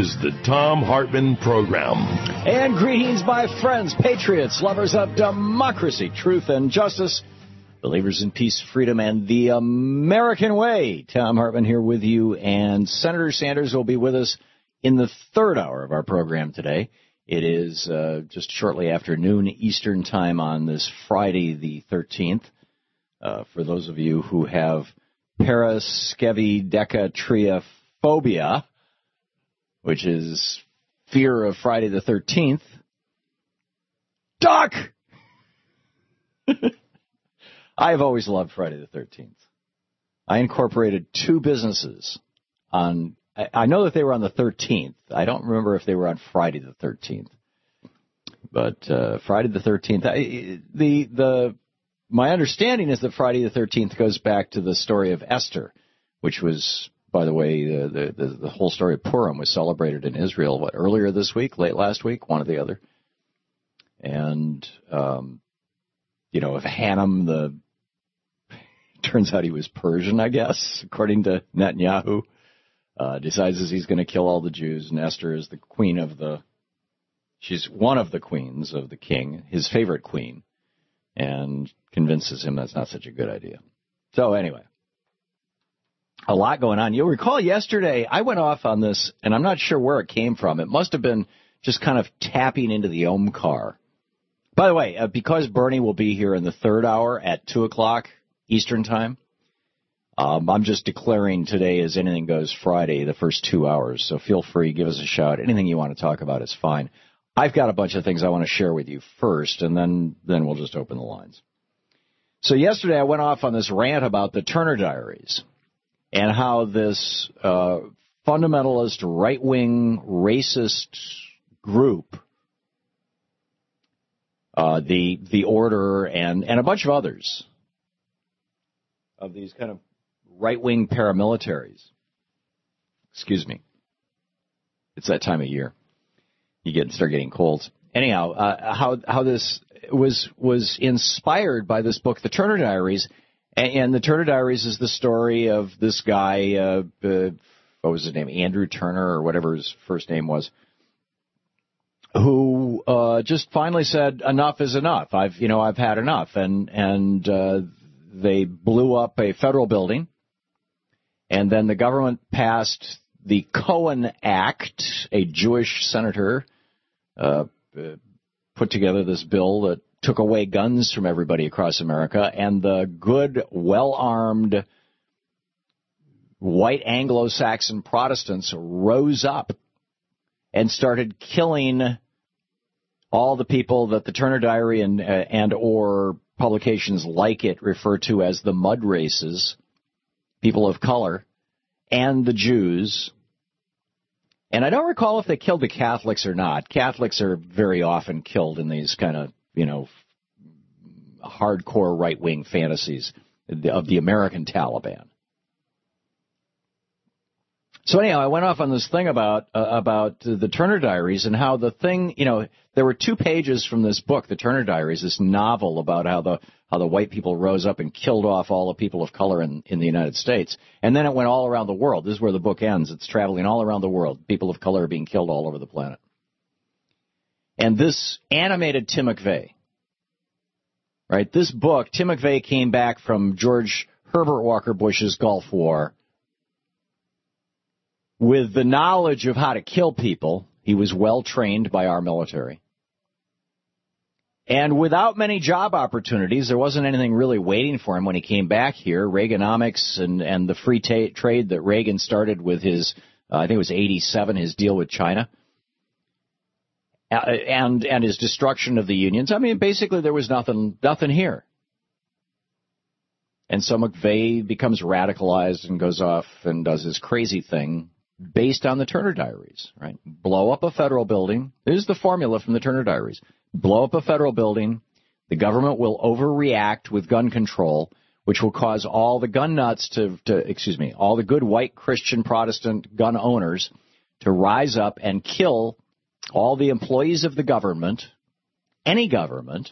is the Thom Hartmann Program. And greetings, my friends, patriots, lovers of democracy, truth, and justice, believers in peace, freedom, and the American way. Thom Hartmann here with you, and Senator Sanders will be with us in the third hour of our program today. It is just shortly after noon Eastern time on this Friday the 13th. For those of you who have paraskevidekatriophobia, which is fear of Friday the 13th, Doc! I've always loved Friday the 13th. I incorporated two businesses on, I know that they were on the 13th. I don't remember if they were on Friday the 13th. But Friday the 13th, my understanding is that Friday the 13th goes back to the story of Esther, which was, by the way, the whole story of Purim was celebrated in Israel, earlier this week, late last week, one or the other. And, if Hanam, turns out he was Persian, I guess, according to Netanyahu, decides he's going to kill all the Jews, and Esther is the queen she's one of the queens of the king, his favorite queen, and convinces him that's not such a good idea. So anyway, a lot going on. You'll recall yesterday I went off on this, and I'm not sure where it came from. It must have been just kind of tapping into the Omkar. By the way, because Bernie will be here in the third hour at 2 o'clock Eastern time, I'm just declaring today as Anything Goes Friday, the first 2 hours. So feel free, give us a shout. Anything you want to talk about is fine. I've got a bunch of things I want to share with you first, and then we'll just open the lines. So yesterday I went off on this rant about the Turner Diaries and how this fundamentalist, right-wing, racist group, the Order and a bunch of others, of these kind of right-wing paramilitaries. Excuse me. It's that time of year. You start getting colds. Anyhow, how this was inspired by this book, The Turner Diaries, and The Turner Diaries is the story of this guy, what was his name, Andrew Turner or whatever his first name was, who just finally said enough is enough. I've had enough, and they blew up a federal building, and then the government passed the Cohen Act. A Jewish senator put together this bill that took away guns from everybody across America, and the good, well-armed white Anglo-Saxon Protestants rose up and started killing all the people that the Turner Diary and or publications like it refer to as the mud races, people of color, and the Jews. And I don't recall if they killed the Catholics or not. Catholics are very often killed in these kind of, hardcore right-wing fantasies of the American Taliban. So anyhow, I went off on this thing about the Turner Diaries and how the thing, there were 2 pages from this book, The Turner Diaries, this novel about how the white people rose up and killed off all the people of color in the United States. And then it went all around the world. This is where the book ends. It's traveling all around the world. People of color are being killed all over the planet. And this animated Tim McVeigh, right? This book, Tim McVeigh came back from George Herbert Walker Bush's Gulf War with the knowledge of how to kill people. He was well trained by our military. And without many job opportunities, there wasn't anything really waiting for him when he came back here. Reaganomics and the free trade that Reagan started with his, I think it was 87, his deal with China, and his destruction of the unions. I mean, basically there was nothing here. And so McVeigh becomes radicalized and goes off and does his crazy thing based on the Turner Diaries, right? Blow up a federal building. This is the formula from the Turner Diaries. Blow up a federal building. The government will overreact with gun control, which will cause all the gun nuts all the good white Christian Protestant gun owners to rise up and kill all the employees of the government, any government.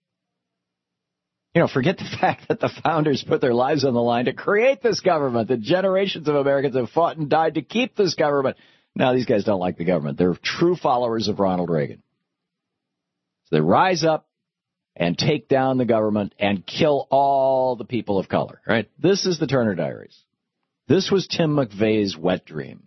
Forget the fact that the founders put their lives on the line to create this government, that generations of Americans have fought and died to keep this government. Now, these guys don't like the government. They're true followers of Ronald Reagan. So they rise up and take down the government and kill all the people of color, right? This is the Turner Diaries. This was Tim McVeigh's wet dream.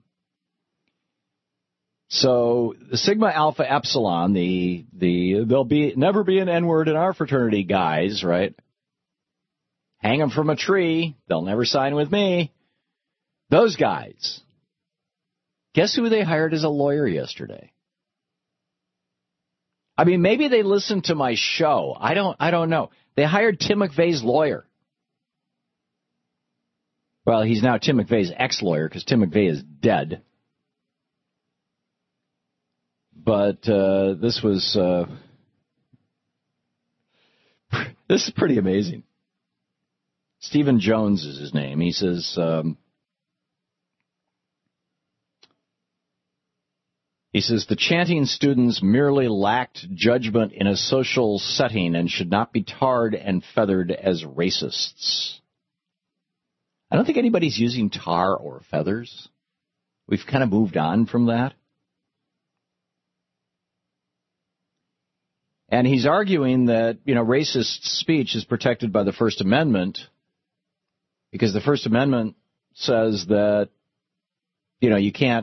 So the Sigma Alpha Epsilon, there'll never be an N-word in our fraternity guys, right? Hang them from a tree. They'll never sign with me. Those guys. Guess who they hired as a lawyer yesterday? I mean, maybe they listened to my show. I don't know. They hired Tim McVeigh's lawyer. Well, he's now Tim McVeigh's ex-lawyer because Tim McVeigh is dead. But this is pretty amazing. Stephen Jones is his name. He says, the chanting students merely lacked judgment in a social setting and should not be tarred and feathered as racists. I don't think anybody's using tar or feathers. We've kind of moved on from that. And he's arguing that, racist speech is protected by the First Amendment because the First Amendment says that, you can't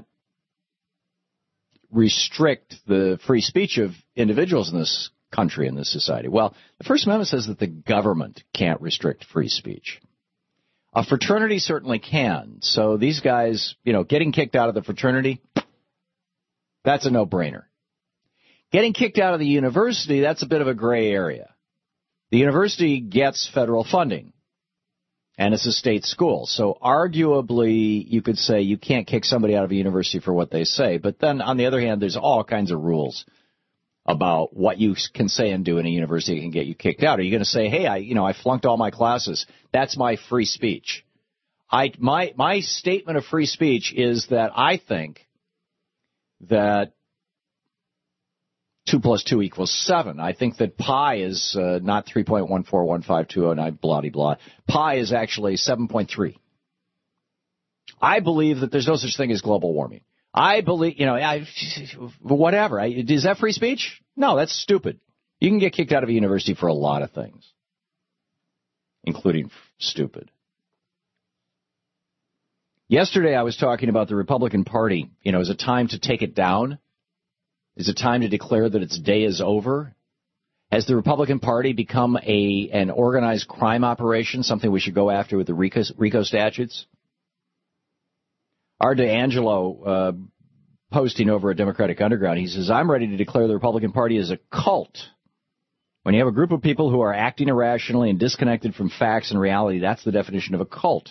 restrict the free speech of individuals in this country, in this society. Well, the First Amendment says that the government can't restrict free speech. A fraternity certainly can. So these guys, getting kicked out of the fraternity, that's a no-brainer. Getting kicked out of the university, that's a bit of a gray area. The university gets federal funding, and it's a state school. So arguably, you could say you can't kick somebody out of a university for what they say. But then, on the other hand, there's all kinds of rules about what you can say and do in a university that can get you kicked out. Are you going to say, hey, I flunked all my classes. That's my free speech. My statement of free speech is that I think that 2 + 2 = 7. I think that pi is not 3.1415209, blah-de-blah. Pi is actually 7.3. I believe that there's no such thing as global warming. I believe, whatever. Is that free speech? No, that's stupid. You can get kicked out of a university for a lot of things, including stupid. Yesterday I was talking about the Republican Party. Is it time to take it down? Is it time to declare that its day is over? Has the Republican Party become an organized crime operation, something we should go after with the RICO statutes? Our D'Angelo posting over at Democratic Underground, he says, I'm ready to declare the Republican Party as a cult. When you have a group of people who are acting irrationally and disconnected from facts and reality, that's the definition of a cult.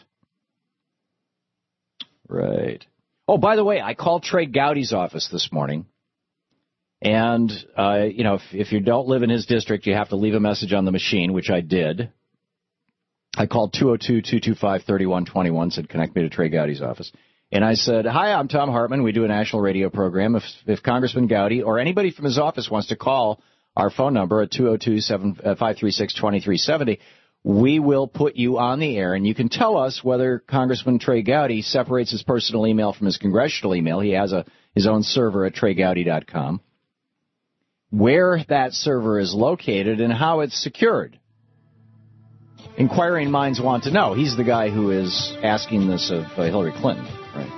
Right. Oh, by the way, I called Trey Gowdy's office this morning. And, if you don't live in his district, you have to leave a message on the machine, which I did. I called 202-225-3121, said connect me to Trey Gowdy's office. And I said, hi, I'm Tom Hartman. We do a national radio program. If Congressman Gowdy or anybody from his office wants to call our phone number at 202-536-2370, we will put you on the air, and you can tell us whether Congressman Trey Gowdy separates his personal email from his congressional email. He has his own server at TreyGowdy.com. Where that server is located and how it's secured. Inquiring minds want to know. He's the guy who is asking this of Hillary Clinton, right?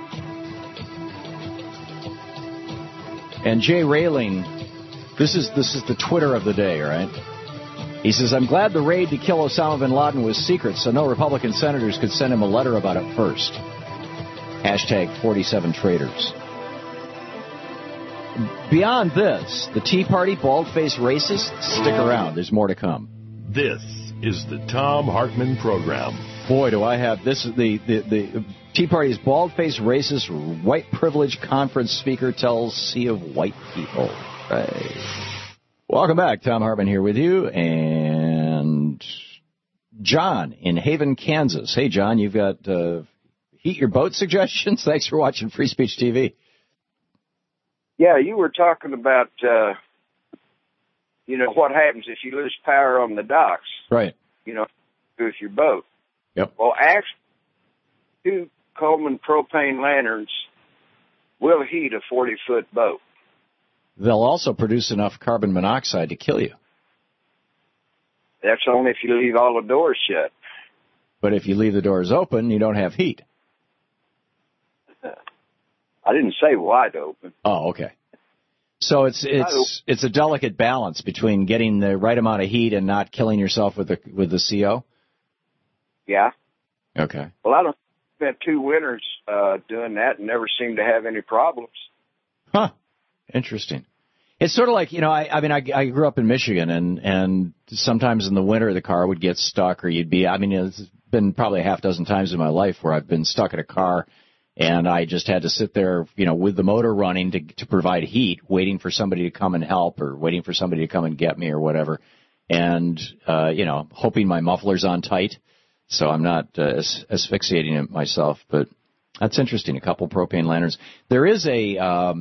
And Jay Railing, this is the Twitter of the day, right? He says, I'm glad the raid to kill Osama bin Laden was secret, so no Republican senators could send him a letter about it first. Hashtag 47 traitors. Beyond this, the Tea Party bald-faced racists, stick around. There's more to come. This is the Thom Hartmann Program. Boy, do I have this. The Tea Party's bald-faced racist white privilege conference speaker tells sea of white people. Right. Welcome back. Thom Hartmann here with you. And John in Haven, Kansas. Hey, John, you've got heat your boat suggestions? Thanks for watching Free Speech TV. Yeah, you were talking about, what happens if you lose power on the docks. Right. With your boat. Yep. Well, actually, 2 Coleman propane lanterns will heat a 40-foot boat. They'll also produce enough carbon monoxide to kill you. That's only if you leave all the doors shut. But if you leave the doors open, you don't have heat. I didn't say wide open. Oh, okay. So it's a delicate balance between getting the right amount of heat and not killing yourself with the CO? Yeah. Okay. Well, I spent 2 winters doing that and never seemed to have any problems. Huh. Interesting. It's sort of like, I grew up in Michigan, and sometimes in the winter the car would get stuck, or it's been probably a half dozen times in my life where I've been stuck in a car, and I just had to sit there, with the motor running to provide heat, waiting for somebody to come and help, or waiting for somebody to come and get me or whatever, and, hoping my muffler's on tight, so I'm not asphyxiating it myself. But that's interesting, a couple propane lanterns. There is a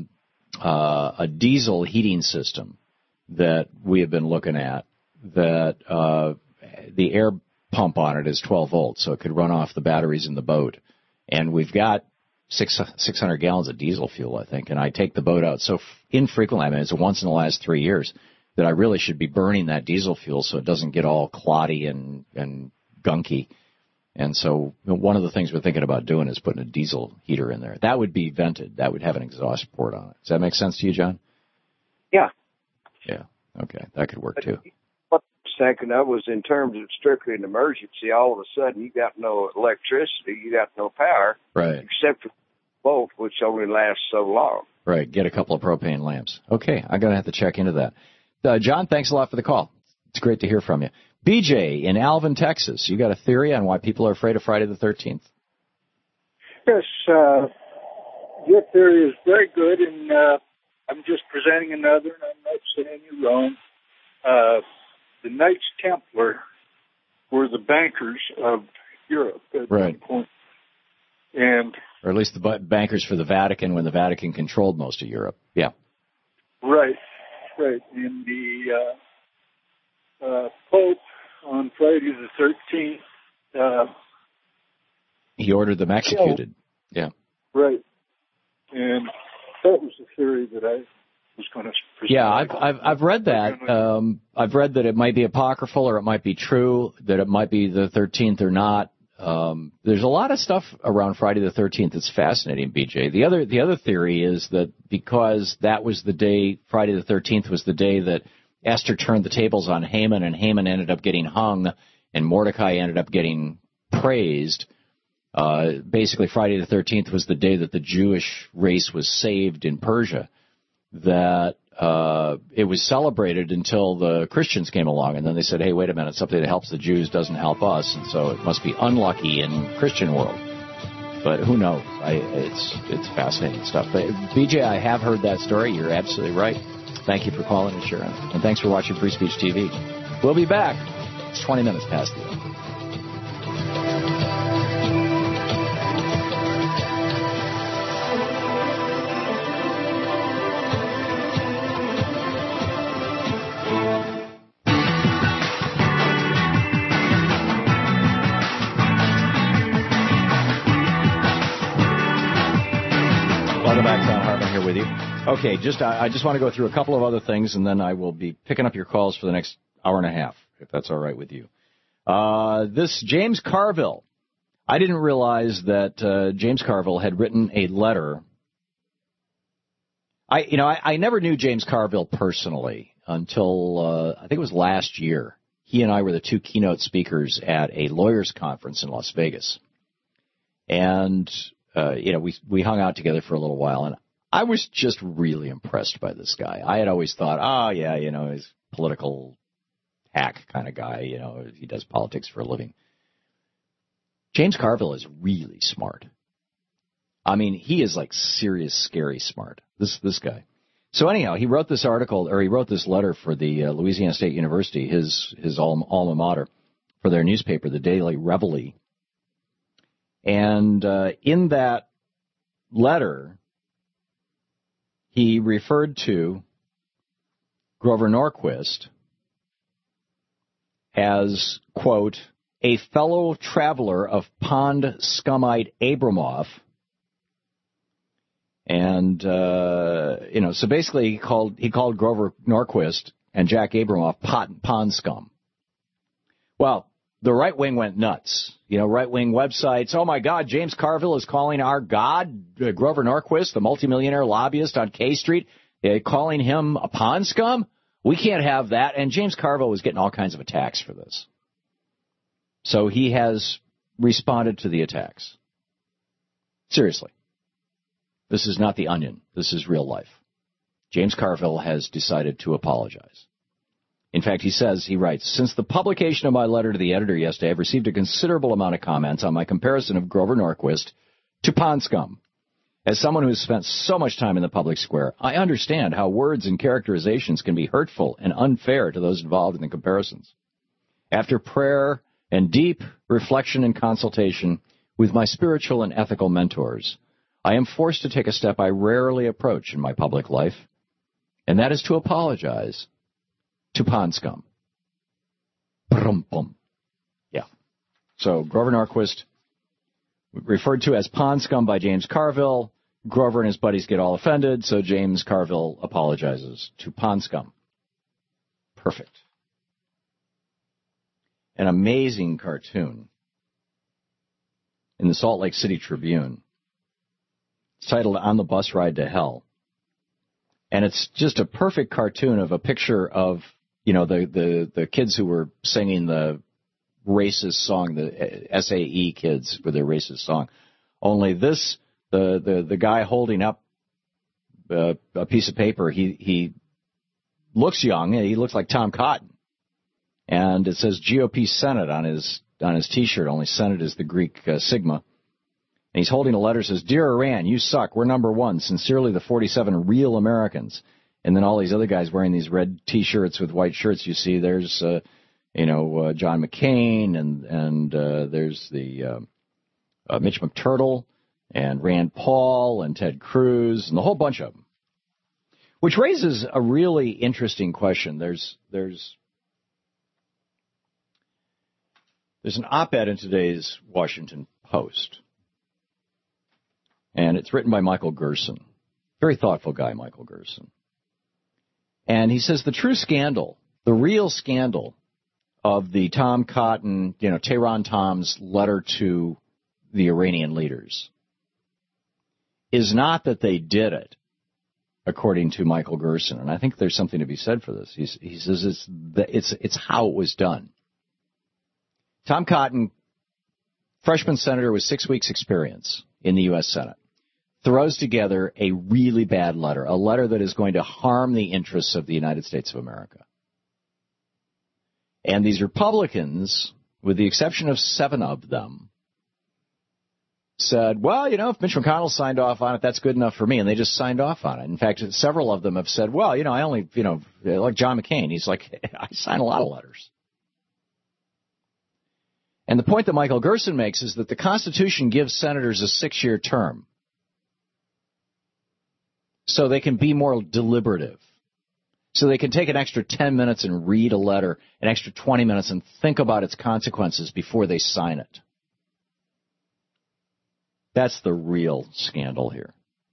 diesel heating system that we have been looking at that the air pump on it is 12 volts, so it could run off the batteries in the boat. And we've got 600 gallons of diesel fuel, I think, and I take the boat out so infrequently. It's once in the last 3 years that I really should be burning that diesel fuel so it doesn't get all cloddy and gunky. And so one of the things we're thinking about doing is putting a diesel heater in there. That would be vented. That would have an exhaust port on it. Does that make sense to you, John? Yeah. Yeah. Okay. That could work, too. What I was thinking of was in terms of strictly an emergency, all of a sudden you got no electricity, you got no power. Right. Except for both, which only lasts so long. Right. Get a couple of propane lamps. Okay. I'm going to have to check into that. John, thanks a lot for the call. It's great to hear from you. BJ in Alvin, Texas, you got a theory on why people are afraid of Friday the 13th? Yes, your theory is very good, and I'm just presenting another, and I'm not saying you're wrong. The Knights Templar were the bankers of Europe at one point. And, or at least the bankers for the Vatican when the Vatican controlled most of Europe. Yeah. Right. And the Pope on Friday the 13th. He ordered them executed. Yeah. Right. And that was the theory that I was going to present. Yeah, I've read that. I've read that it might be apocryphal or it might be true, that it might be the 13th or not. There's a lot of stuff around Friday the 13th that's fascinating, BJ. The other theory is that because that was the day, Friday the 13th was the day that Esther turned the tables on Haman, and Haman ended up getting hung, and Mordecai ended up getting praised. Basically, Friday the 13th was the day that the Jewish race was saved in Persia, that it was celebrated until the Christians came along, and then they said, hey, wait a minute, something that helps the Jews doesn't help us, and so it must be unlucky in Christian world. But who knows? It's fascinating stuff. But, BJ, I have heard that story. You're absolutely right. Thank you for calling and sharing. And thanks for watching Free Speech TV. We'll be back. It's 20 minutes past the hour. Welcome back, Tom Hartman here with you. Okay, I just want to go through a couple of other things, and then I will be picking up your calls for the next hour and a half, if that's all right with you. This James Carville, I didn't realize that James Carville had written a letter. I never knew James Carville personally until I think it was last year. He and I were the two keynote speakers at a lawyers' conference in Las Vegas, and we hung out together for a little while, and I was just really impressed by this guy. I had always thought, he's a political hack kind of guy. He does politics for a living. James Carville is really smart. I mean, he is like serious, scary smart, this guy. So anyhow, he wrote this article, or he wrote this letter for the Louisiana State University, his alma mater, for their newspaper, the Daily Reveille. And in that letter, he referred to Grover Norquist as, quote, a fellow traveler of Pond Scumite Abramoff. And, so basically he called Grover Norquist and Jack Abramoff pond scum. Well, the right wing went nuts. Right wing websites. Oh my God, James Carville is calling our god, Grover Norquist, the multimillionaire lobbyist on K Street, calling him a pond scum. We can't have that. And James Carville was getting all kinds of attacks for this. So he has responded to the attacks. Seriously. This is not The Onion. This is real life. James Carville has decided to apologize. In fact, he writes, since the publication of my letter to the editor yesterday, I've received a considerable amount of comments on my comparison of Grover Norquist to pond scum. As someone who has spent so much time in the public square, I understand how words and characterizations can be hurtful and unfair to those involved in the comparisons. After prayer and deep reflection and consultation with my spiritual and ethical mentors, I am forced to take a step I rarely approach in my public life, and that is to apologize to pond scum. Yeah. So Grover Norquist, referred to as pond scum by James Carville. Grover and his buddies get all offended, so James Carville apologizes to pond scum. Perfect. An amazing cartoon in the Salt Lake City Tribune. It's titled On the Bus Ride to Hell. And it's just a perfect cartoon of a picture of, the kids who were singing the racist song, the SAE kids with their racist song. Only this, the guy holding up a piece of paper, he looks young, and he looks like Tom Cotton. And it says GOP Senate on his T-shirt, only Senate is the Greek sigma. And he's holding a letter that says, Dear Iran, you suck. We're number one. Sincerely, the 47 real Americans. And then all these other guys wearing these red T-shirts with white shirts. You see, there's, John McCain, and there's the Mitch McTurtle, and Rand Paul, and Ted Cruz, and a whole bunch of them. Which raises a really interesting question. There's an op-ed in today's Washington Post. And it's written by Michael Gerson. Very thoughtful guy, Michael Gerson. And he says the true scandal, the real scandal of the Tom Cotton, Tehran Tom's letter to the Iranian leaders is not that they did it, according to Michael Gerson. And I think there's something to be said for this. He says it's how it was done. Tom Cotton, freshman senator with 6 weeks' experience in the U.S. Senate, throws together a really bad letter, a letter that is going to harm the interests of the United States of America. And these Republicans, with the exception of 7 of them, said, well, if Mitch McConnell signed off on it, that's good enough for me. And they just signed off on it. In fact, several of them have said, well, I only, like John McCain, he's like, I sign a lot of letters. And the point that Michael Gerson makes is that the Constitution gives senators a 6-year term so they can be more deliberative, so they can take an extra 10 minutes and read a letter, an extra 20 minutes and think about its consequences before they sign it. That's the real scandal here.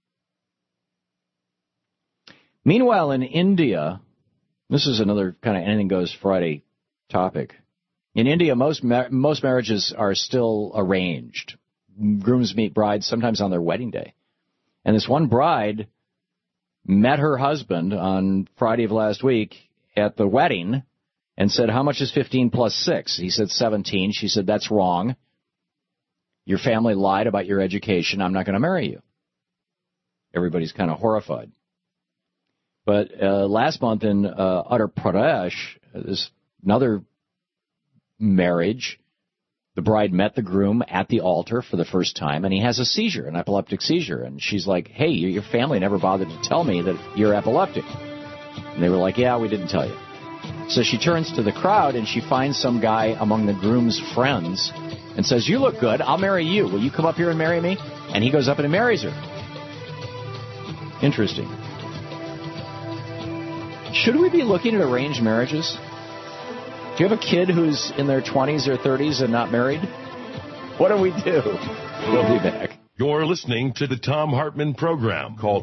Meanwhile, in India, this is another kind of anything goes Friday topic. In India, most marriages are still arranged. Grooms meet brides sometimes on their wedding day. And this one bride met her husband on Friday of last week at the wedding and said, how much is 15 plus 6? He said 17. She said, that's wrong. Your family lied about your education. I'm not going to marry you. Everybody's kind of horrified. But last month in Uttar Pradesh, there's another marriage. The bride met the groom at the altar for the first time, and he has a seizure, an epileptic seizure. And she's like, hey, your family never bothered to tell me that you're epileptic. And they were like, yeah, we didn't tell you. So she turns to the crowd, and she finds some guy among the groom's friends and says, you look good. I'll marry you. Will you come up here and marry me? And he goes up and he marries her. Interesting. Should we be looking at arranged marriages? Do you have a kid who's in their 20s or 30s and not married? What do we do? We'll be back. You're listening to the Thom Hartmann Program. Call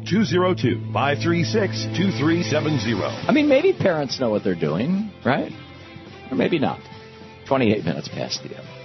202-536-2370. I mean, maybe parents know what they're doing, right? Or maybe not. 28 minutes past the hour.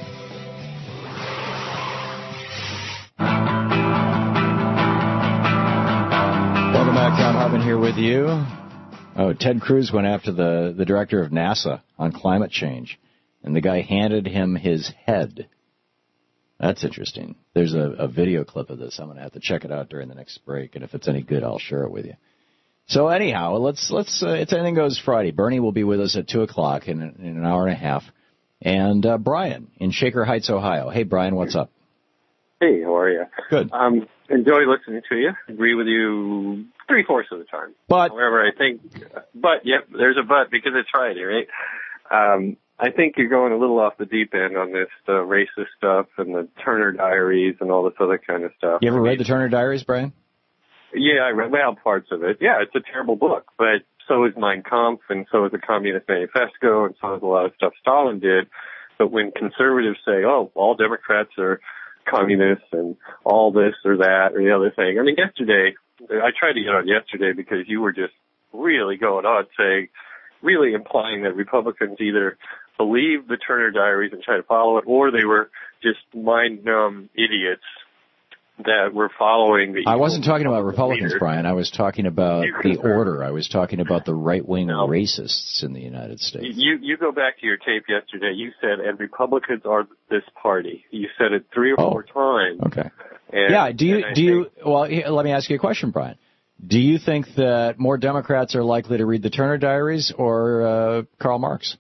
Welcome back. Thom Hartmann here with you. Oh, Ted Cruz went after the director of NASA on climate change, and the guy handed him his head. That's interesting. There's a video clip of this. I'm going to have to check it out during the next break, and if it's any good, I'll share it with you. So anyhow, let's it's Anything Goes Friday. Bernie will be with us at 2 o'clock in an hour and a half. And Brian in Shaker Heights, Ohio. Hey, Brian, what's up? Hey, how are you? Good. Enjoy listening to you. Agree with you 3/4 of the time. But, however, I think, there's a but because it's Friday, right? I think you're going a little off the deep end on this racist stuff and the Turner Diaries and all this other kind of stuff. You ever read the Turner Diaries, Brian? Yeah, I read parts of it. Yeah, it's a terrible book, but so is Mein Kampf, and so is the Communist Manifesto, and so is a lot of stuff Stalin did. But when conservatives say, oh, all Democrats are communists and all this or that or the other thing. I mean, yesterday, I tried to get on yesterday because you were just really going on saying, really implying that Republicans either believe the Turner Diaries and try to follow it, or they were just mind-numb idiots that were following the... I wasn't talking about Republicans, leaders. Brian. I was talking about the order. I was talking about the right-wing racists in the United States. You go back to your tape yesterday. You said, and Republicans are this party. You said it 3 or 4 times. Okay. Well, let me ask you a question, Brian. Do you think that more Democrats are likely to read the Turner Diaries or Karl Marx?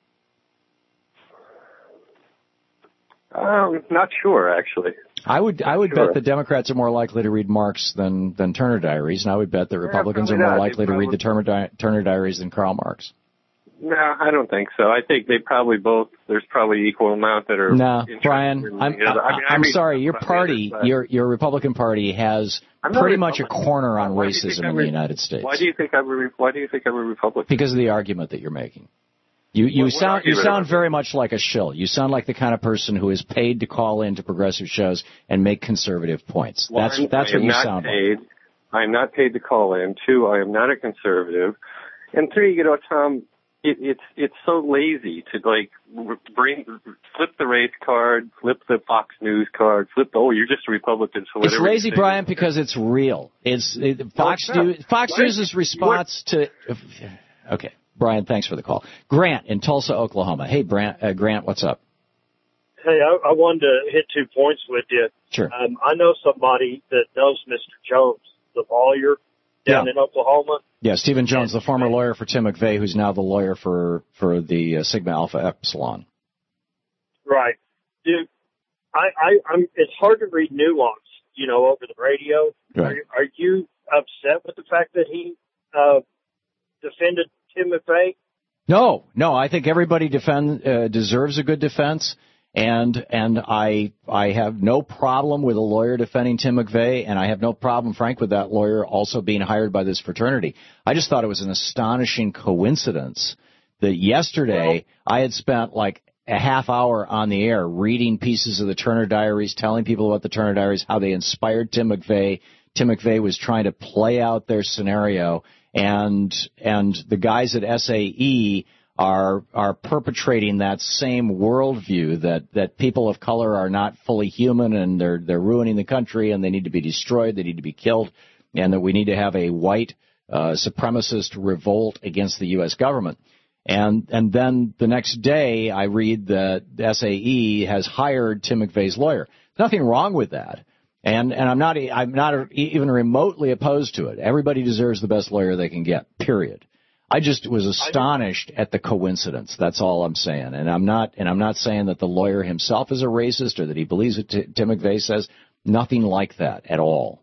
Not sure, actually. I would bet the Democrats are more likely to read Marx than Turner Diaries, and I would bet that Republicans are more likely to read the Turner Diaries than Karl Marx. No, I don't think so. I think they probably both. There's probably equal amount that are. No, Brian, I'm sorry. Your party, your Republican Party, has pretty much a corner on racism in the United States. Why do you think I'm a Republican? Because of the argument that you're making. You sound very much like a shill. You sound like the kind of person who is paid to call into progressive shows and make conservative points. That's what you sound like. I'm not paid to call in. 2, I am not a conservative. And 3, Tom, it's so lazy to flip the race card, flip the Fox News card, you're just a Republican. So it's lazy, Brian, because it's real. Fox News's response to. Okay. Brian, thanks for the call. Grant in Tulsa, Oklahoma. Hey, Grant, what's up? Hey, I wanted to hit 2 points with you. Sure. I know somebody that knows Mr. Jones, the lawyer down in Oklahoma. Yeah, Stephen Jones, the former lawyer for Tim McVeigh, who's now the lawyer for the Sigma Alpha Epsilon. Right. Dude, it's hard to read nuance, over the radio. Right. Are you upset with the fact that he defended Tim McVeigh? No. I think everybody deserves a good defense, and I have no problem with a lawyer defending Tim McVeigh, and I have no problem, Frank, with that lawyer also being hired by this fraternity. I just thought it was an astonishing coincidence that yesterday I had spent like a half hour on the air reading pieces of the Turner Diaries, telling people about the Turner Diaries, how they inspired Tim McVeigh. Tim McVeigh was trying to play out their scenario. And the guys at SAE are perpetrating that same worldview that people of color are not fully human and they're ruining the country and they need to be destroyed, they need to be killed, and that we need to have a white supremacist revolt against the U.S. government. And then the next day I read that SAE has hired Tim McVeigh's lawyer. There's nothing wrong with that. And I'm not even remotely opposed to it. Everybody deserves the best lawyer they can get, period. I just was astonished at the coincidence. That's all I'm saying. And I'm not saying that the lawyer himself is a racist or that he believes what Tim McVeigh says. Nothing like that at all.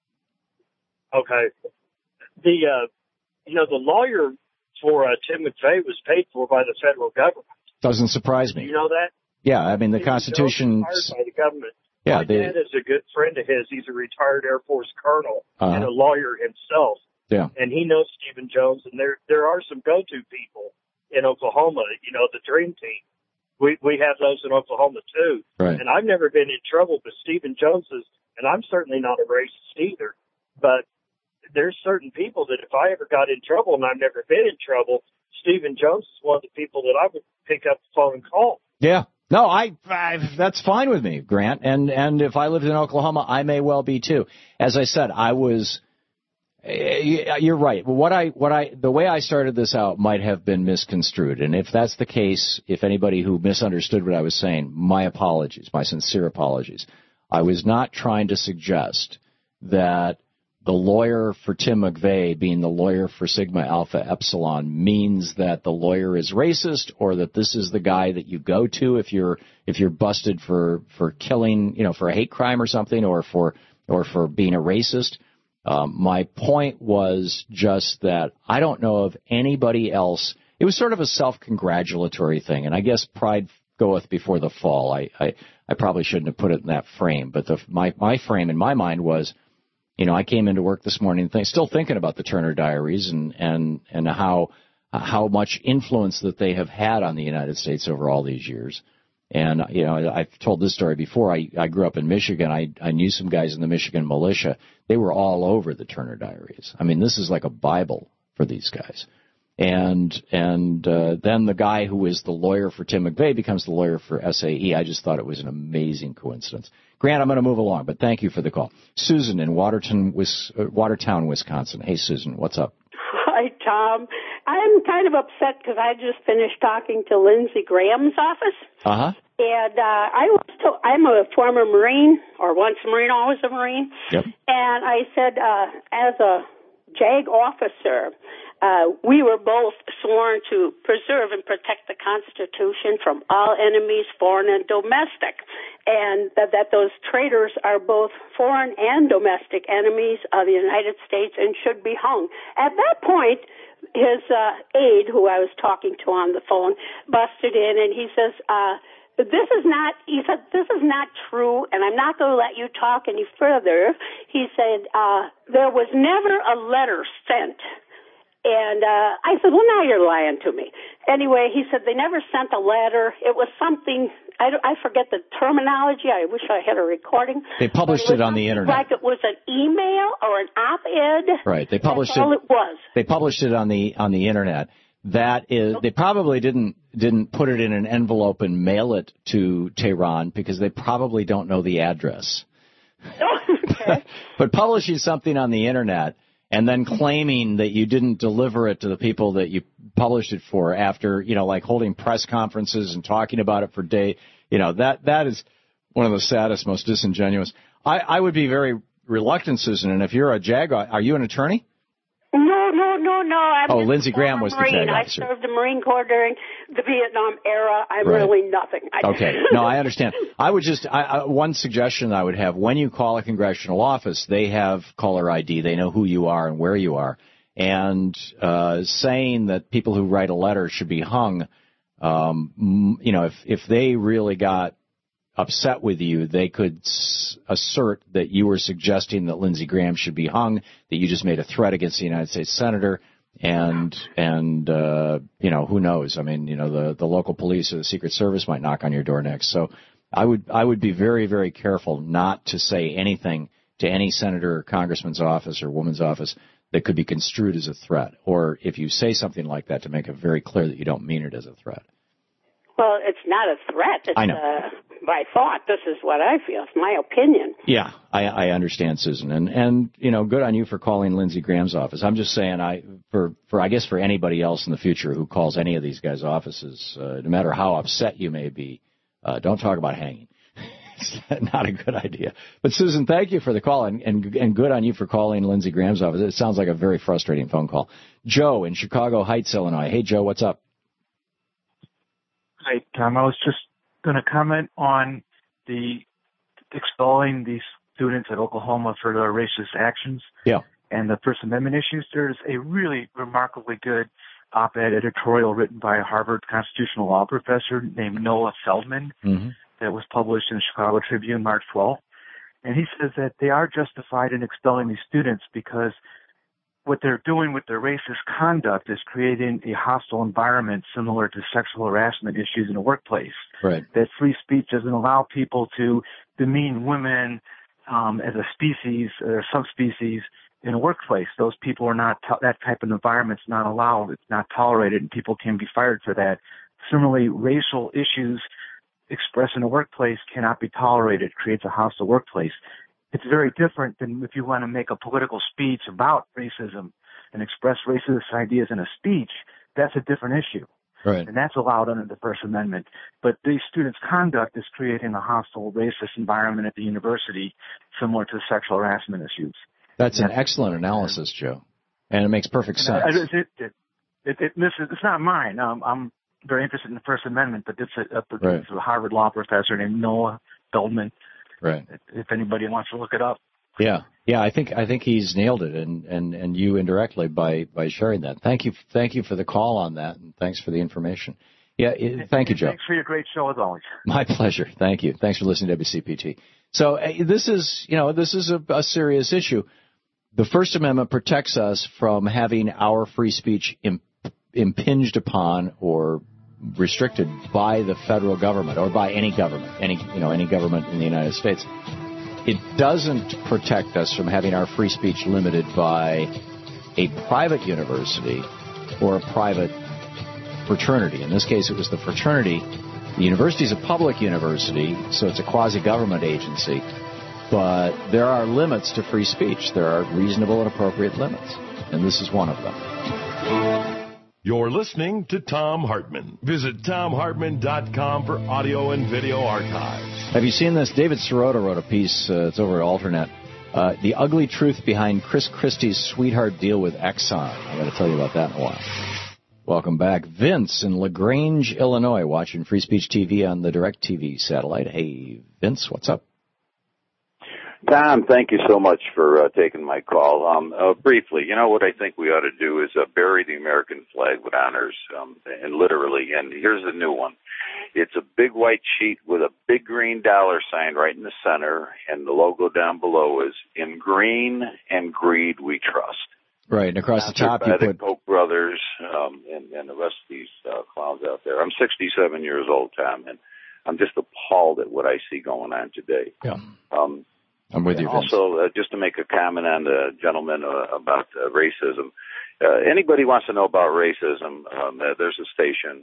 Okay. The lawyer for Tim McVeigh was paid for by the federal government. Doesn't surprise me. Do you know that? Yeah, I mean, the Constitution... Hired by the government. Yeah, My dad is a good friend of his. He's a retired Air Force colonel and a lawyer himself. Yeah. And he knows Stephen Jones, and there are some go-to people in Oklahoma, the dream team, We have those in Oklahoma too. Right. And I've never been in trouble with Stephen Jones's, and I'm certainly not a racist either. But there's certain people that if I ever got in trouble, and I've never been in trouble, Stephen Jones is one of the people that I would pick up the phone and call. Yeah. No, I that's fine with me, Grant. And if I lived in Oklahoma, I may well be too. As I said, you're right. The way I started this out might have been misconstrued. And if that's the case, if anybody who misunderstood what I was saying, my apologies, my sincere apologies. I was not trying to suggest that the lawyer for Tim McVeigh being the lawyer for Sigma Alpha Epsilon means that the lawyer is racist, or that this is the guy that you go to if you're busted for killing, for a hate crime or something, or for being a racist. My point was just that I don't know of anybody else. It was sort of a self-congratulatory thing, and I guess pride goeth before the fall. I probably shouldn't have put it in that frame, but my frame in my mind was, I came into work this morning still thinking about the Turner Diaries and how much influence that they have had on the United States over all these years. And, I've told this story before. I grew up in Michigan. I knew some guys in the Michigan militia. They were all over the Turner Diaries. I mean, this is like a Bible for these guys. And then the guy who is the lawyer for Tim McVeigh becomes the lawyer for SAE. I just thought it was an amazing coincidence. Grant, I'm going to move along, but thank you for the call. Susan in Watertown, Wisconsin. Hey, Susan, what's up? Hi, Tom. I'm kind of upset because I just finished talking to Lindsey Graham's office. Uh-huh. And I'm a former Marine, or once a Marine, always a Marine. Yep. And I said, as a JAG officer, we were both sworn to preserve and protect the Constitution from all enemies, foreign and domestic, and that those traitors are both foreign and domestic enemies of the United States and should be hung. At that point, his aide, who I was talking to on the phone, busted in, and he says, this is not true, and I'm not going to let you talk any further. He said, there was never a letter sent. And I said, well, now you're lying to me. Anyway, he said they never sent a letter. It was something, I forget the terminology. I wish I had a recording. They published it on the Internet. Like it was an email or an op-ed. Right. They published That's all it was. They published it on the Internet. That is, they probably didn't put it in an envelope and mail it to Tehran because they probably don't know the address. Okay. But publishing something on the Internet and then claiming that you didn't deliver it to the people that you published it for after, like holding press conferences and talking about it for days, that is one of the saddest, most disingenuous. I would be very reluctant, Susan, and if you're a JAG, are you an attorney? No. Lindsey Graham was the JAG officer. I served the Marine Corps during the Vietnam era. I'm really nothing. Okay. No, I understand. I would just, one suggestion I would have, when you call a congressional office, they have caller ID. They know who you are and where you are. And saying that people who write a letter should be hung, if they really got upset with you, they could assert that you were suggesting that Lindsey Graham should be hung, that you just made a threat against the United States Senator, and who knows? I mean, the local police or the Secret Service might knock on your door next. So I would be very, very careful not to say anything to any senator or congressman's office or woman's office that could be construed as a threat. Or if you say something like that, to make it very clear that you don't mean it as a threat. Well, it's not a threat. It's, I know. by thought. This is what I feel. It's my opinion. Yeah, I understand, Susan, and good on you for calling Lindsey Graham's office. I'm just saying, I guess for anybody else in the future who calls any of these guys' offices, no matter how upset you may be, don't talk about hanging. It's not a good idea. But Susan, thank you for the call, and good on you for calling Lindsey Graham's office. It sounds like a very frustrating phone call. Joe in Chicago Heights, Illinois. Hey, Joe, what's up? Hi, Tom. I was just going to comment on the expelling these students at Oklahoma for their racist actions. Yeah. And the First Amendment issues. There's a really remarkably good op-ed editorial written by a Harvard constitutional law professor named Noah Feldman that was published in the Chicago Tribune March 12th. And he says that they are justified in expelling these students because what they're doing with their racist conduct is creating a hostile environment similar to sexual harassment issues in the workplace. Right. That free speech doesn't allow people to demean women as a species or subspecies in a workplace. Those people are not, that type of environment's not allowed. It's not tolerated, and people can be fired for that. Similarly, racial issues expressed in a workplace cannot be tolerated. It creates a hostile workplace. It's very different than if you want to make a political speech about racism and express racist ideas in a speech. That's a different issue. Right. And that's allowed under the First Amendment. But these students' conduct is creating a hostile racist environment at the university similar to sexual harassment issues. That's an excellent analysis, Joe. And it makes perfect sense. It's not mine. I'm very interested in the First Amendment, but it's a Harvard law professor named Noah Feldman. Right. If anybody wants to look it up. Yeah. I think he's nailed it, and you indirectly by sharing that. Thank you for the call on that, and thanks for the information. Yeah, thank you, Joe. Thanks for your great show as always. My pleasure. Thank you. Thanks for listening to WCPT. So this is a serious issue. The First Amendment protects us from having our free speech impinged upon or restricted by the federal government or by any government, any government in the United States. It doesn't protect us from having our free speech limited by a private university or a private fraternity. In this case, it was the fraternity. The university is a public university, so it's a quasi-government agency. But there are limits to free speech. There are reasonable and appropriate limits, and this is one of them. You're listening to Thom Hartmann. Visit ThomHartmann.com for audio and video archives. Have you seen this? David Sirota wrote a piece, it's over at Alternet, The Ugly Truth Behind Chris Christie's Sweetheart Deal with Exxon. I'm going to tell you about that in a while. Welcome back. Vince in LaGrange, Illinois, watching Free Speech TV on the DirecTV satellite. Hey, Vince, what's up? Tom, thank you so much for taking my call. Briefly, what I think we ought to do is bury the American flag with honors, and literally. And here's the new one. It's a big white sheet with a big green dollar sign right in the center, and the logo down below is "In Green and Greed We Trust." Right, and across the top you put Koch brothers and the rest of these clowns out there. I'm 67 years old, Tom, and I'm just appalled at what I see going on today. Yeah. I'm with you, Vince. Also, just to make a comment on the gentleman about racism, anybody wants to know about racism, there's a station,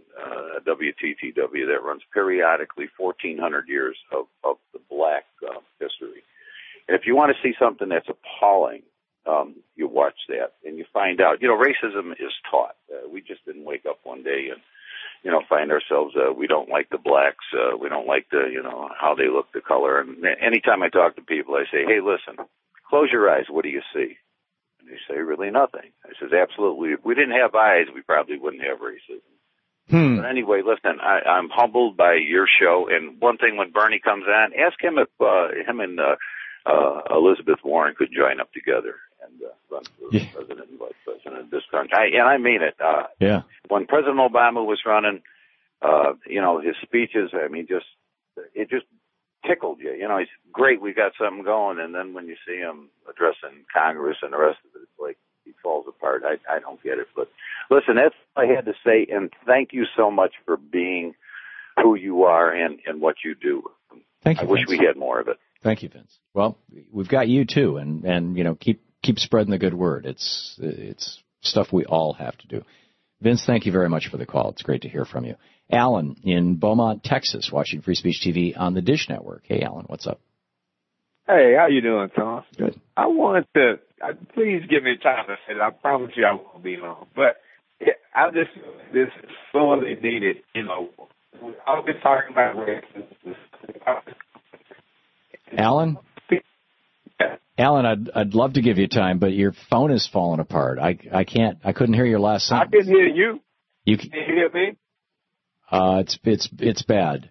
WTTW, that runs periodically 1,400 years of the black history. And if you want to see something that's appalling, you watch that and you find out, racism is taught. We just didn't wake up one day and find ourselves, we don't like the blacks, we don't like the, how they look, the color. And anytime I talk to people, I say, hey, listen, close your eyes, what do you see? And they say, really nothing. I says, absolutely. If we didn't have eyes, we probably wouldn't have racism. But anyway, listen, I'm humbled by your show. And one thing, when Bernie comes on, ask him if him and Elizabeth Warren could join up together and run for president and vice president of this country. I mean it. When President Obama was running, his speeches, it just tickled you. He's great, we got something going, and then when you see him addressing Congress and the rest of it, it's like he falls apart. I don't get it. But listen, that's what I had to say, and thank you so much for being who you are and what you do. Thank you, I wish Vince. we had more of it. Thank you, Vince. Well, we've got you too, and keep spreading the good word. It's stuff we all have to do. Vince, thank you very much for the call. It's great to hear from you. Alan in Beaumont, Texas, watching Free Speech TV on the Dish Network. Hey, Alan, what's up? Hey, how you doing, Tom? Good. I want to, please give me time to say it. I promise you I won't be long. But this is sorely needed, I've been talking about racism. Alan, I'd love to give you time, but your phone is falling apart. I couldn't hear your last sentence. I can hear you. Can you hear me? It's bad.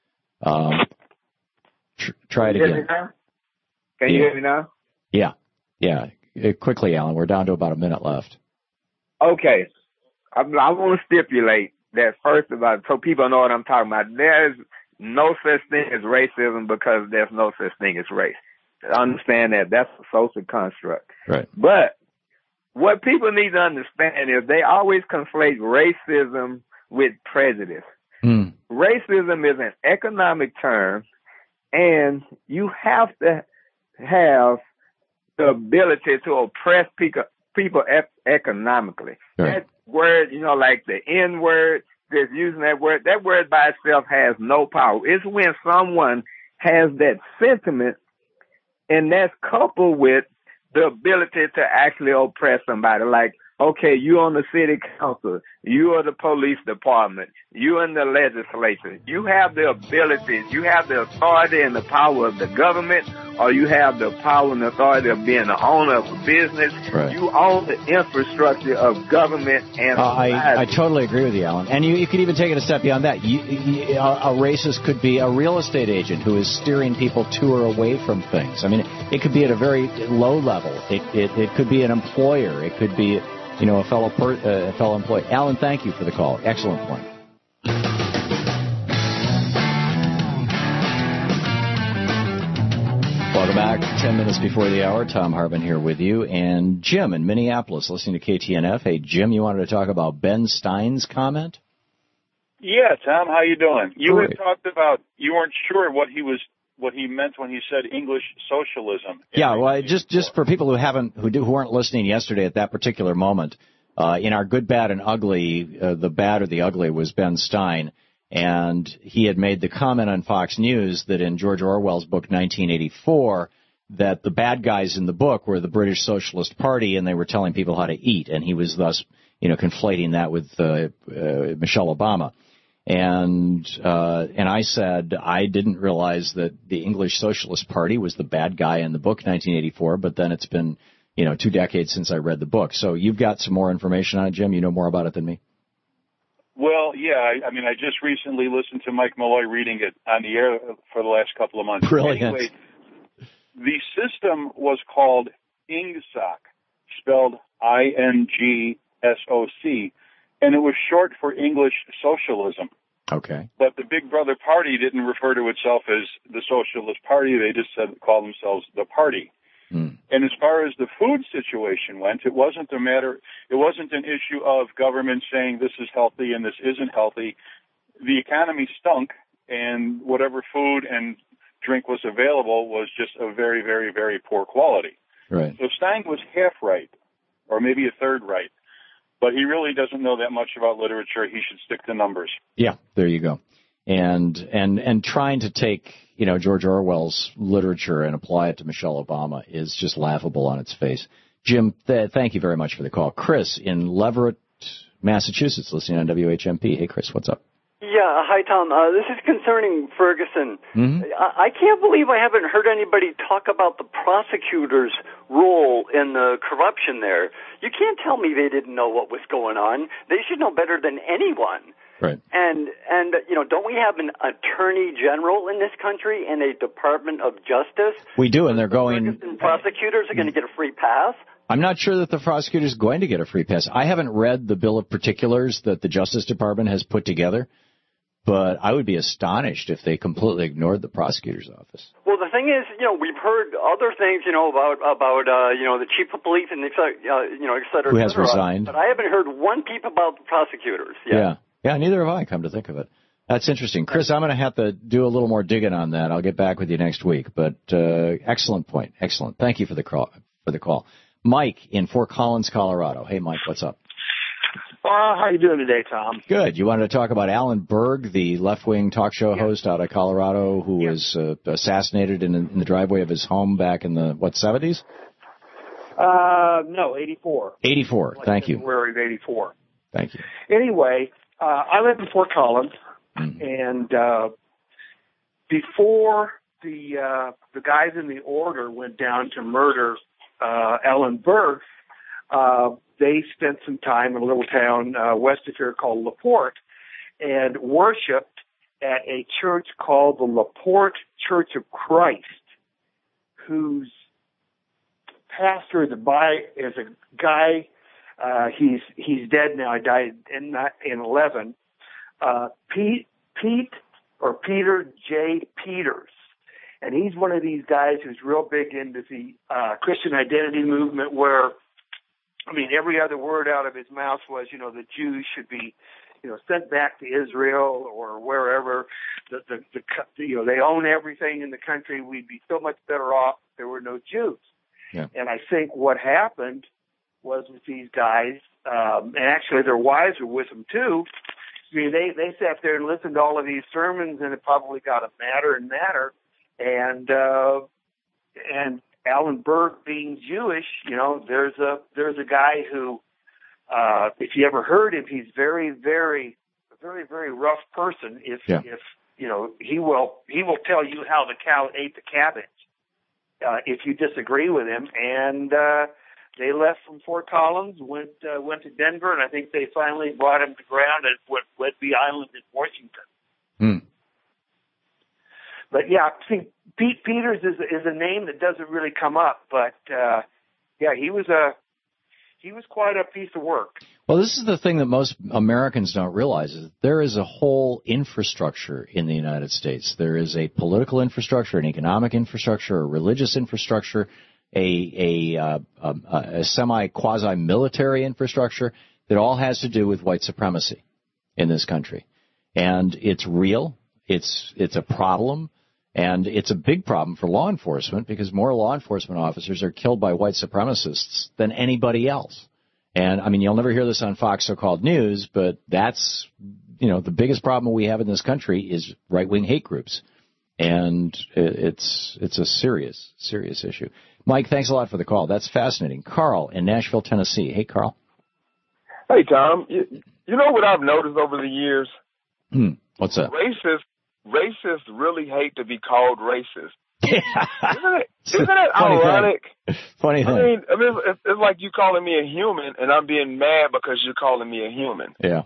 Try it again. Can you hear me now? Yeah. Quickly, Alan. We're down to about a minute left. Okay. I want to stipulate that first of all, so people know what I'm talking about. There's no such thing as racism because there's no such thing as race. Understand that that's a social construct. Right. But what people need to understand is they always conflate racism with prejudice. Racism is an economic term, and you have to have the ability to oppress people economically. Right. That word, like the N word, just using that word by itself has no power. It's when someone has that sentiment, and that's coupled with the ability to actually oppress somebody. Like, okay, you on the city council, you are the police department, you in the legislature. You have the abilities, you have the authority and the power of the government, or you have the power and authority of being the owner of a business. Right. You own the infrastructure of government and I totally agree with you, Alan. And you could even take it a step beyond that. A racist could be a real estate agent who is steering people to or away from things. I mean, it could be at a very low level. It could be an employer. It could be, a fellow employee. Alan, thank you for the call. Excellent point. Welcome back. 10 minutes before the hour. Tom Hartman here with you. And Jim in Minneapolis listening to KTNF. Hey, Jim, you wanted to talk about Ben Stein's comment? Yeah, Tom, how you doing? You had talked about you weren't sure what he meant when he said English socialism. Yeah, well, just for people who weren't listening yesterday at that particular moment, in our Good, Bad, and Ugly, the bad or the ugly was Ben Stein, and he had made the comment on Fox News that in George Orwell's book 1984, that the bad guys in the book were the British Socialist Party, and they were telling people how to eat, and he was thus, conflating that with Michelle Obama. And I said I didn't realize that the English Socialist Party was the bad guy in the book 1984, but then it's been, 2 decades since I read the book. So you've got some more information on it, Jim? You know more about it than me? Well, yeah. I mean, I just recently listened to Mike Malloy reading it on the air for the last couple of months. Brilliant. Anyway, the system was called INGSOC, spelled INGSOC, and it was short for English Socialism. Okay. But the Big Brother Party didn't refer to itself as the Socialist Party. They just called themselves the Party. And as far as the food situation went, it wasn't an issue of government saying this is healthy and this isn't healthy. The economy stunk, and whatever food and drink was available was just of very, very, very poor quality. Right. So Stein was half right, or maybe a third right. But he really doesn't know that much about literature. He should stick to numbers. Yeah, there you go. And trying to take, George Orwell's literature and apply it to Michelle Obama is just laughable on its face. Jim, thank you very much for the call. Chris in Leverett, Massachusetts, listening on WHMP. Hey, Chris, what's up? Yeah, hi, Tom. This is concerning Ferguson. Mm-hmm. I can't believe I haven't heard anybody talk about the prosecutor's role in the corruption there. You can't tell me they didn't know what was going on. They should know better than anyone. Right. And don't we have an attorney general in this country and a Department of Justice? We do, and they're going... Ferguson prosecutors are going to get a free pass? I'm not sure that the prosecutor is going to get a free pass. I haven't read the bill of particulars that the Justice Department has put together, but I would be astonished if they completely ignored the prosecutor's office. Well, the thing is, we've heard other things, about the chief of police and et cetera, who has resigned. But I haven't heard one peep about the prosecutors yet. Yeah, neither have I, come to think of it. That's interesting. Chris, I'm going to have to do a little more digging on that. I'll get back with you next week. But excellent point. Excellent. Thank you for the call. Mike in Fort Collins, Colorado. Hey, Mike, what's up? How you doing today, Tom? Good. You wanted to talk about Alan Berg, the left-wing talk show host out of Colorado who was assassinated in the driveway of his home back in the, 70s? No, 84. 84. Thank you. February of 84. Thank you. Anyway, I live in Fort Collins, and before the guys in the order went down to murder Alan Berg, they spent some time in a little town west of here called LaPorte and worshipped at a church called the LaPorte Church of Christ, whose pastor is a guy. He's dead now. He died in 11. Peter J. Peters. And he's one of these guys who's real big into the Christian identity movement, where I mean, every other word out of his mouth was, the Jews should be, sent back to Israel or wherever. They own everything in the country. We'd be so much better off if there were no Jews. Yeah. And I think what happened was with these guys, and actually their wives were with them too. I mean, they sat there and listened to all of these sermons, and it probably got them madder and madder. And Alan Berg being Jewish, there's a guy who, if you ever heard him, he's very, very rough person. If he will tell you how the cow ate the cabbage, if you disagree with him. And they left from Fort Collins, went to Denver, and I think they finally brought him to ground at Whidbey Island in Washington. But yeah, see, Pete Peters is a name that doesn't really come up, but he was quite a piece of work. Well, this is the thing that most Americans don't realize is there is a whole infrastructure in the United States. There is a political infrastructure, an economic infrastructure, a religious infrastructure, a semi-quasi-military infrastructure that all has to do with white supremacy in this country. And it's real. It's a problem. And it's a big problem for law enforcement because more law enforcement officers are killed by white supremacists than anybody else. And, I mean, you'll never hear this on Fox so-called news, but that's, the biggest problem we have in this country is right-wing hate groups. And it's a serious, serious issue. Mike, thanks a lot for the call. That's fascinating. Carl in Nashville, Tennessee. Hey, Carl. Hey, Tom. You know what I've noticed over the years? What's that? Racists really hate to be called racist. Isn't it ironic? Funny thing. I mean, it's like you calling me a human, and I'm being mad because you're calling me a human. Yeah.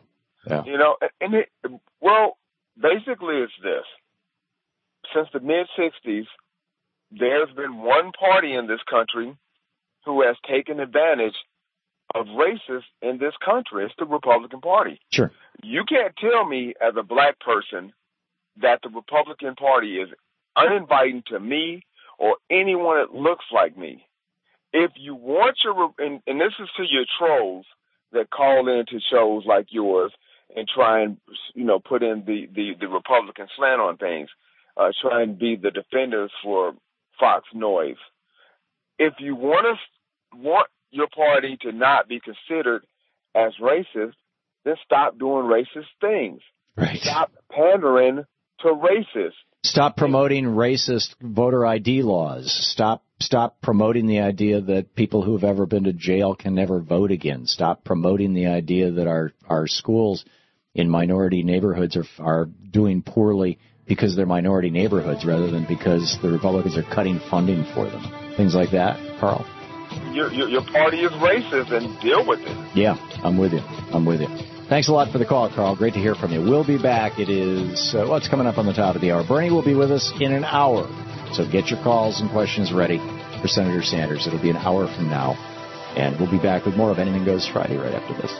Basically it's this. Since the mid-'60s, there's been one party in this country who has taken advantage of racists in this country. It's the Republican Party. Sure. You can't tell me as a black person that the Republican Party is uninviting to me or anyone that looks like me. If you want and this is to your trolls that call into shows like yours and try and, put in the Republican slant on things, try and be the defenders for Fox Noise. If you want your party to not be considered as racist, then stop doing racist things. Right. Stop pandering to racists. Stop promoting racist voter ID laws. Stop promoting the idea that people who have ever been to jail can never vote again. Stop promoting the idea that our schools in minority neighborhoods are doing poorly because they're minority neighborhoods rather than because the Republicans are cutting funding for them. Things like that, Carl. Your party is racist and deal with it. Yeah, I'm with you. Thanks a lot for the call, Carl. Great to hear from you. We'll be back. It is what's coming up on the top of the hour. Bernie will be with us in an hour. So get your calls and questions ready for Senator Sanders. It'll be an hour from now. And we'll be back with more of Anything Goes Friday right after this.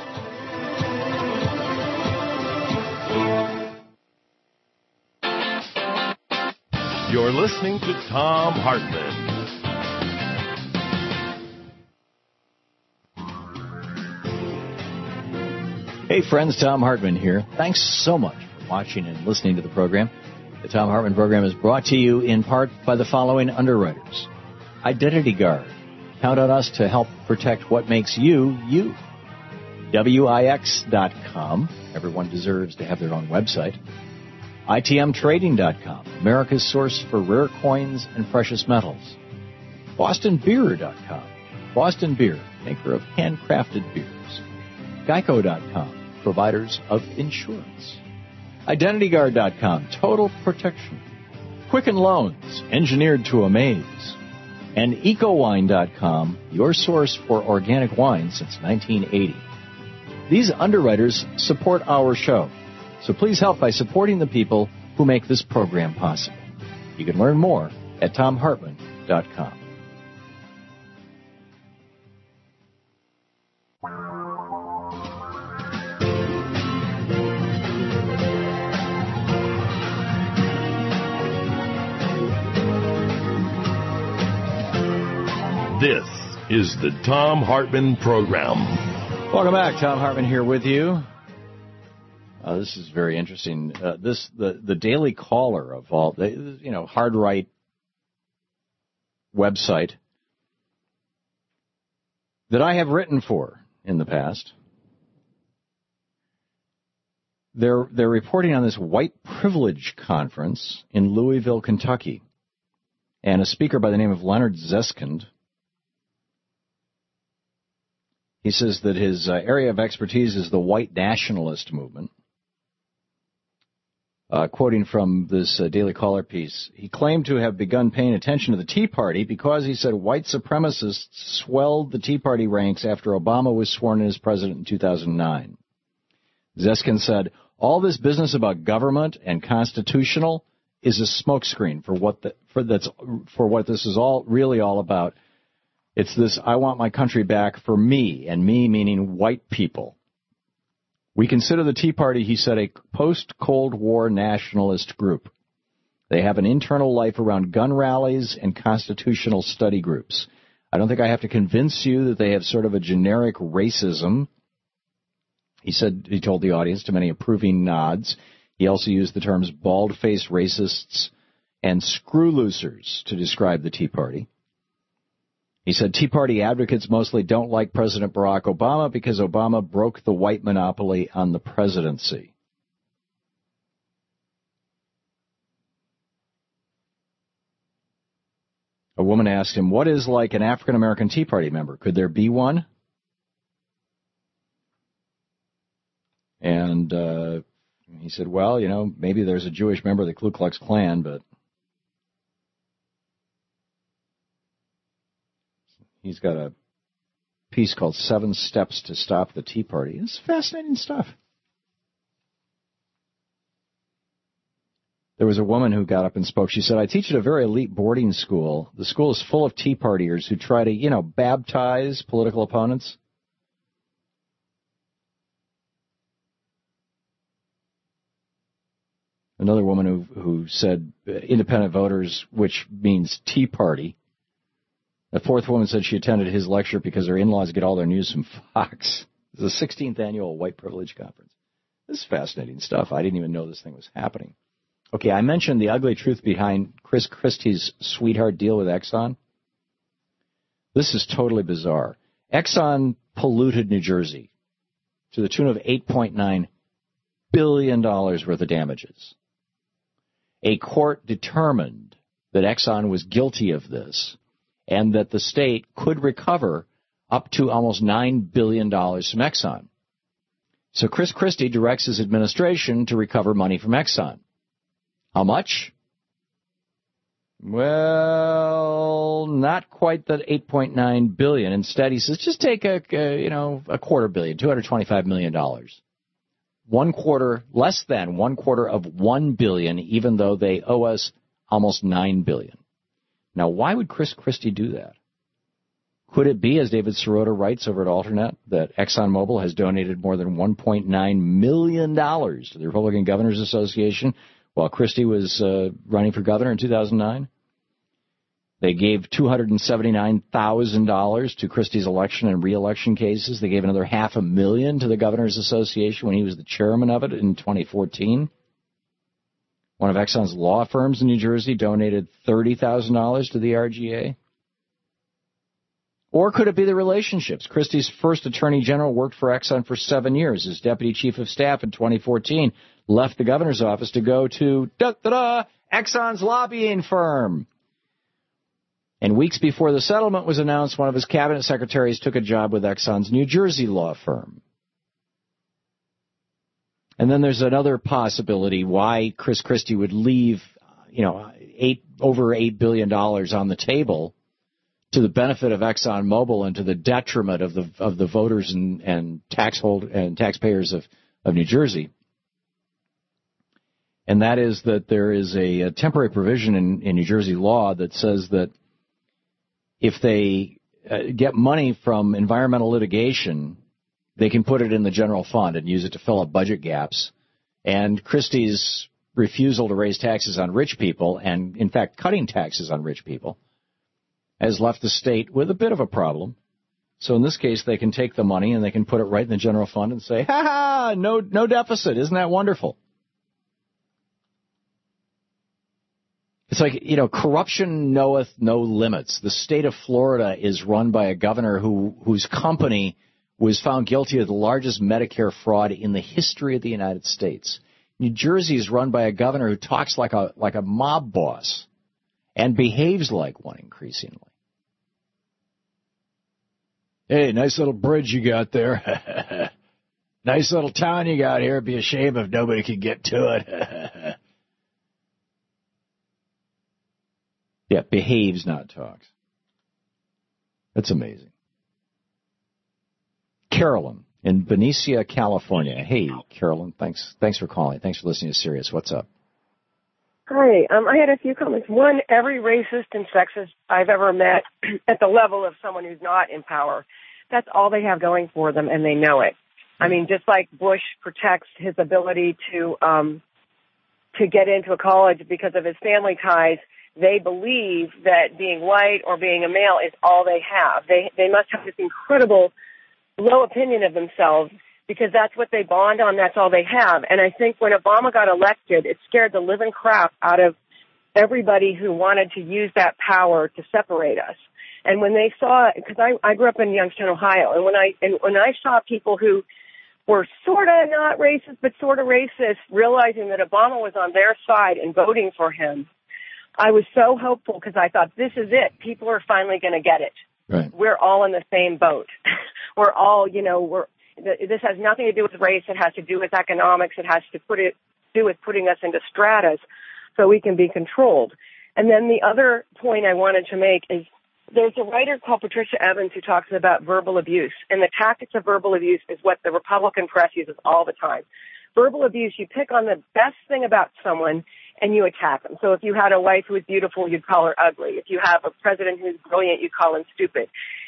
You're listening to Thom Hartmann. Hey friends, Thom Hartmann here. Thanks so much for watching and listening to the program. The Thom Hartmann program is brought to you in part by the following underwriters. Identity Guard. Count on us to help protect what makes you, you. WIX.com. Everyone deserves to have their own website. ITMTrading.com. America's source for rare coins and precious metals. BostonBeer.com. Boston Beer, maker of handcrafted beers. Geico.com. Providers of insurance. IdentityGuard.com, total protection. Quicken Loans, engineered to amaze. And EcoWine.com, your source for organic wine since 1980. These underwriters support our show, so please help by supporting the people who make this program possible. You can learn more at TomHartmann.com. This is the Thom Hartmann Program. Welcome back. Thom Hartmann here with you. This is very interesting. The Daily Caller of all, hard right website that I have written for in the past. They're reporting on this white privilege conference in Louisville, Kentucky, and a speaker by the name of Leonard Zeskind. He says that his area of expertise is the white nationalist movement. Quoting from this Daily Caller piece, he claimed to have begun paying attention to the Tea Party because, he said, white supremacists swelled the Tea Party ranks after Obama was sworn in as president in 2009. Zeskind said, all this business about government and constitutional is a smokescreen for what this is all really all about. It's this, I want my country back for me, and me meaning white people. We consider the Tea Party, he said, a post-Cold War nationalist group. They have an internal life around gun rallies and constitutional study groups. I don't think I have to convince you that they have sort of a generic racism. He told the audience, to many approving nods. He also used the terms bald-faced racists and screw-loosers to describe the Tea Party. He said Tea Party advocates mostly don't like President Barack Obama because Obama broke the white monopoly on the presidency. A woman asked him, what is like an African-American Tea Party member? Could there be one? And he said, well, maybe there's a Jewish member of the Ku Klux Klan, but he's got a piece called 7 Steps to Stop the Tea Party. It's fascinating stuff. There was a woman who got up and spoke. She said, I teach at a very elite boarding school. The school is full of Tea Partiers who try to, baptize political opponents. Another woman who said independent voters, which means Tea Party. A fourth woman said she attended his lecture because her in-laws get all their news from Fox. It's the 16th annual White Privilege Conference. This is fascinating stuff. I didn't even know this thing was happening. Okay, I mentioned the ugly truth behind Chris Christie's sweetheart deal with Exxon. This is totally bizarre. Exxon polluted New Jersey to the tune of $8.9 billion worth of damages. A court determined that Exxon was guilty of this and that the state could recover up to almost $9 billion from Exxon. So Chris Christie directs his administration to recover money from Exxon. How much? Well, not quite the $8.9 billion. Instead, he says, just take a $250 million, $225 million. Less than one quarter of $1 billion, even though they owe us almost $9 billion. Now, why would Chris Christie do that? Could it be, as David Sirota writes over at Alternet, that ExxonMobil has donated more than $1.9 million to the Republican Governors Association while Christie was running for governor in 2009? They gave $279,000 to Christie's election and re-election cases. They gave another $500,000 to the Governors Association when he was the chairman of it in 2014. One of Exxon's law firms in New Jersey donated $30,000 to the RGA. Or could it be the relationships? Christie's first attorney general worked for Exxon for 7 years. His deputy chief of staff in 2014 left the governor's office to go to Exxon's lobbying firm. And weeks before the settlement was announced, one of his cabinet secretaries took a job with Exxon's New Jersey law firm. And then there's another possibility why Chris Christie would leave, over $8 billion on the table to the benefit of ExxonMobil and to the detriment of the voters and taxpayers of New Jersey. And that is that there is a temporary provision in New Jersey law that says that if they get money from environmental litigation, they can put it in the general fund and use it to fill up budget gaps. And Christie's refusal to raise taxes on rich people, and in fact cutting taxes on rich people, has left the state with a bit of a problem. So in this case, they can take the money and they can put it right in the general fund and say, ha, no deficit. Isn't that wonderful? It's like, corruption knoweth no limits. The state of Florida is run by a governor whose company was found guilty of the largest Medicare fraud in the history of the United States. New Jersey is run by a governor who talks like a mob boss and behaves like one increasingly. Hey, nice little bridge you got there. Nice little town you got here. It'd be a shame if nobody could get to it. Yeah, behaves, not talks. That's amazing. Carolyn in Benicia, California. Hey, Carolyn, thanks for calling. Thanks for listening to Sirius. What's up? Hi. I had a few comments. One, every racist and sexist I've ever met at the level of someone who's not in power, that's all they have going for them, and they know it. I mean, just like Bush protects his ability to get into a college because of his family ties, they believe that being white or being a male is all they have. They must have this incredible low opinion of themselves because that's what they bond on, that's all they have. And I think when Obama got elected, it scared the living crap out of everybody who wanted to use that power to separate us. And when they saw, because I grew up in Youngstown, Ohio, and when I saw people who were sort of not racist but sort of racist, realizing that Obama was on their side and voting for him, I was so hopeful because I thought, this is it. People are finally going to get it. Right. We're all in the same boat. We're all, this has nothing to do with race. It has to do with economics. It has to do with putting us into stratas so we can be controlled. And then the other point I wanted to make is there's a writer called Patricia Evans who talks about verbal abuse. And the tactics of verbal abuse is what the Republican press uses all the time. Verbal abuse, you pick on the best thing about someone and you attack them. So if you had a wife who was beautiful, you'd call her ugly. If you have a president who's brilliant, you call him stupid.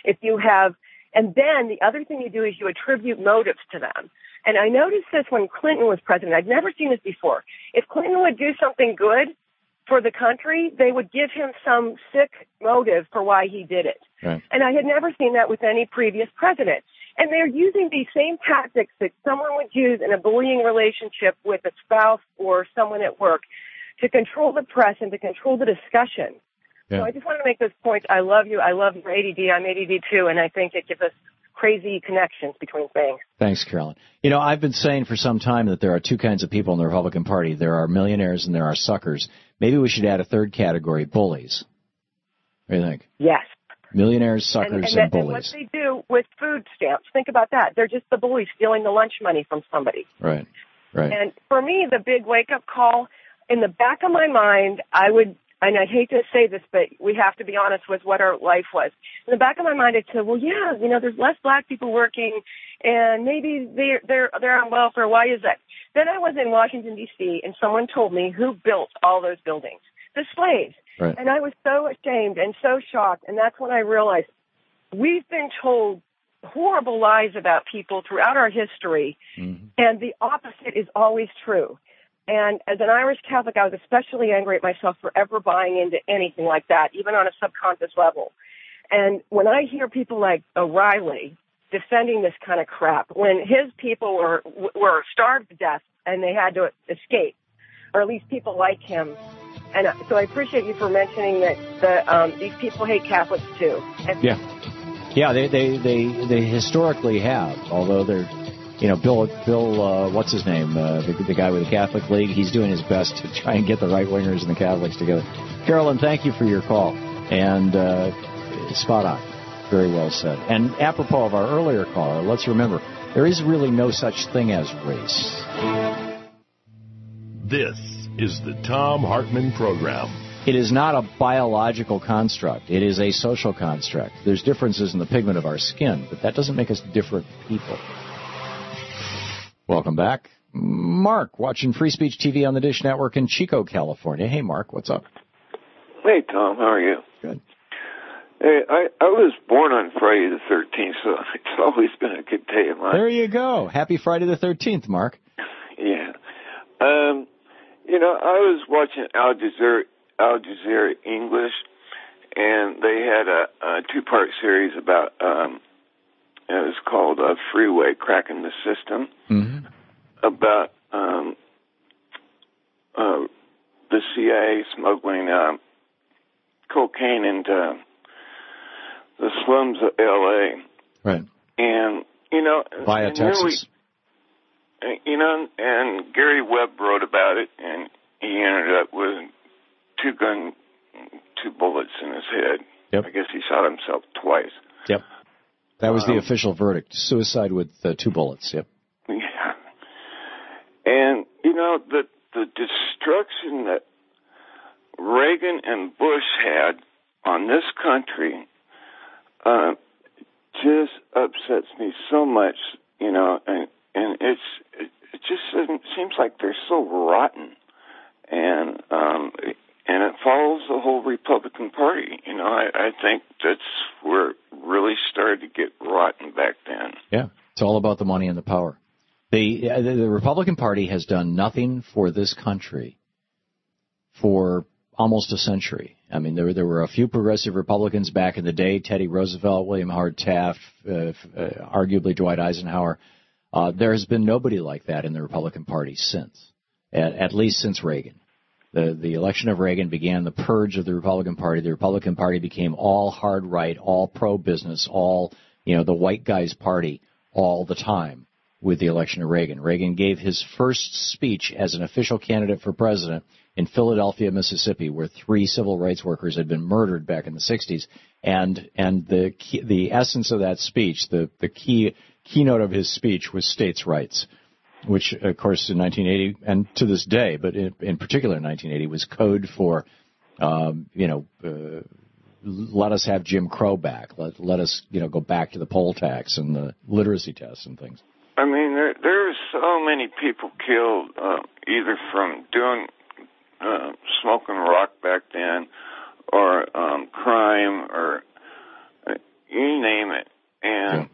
And then the other thing you do is you attribute motives to them. And I noticed this when Clinton was president. I'd never seen this before. If Clinton would do something good for the country, they would give him some sick motive for why he did it. Right. And I had never seen that with any previous president. And they're using these same tactics that someone would use in a bullying relationship with a spouse or someone at work to control the press and to control the discussion. Yeah. So I just want to make those points. I love you. I love your ADD. I'm ADD too, and I think it gives us crazy connections between things. Thanks, Carolyn. I've been saying for some time that there are two kinds of people in the Republican Party. There are millionaires and there are suckers. Maybe we should add a third category, bullies. What do you think? Yes. Millionaires, suckers, and bullies. And what they do with food stamps, think about that. They're just the bullies stealing the lunch money from somebody. Right. And for me, the big wake-up call, in the back of my mind, and I hate to say this, but we have to be honest with what our life was. In the back of my mind, I'd say, well, yeah, there's less black people working, and maybe they're on welfare. Why is that? Then I was in Washington, D.C., and someone told me who built all those buildings. The slaves. Right. And I was so ashamed and so shocked, and that's when I realized we've been told horrible lies about people throughout our history, and the opposite is always true. And as an Irish Catholic, I was especially angry at myself for ever buying into anything like that, even on a subconscious level. And when I hear people like O'Reilly defending this kind of crap, when his people were starved to death and they had to escape, or at least people like him. And so I appreciate you for mentioning that these people hate Catholics too. Yeah, they historically have, although they're, Bill, what's his name, the guy with the Catholic League, he's doing his best to try and get the right-wingers and the Catholics together. Carolyn, thank you for your call, and spot on. Very well said. And apropos of our earlier caller, let's remember, there is really no such thing as race. This is the Thom Hartmann Program. It is not a biological construct. It is a social construct. There's differences in the pigment of our skin, but that doesn't make us different people. Welcome back. Mark, watching Free Speech TV on the Dish Network in Chico, California. Hey, Mark, what's up? Hey, Tom, how are you? Good. Hey, I was born on Friday the 13th, so it's always been a good day of mine. There you go. Happy Friday the 13th, Mark. Yeah. I was watching Al Jazeera English, and they had a two-part series about it was called Freeway, Cracking the System, about the CIA smuggling cocaine into the slums of L.A. Right. And, via Texas. Really, and Gary Webb wrote about it, and he ended up with two bullets in his head. Yep. I guess he shot himself twice. Yep. That was the official verdict. Suicide with 2 bullets. Yep. Yeah. And, the destruction that Reagan and Bush had on this country just upsets me so much, and it just seems like they're so rotten, and it follows the whole Republican Party. I think that's where it really started to get rotten back then. Yeah, it's all about the money and the power. The Republican Party has done nothing for this country for almost a century. I mean, there were a few progressive Republicans back in the day, Teddy Roosevelt, William Howard Taft, arguably Dwight Eisenhower. There has been nobody like that in the Republican Party since, at least since Reagan. The election of Reagan began the purge of the Republican Party. The Republican Party became all hard right, all pro-business, all, the white guy's party all the time with the election of Reagan. Reagan gave his first speech as an official candidate for president in Philadelphia, Mississippi, where 3 civil rights workers had been murdered back in the 60s. And the essence of that speech, the keynote of his speech was states' rights, which, of course, in 1980, and to this day, but in particular in 1980, was code for, let us have Jim Crow back. Let us, go back to the poll tax and the literacy tests and things. I mean, there's so many people killed, either from doing smoking rock back then, or crime, or you name it. And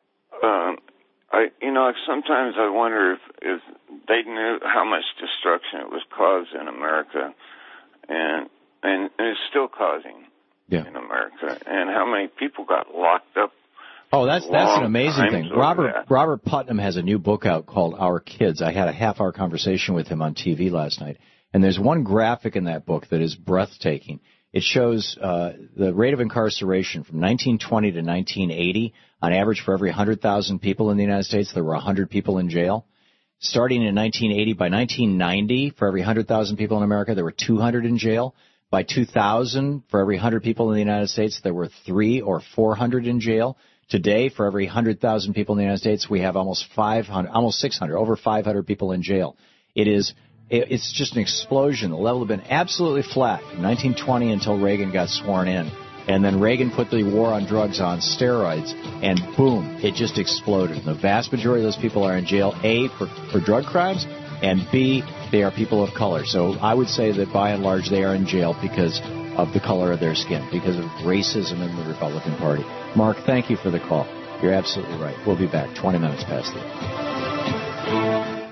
sometimes I wonder if they knew how much destruction it was caused in America, and it's still causing in America, and how many people got locked up. Oh, that's an amazing thing. Robert Putnam has a new book out called Our Kids. I had a half-hour conversation with him on TV last night, and there's one graphic in that book that is breathtaking. It shows the rate of incarceration from 1920 to 1980. On average, for every 100,000 people in the United States, there were 100 people in jail. Starting in 1980, by 1990, for every 100,000 people in America, there were 200 in jail. By 2000, for every 100 people in the United States, there were 300 or 400 in jail. Today, for every 100,000 people in the United States, we have almost 600, over 500 people in jail. It's just an explosion. The level had been absolutely flat from 1920 until Reagan got sworn in. And then Reagan put the war on drugs on steroids, and boom, it just exploded. And the vast majority of those people are in jail, A, for drug crimes, and B, they are people of color. So I would say that by and large they are in jail because of the color of their skin, because of racism in the Republican Party. Mark, thank you for the call. You're absolutely right. We'll be back 20 minutes past the hour.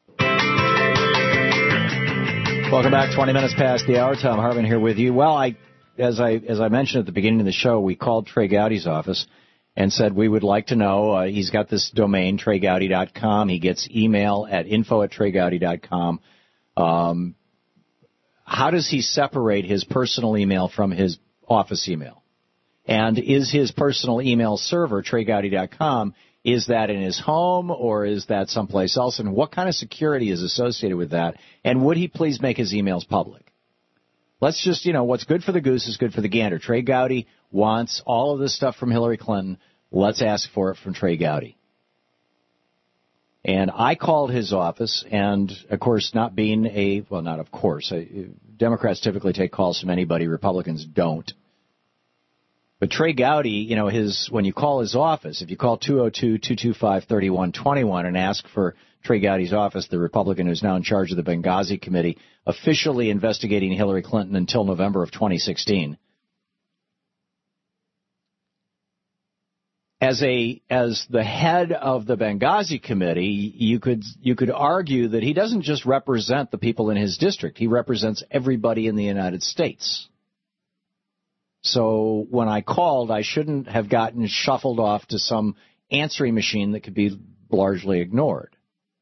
Welcome back, 20 minutes past the hour. Tom Hartman here with you. Well, as I mentioned at the beginning of the show, we called Trey Gowdy's office and said we would like to know. He's got this domain, TreyGowdy.com. He gets email at info@TreyGowdy.com. How does he separate his personal email from his office email? And is his personal email server, TreyGowdy.com, is that in his home or is that someplace else? And what kind of security is associated with that? And would he please make his emails public? Let's just, what's good for the goose is good for the gander. Trey Gowdy wants all of this stuff from Hillary Clinton. Let's ask for it from Trey Gowdy. And I called his office, and, of course, Democrats typically take calls from anybody. Republicans don't. But Trey Gowdy, when you call his office, if you call 202-225-3121 and ask for Trey Gowdy's office, the Republican who's now in charge of the Benghazi Committee, officially investigating Hillary Clinton until November of 2016. As the head of the Benghazi Committee, you could argue that he doesn't just represent the people in his district. He represents everybody in the United States. So when I called, I shouldn't have gotten shuffled off to some answering machine that could be largely ignored.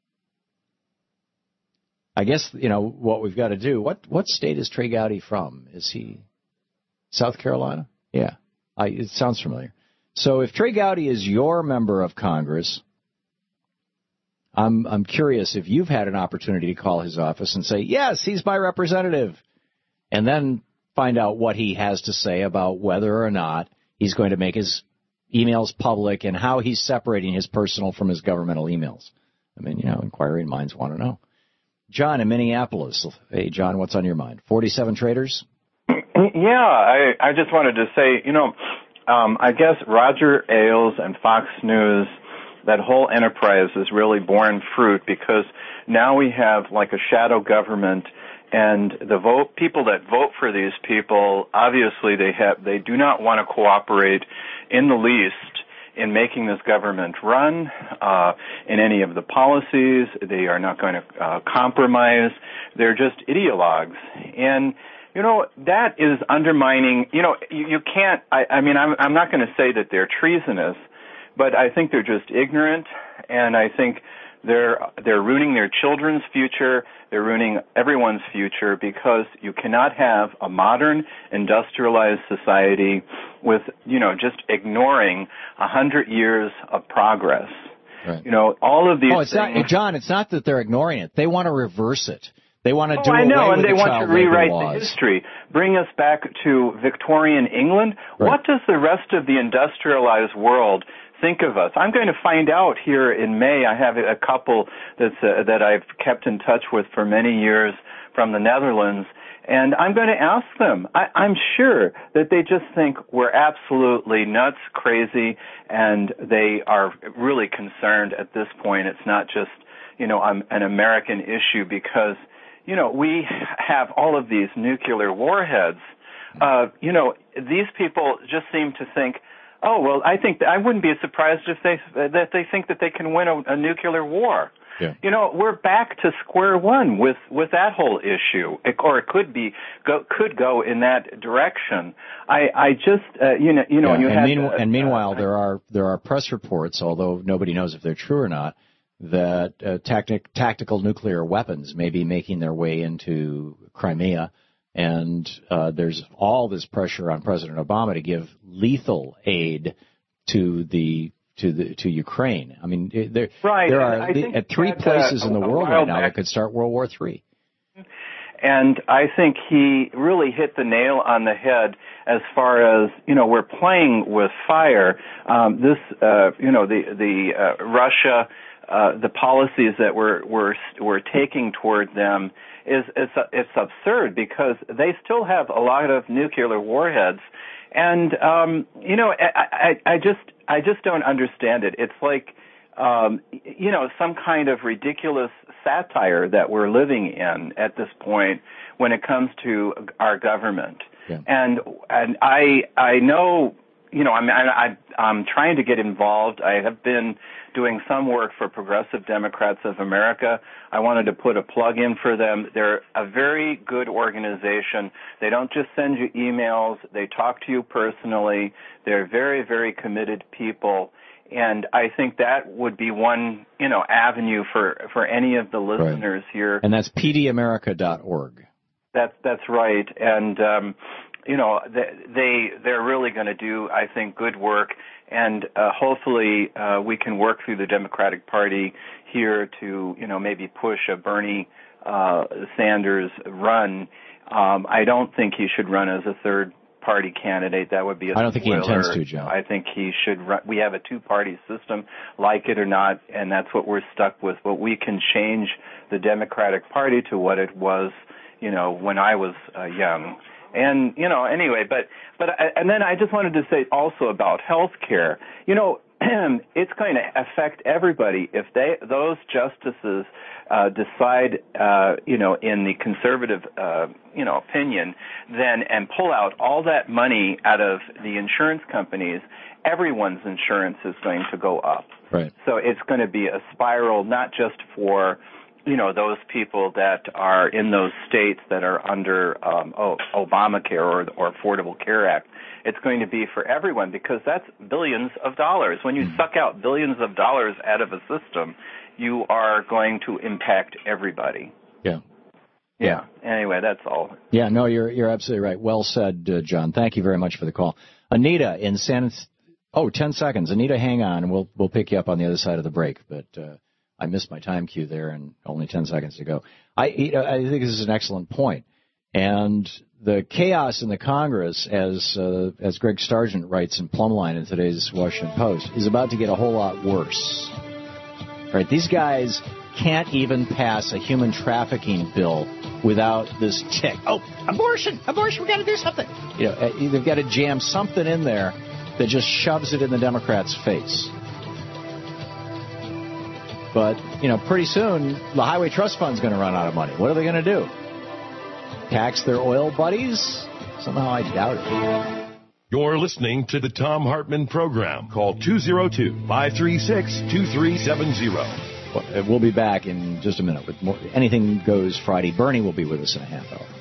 I guess, what we've got to do, what state is Trey Gowdy from? Is he South Carolina? Yeah, it sounds familiar. So if Trey Gowdy is your member of Congress, I'm curious if you've had an opportunity to call his office and say, yes, he's my representative, and then find out what he has to say about whether or not he's going to make his emails public and how he's separating his personal from his governmental emails. I mean, inquiring minds want to know. John in Minneapolis. Hey, John, what's on your mind? 47 traders? Yeah, I just wanted to say, I guess Roger Ailes and Fox News, that whole enterprise has really borne fruit because now we have like a shadow government, and the people that vote for these people, obviously they do not want to cooperate in the least in making this government run, in any of the policies. They are not going to compromise. They're just ideologues. And that is undermining, you can't, I'm not going to say that they're treasonous, but I think they're just ignorant, and I think they're ruining their children's future, they're ruining everyone's future, because you cannot have a modern industrialized society with, just ignoring 100 years of progress. Right. All of these things. John, it's not that they're ignoring it. They want to reverse it. They want to do away I know, with and they want to rewrite laws. the history, bring us back to Victorian England. Right. What does the rest of the industrialized world think of us? I'm going to find out here in May. I have a couple that I've kept in touch with for many years from the Netherlands, and I'm going to ask them. I'm sure that they just think we're absolutely nuts, crazy, and they are really concerned at this point. It's not just, an American issue, because we have all of these nuclear warheads. These people just seem to think, oh, well, I think I wouldn't be surprised if they think that they can win a nuclear war. Yeah. We're back to square one with that whole issue, or it could go in that direction. Meanwhile, there are press reports, although nobody knows if they're true or not, that tactical nuclear weapons may be making their way into Crimea, and there's all this pressure on President Obama to give lethal aid to Ukraine. I mean, there are at three places in the world right now that could start World War III. And I think he really hit the nail on the head as far as, we're playing with fire. Russia, the policies that we're taking toward them it's absurd, because they still have a lot of nuclear warheads. And, I just don't understand it. It's like, some kind of ridiculous satire that we're living in at this point when it comes to our government. Yeah. And I know, I'm trying to get involved. I have been doing some work for Progressive Democrats of America. I wanted to put a plug in for them. They're a very good organization. They don't just send you emails. They talk to you personally. They're very, very committed people. And I think that would be one, avenue for any of the listeners here. And that's pdamerica.org. That's right. And, they're really going to do, I think, good work. And hopefully we can work through the Democratic Party here to, maybe push a Bernie Sanders run. I don't think he should run as a third-party candidate. That would be a I don't think he intends to, Joe. I think he should run. We have a two-party system, like it or not, and that's what we're stuck with. But we can change the Democratic Party to what it was, when I was young. And, anyway, but and then I just wanted to say also about health care. It's going to affect everybody if those justices decide, in the conservative, opinion, then and pull out all that money out of the insurance companies. Everyone's insurance is going to go up. Right. So it's going to be a spiral, not just for those people that are in those states that are under Obamacare or Affordable Care Act. It's going to be for everyone because that's billions of dollars. When you suck out billions of dollars out of a system, you are going to impact everybody. Yeah. Anyway, that's all. Yeah, no, you're absolutely right. Well said, John. Thank you very much for the call. Anita in 10 seconds. Anita, hang on, and we'll pick you up on the other side of the break. But I missed my time cue there, and only 10 seconds to go. I think this is an excellent point. And the chaos in the Congress, as Greg Sargent writes in Plumline in today's Washington Post, is about to get a whole lot worse. Right? These guys can't even pass a human trafficking bill without this tick. Oh, abortion, we got to do something. They've got to jam something in there that just shoves it in the Democrats' face. But, pretty soon the Highway Trust Fund's going to run out of money. What are they going to do? Tax their oil buddies? Somehow I doubt it. You're listening to the Thom Hartmann Program. Call 202-536-2370. We'll be back in just a minute with more Anything Goes Friday. Bernie will be with us in a half hour.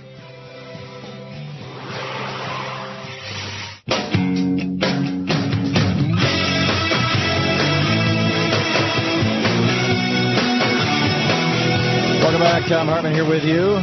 Welcome back. Thom Hartmann here with you.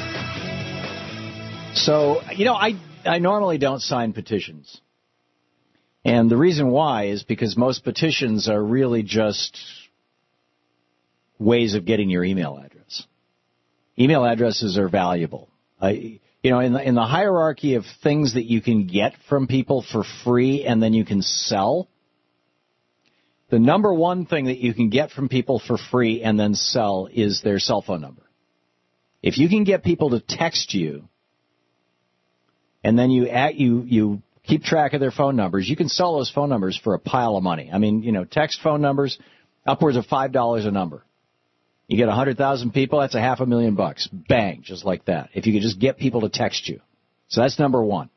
So, I normally don't sign petitions. And the reason why is because most petitions are really just ways of getting your email address. Email addresses are valuable. In the hierarchy of things that you can get from people for free and then you can sell, the number one thing that you can get from people for free and then sell is their cell phone number. If you can get people to text you and then you keep track of their phone numbers, you can sell those phone numbers for a pile of money. I mean, text phone numbers, upwards of $5 a number. You get 100,000 people, that's $500,000. Bang, just like that. If you could just get people to text you. So that's number one.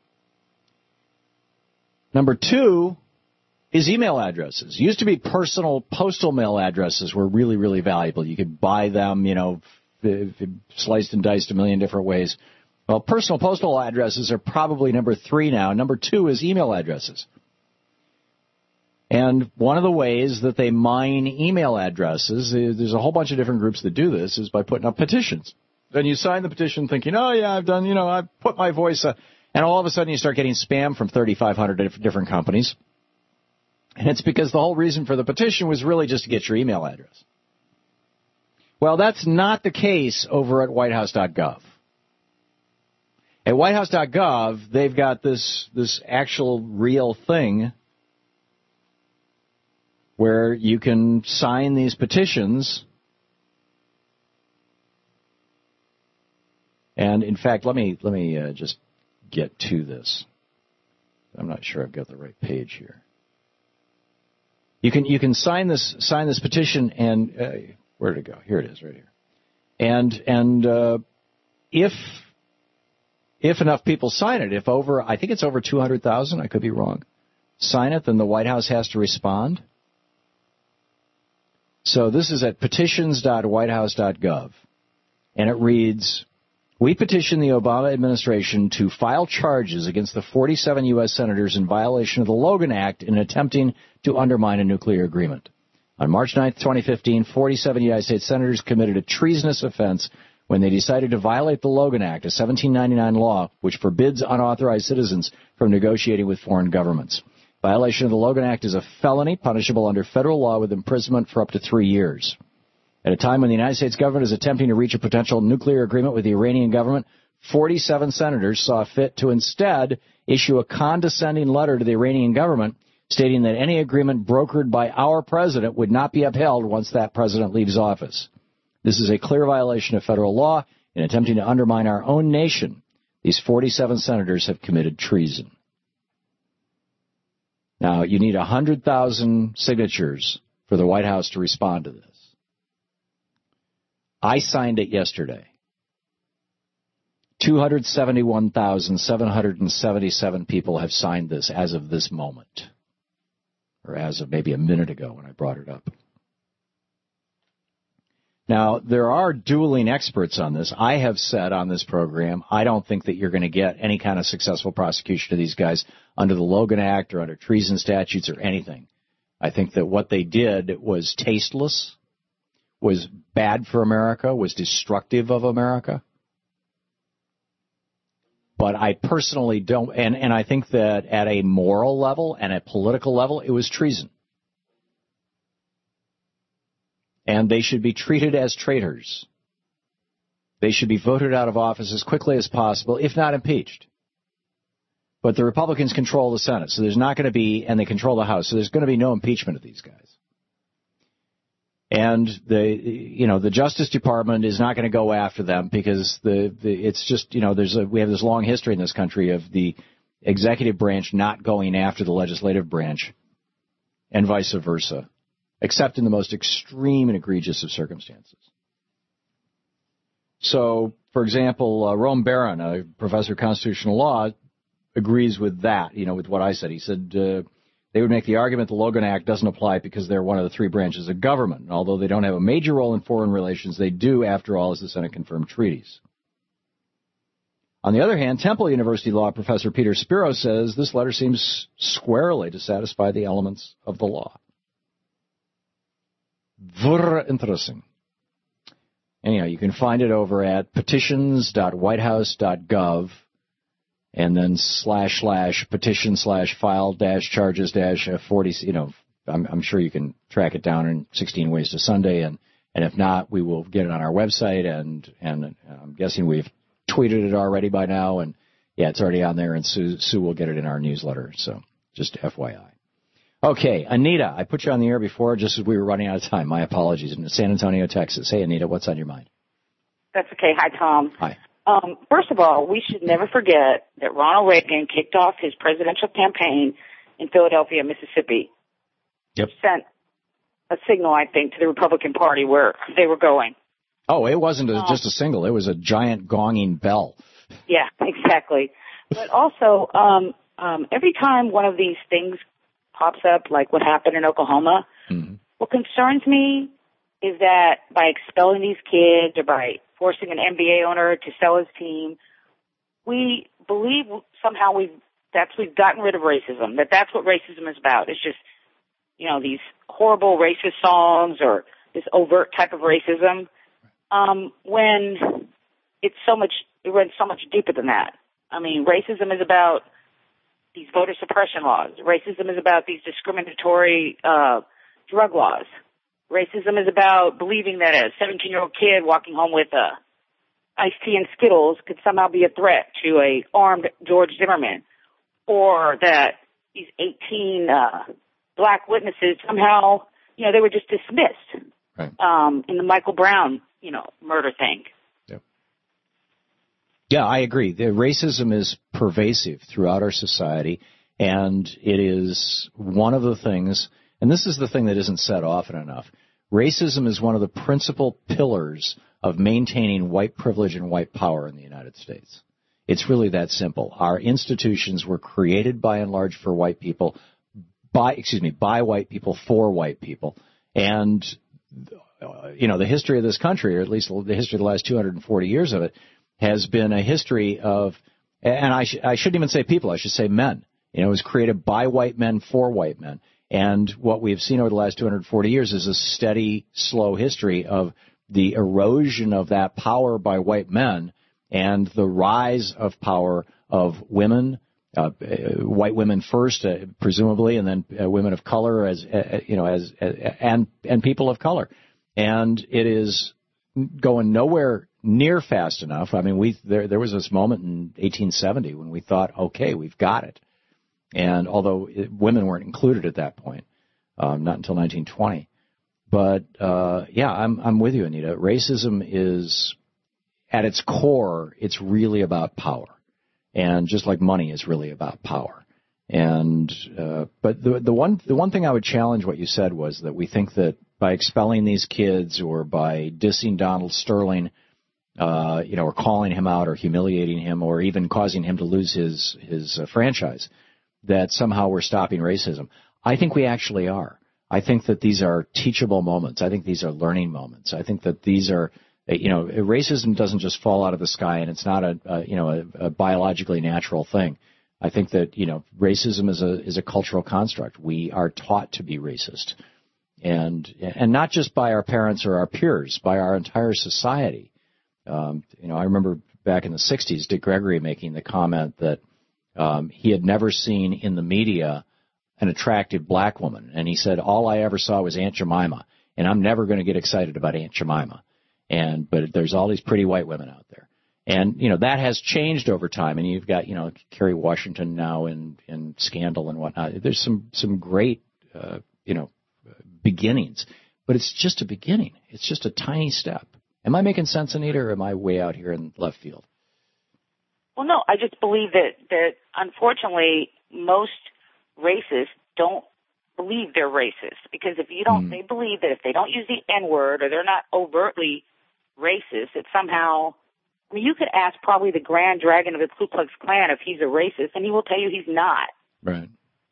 Number two is email addresses. Used to be personal postal mail addresses were really, really valuable. You could buy them, sliced and diced a million different ways. Well, personal postal addresses are probably number three now. Number two is email addresses. And one of the ways that they mine email addresses, there's a whole bunch of different groups that do this, is by putting up petitions. Then you sign the petition thinking, oh, yeah, I've done, I've put my voice, and all of a sudden you start getting spam from 3,500 different companies. And it's because the whole reason for the petition was really just to get your email address. Well, that's not the case over at whitehouse.gov. At whitehouse.gov, they've got this actual real thing where you can sign these petitions. And in fact, let me just get to this. I'm not sure I've got the right page here. You can sign this petition, and where did it go? Here it is, right here. And if enough people sign it, I think it's over 200,000, I could be wrong, sign it, then the White House has to respond. So this is at petitions.whitehouse.gov, and it reads, we petition the Obama administration to file charges against the 47 U.S. senators in violation of the Logan Act in attempting to undermine a nuclear agreement. On March 9, 2015, 47 United States senators committed a treasonous offense when they decided to violate the Logan Act, a 1799 law which forbids unauthorized citizens from negotiating with foreign governments. Violation of the Logan Act is a felony punishable under federal law with imprisonment for up to 3 years. At a time when the United States government is attempting to reach a potential nuclear agreement with the Iranian government, 47 senators saw fit to instead issue a condescending letter to the Iranian government stating that any agreement brokered by our president would not be upheld once that president leaves office. This is a clear violation of federal law. In attempting to undermine our own nation, these 47 senators have committed treason. Now, you need 100,000 signatures for the White House to respond to this. I signed it yesterday. 271,777 people have signed this as of this moment, or as of maybe a minute ago when I brought it up. Now, there are dueling experts on this. I have said on this program, I don't think that you're going to get any kind of successful prosecution of these guys under the Logan Act or under treason statutes or anything. I think that what they did was tasteless, was bad for America, was destructive of America. But I personally don't, and I think that at a moral level and a political level, it was treason. And they should be treated as traitors. They should be voted out of office as quickly as possible, if not impeached. But the Republicans control the Senate, so there's not going to be, and they control the House, so there's going to be no impeachment of these guys. And the Justice Department is not going to go after them because it's just, we have this long history in this country of the executive branch not going after the legislative branch and vice versa, except in the most extreme and egregious of circumstances. So, for example, Rome Barron, a professor of constitutional law, agrees with that, with what I said. He said they would make the argument the Logan Act doesn't apply because they're one of the three branches of government. And although they don't have a major role in foreign relations, they do, after all, as the Senate confirmed treaties. On the other hand, Temple University law professor Peter Spiro says this letter seems squarely to satisfy the elements of the law. Very interesting. Anyhow, you can find it over at petitions.whitehouse.gov and then / petition/file-charges-40. I'm sure you can track it down in 16 Ways to Sunday, and if not, we will get it on our website, and I'm guessing we've tweeted it already by now, and yeah, it's already on there, and Sue will get it in our newsletter. So just FYI. Okay, Anita, I put you on the air before just as we were running out of time. My apologies. In San Antonio, Texas. Hey, Anita, what's on your mind? That's okay. Hi, Tom. Hi. First of all, we should never forget that Ronald Reagan kicked off his presidential campaign in Philadelphia, Mississippi. Yep. Sent a signal, I think, to the Republican Party where they were going. Oh, it wasn't just a single. It was a giant gonging bell. Yeah, exactly. But also, every time one of these things pops up, like what happened in Oklahoma, what concerns me is that by expelling these kids or by forcing an NBA owner to sell his team, we believe somehow we've gotten rid of racism, that's what racism is about. It's just, these horrible racist songs or this overt type of racism, when it runs so much deeper than that. I mean, racism is about these voter suppression laws. Racism is about these discriminatory drug laws. Racism is about believing that a 17-year-old kid walking home with iced tea and Skittles could somehow be a threat to a armed George Zimmerman, or that these 18 black witnesses somehow, they were just dismissed right. In the Michael Brown, murder thing. Yeah, I agree. The racism is pervasive throughout our society, and it is one of the things, and this is the thing that isn't said often enough. Racism is one of the principal pillars of maintaining white privilege and white power in the United States. It's really that simple. Our institutions were created by and large for white people, by white people for white people. And, the history of this country, or at least the history of the last 240 years of it, has been a history of, and I shouldn't even say people, I should say men. It was created by white men for white men. And what we've seen over the last 240 years is a steady, slow history of the erosion of that power by white men and the rise of power of women, white women first, presumably, and then women of color and people of color. And it is going nowhere near fast enough. I mean, there was this moment in 1870 when we thought, okay, we've got it. And although women weren't included at that point, not until 1920. But, I'm with you, Anita. Racism is, at its core, it's really about power. And just like money is really about power. And, but the one thing I would challenge what you said was that we think that by expelling these kids or by dissing Donald Sterling, or calling him out or humiliating him or even causing him to lose his franchise, that somehow we're stopping racism. I think we actually are. I think that these are teachable moments. I think these are learning moments. I think that these are, racism doesn't just fall out of the sky, and it's not a biologically natural thing. I think that, racism is a cultural construct. We are taught to be racist. And not just by our parents or our peers, by our entire society. I remember back in the 60s, Dick Gregory making the comment that he had never seen in the media an attractive black woman. And he said, all I ever saw was Aunt Jemima, and I'm never going to get excited about Aunt Jemima. But there's all these pretty white women out there. And, that has changed over time. And you've got, Kerry Washington now in Scandal and whatnot. There's some great, beginnings. But it's just a beginning. It's just a tiny step. Am I making sense, Anita, or am I way out here in left field? Well, no, I just believe that unfortunately most racists don't believe they're racist, because if you don't, they believe that if they don't use the N-word or they're not overtly racist, it somehow, you could ask probably the Grand Dragon of the Ku Klux Klan if he's a racist, and he will tell you he's not. Right.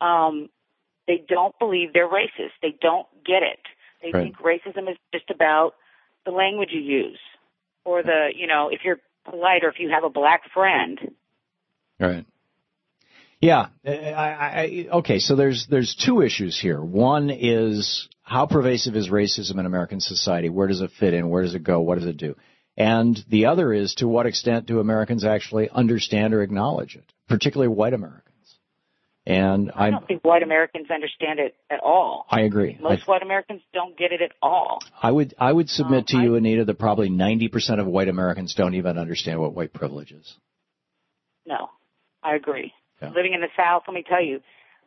They don't believe they're racist. They don't get it. They think racism is just about the language you use, or if you're polite, or if you have a black friend. Right. Yeah. Okay. So there's two issues here. One is, how pervasive is racism in American society? Where does it fit in? Where does it go? What does it do? And the other is, to what extent do Americans actually understand or acknowledge it, particularly white Americans? And I don't think white Americans understand it at all. I agree. Most white Americans don't get it at all. I would submit to you, Anita, that probably 90% of white Americans don't even understand what white privilege is. No, I agree. Yeah. Living in the South, let me tell you,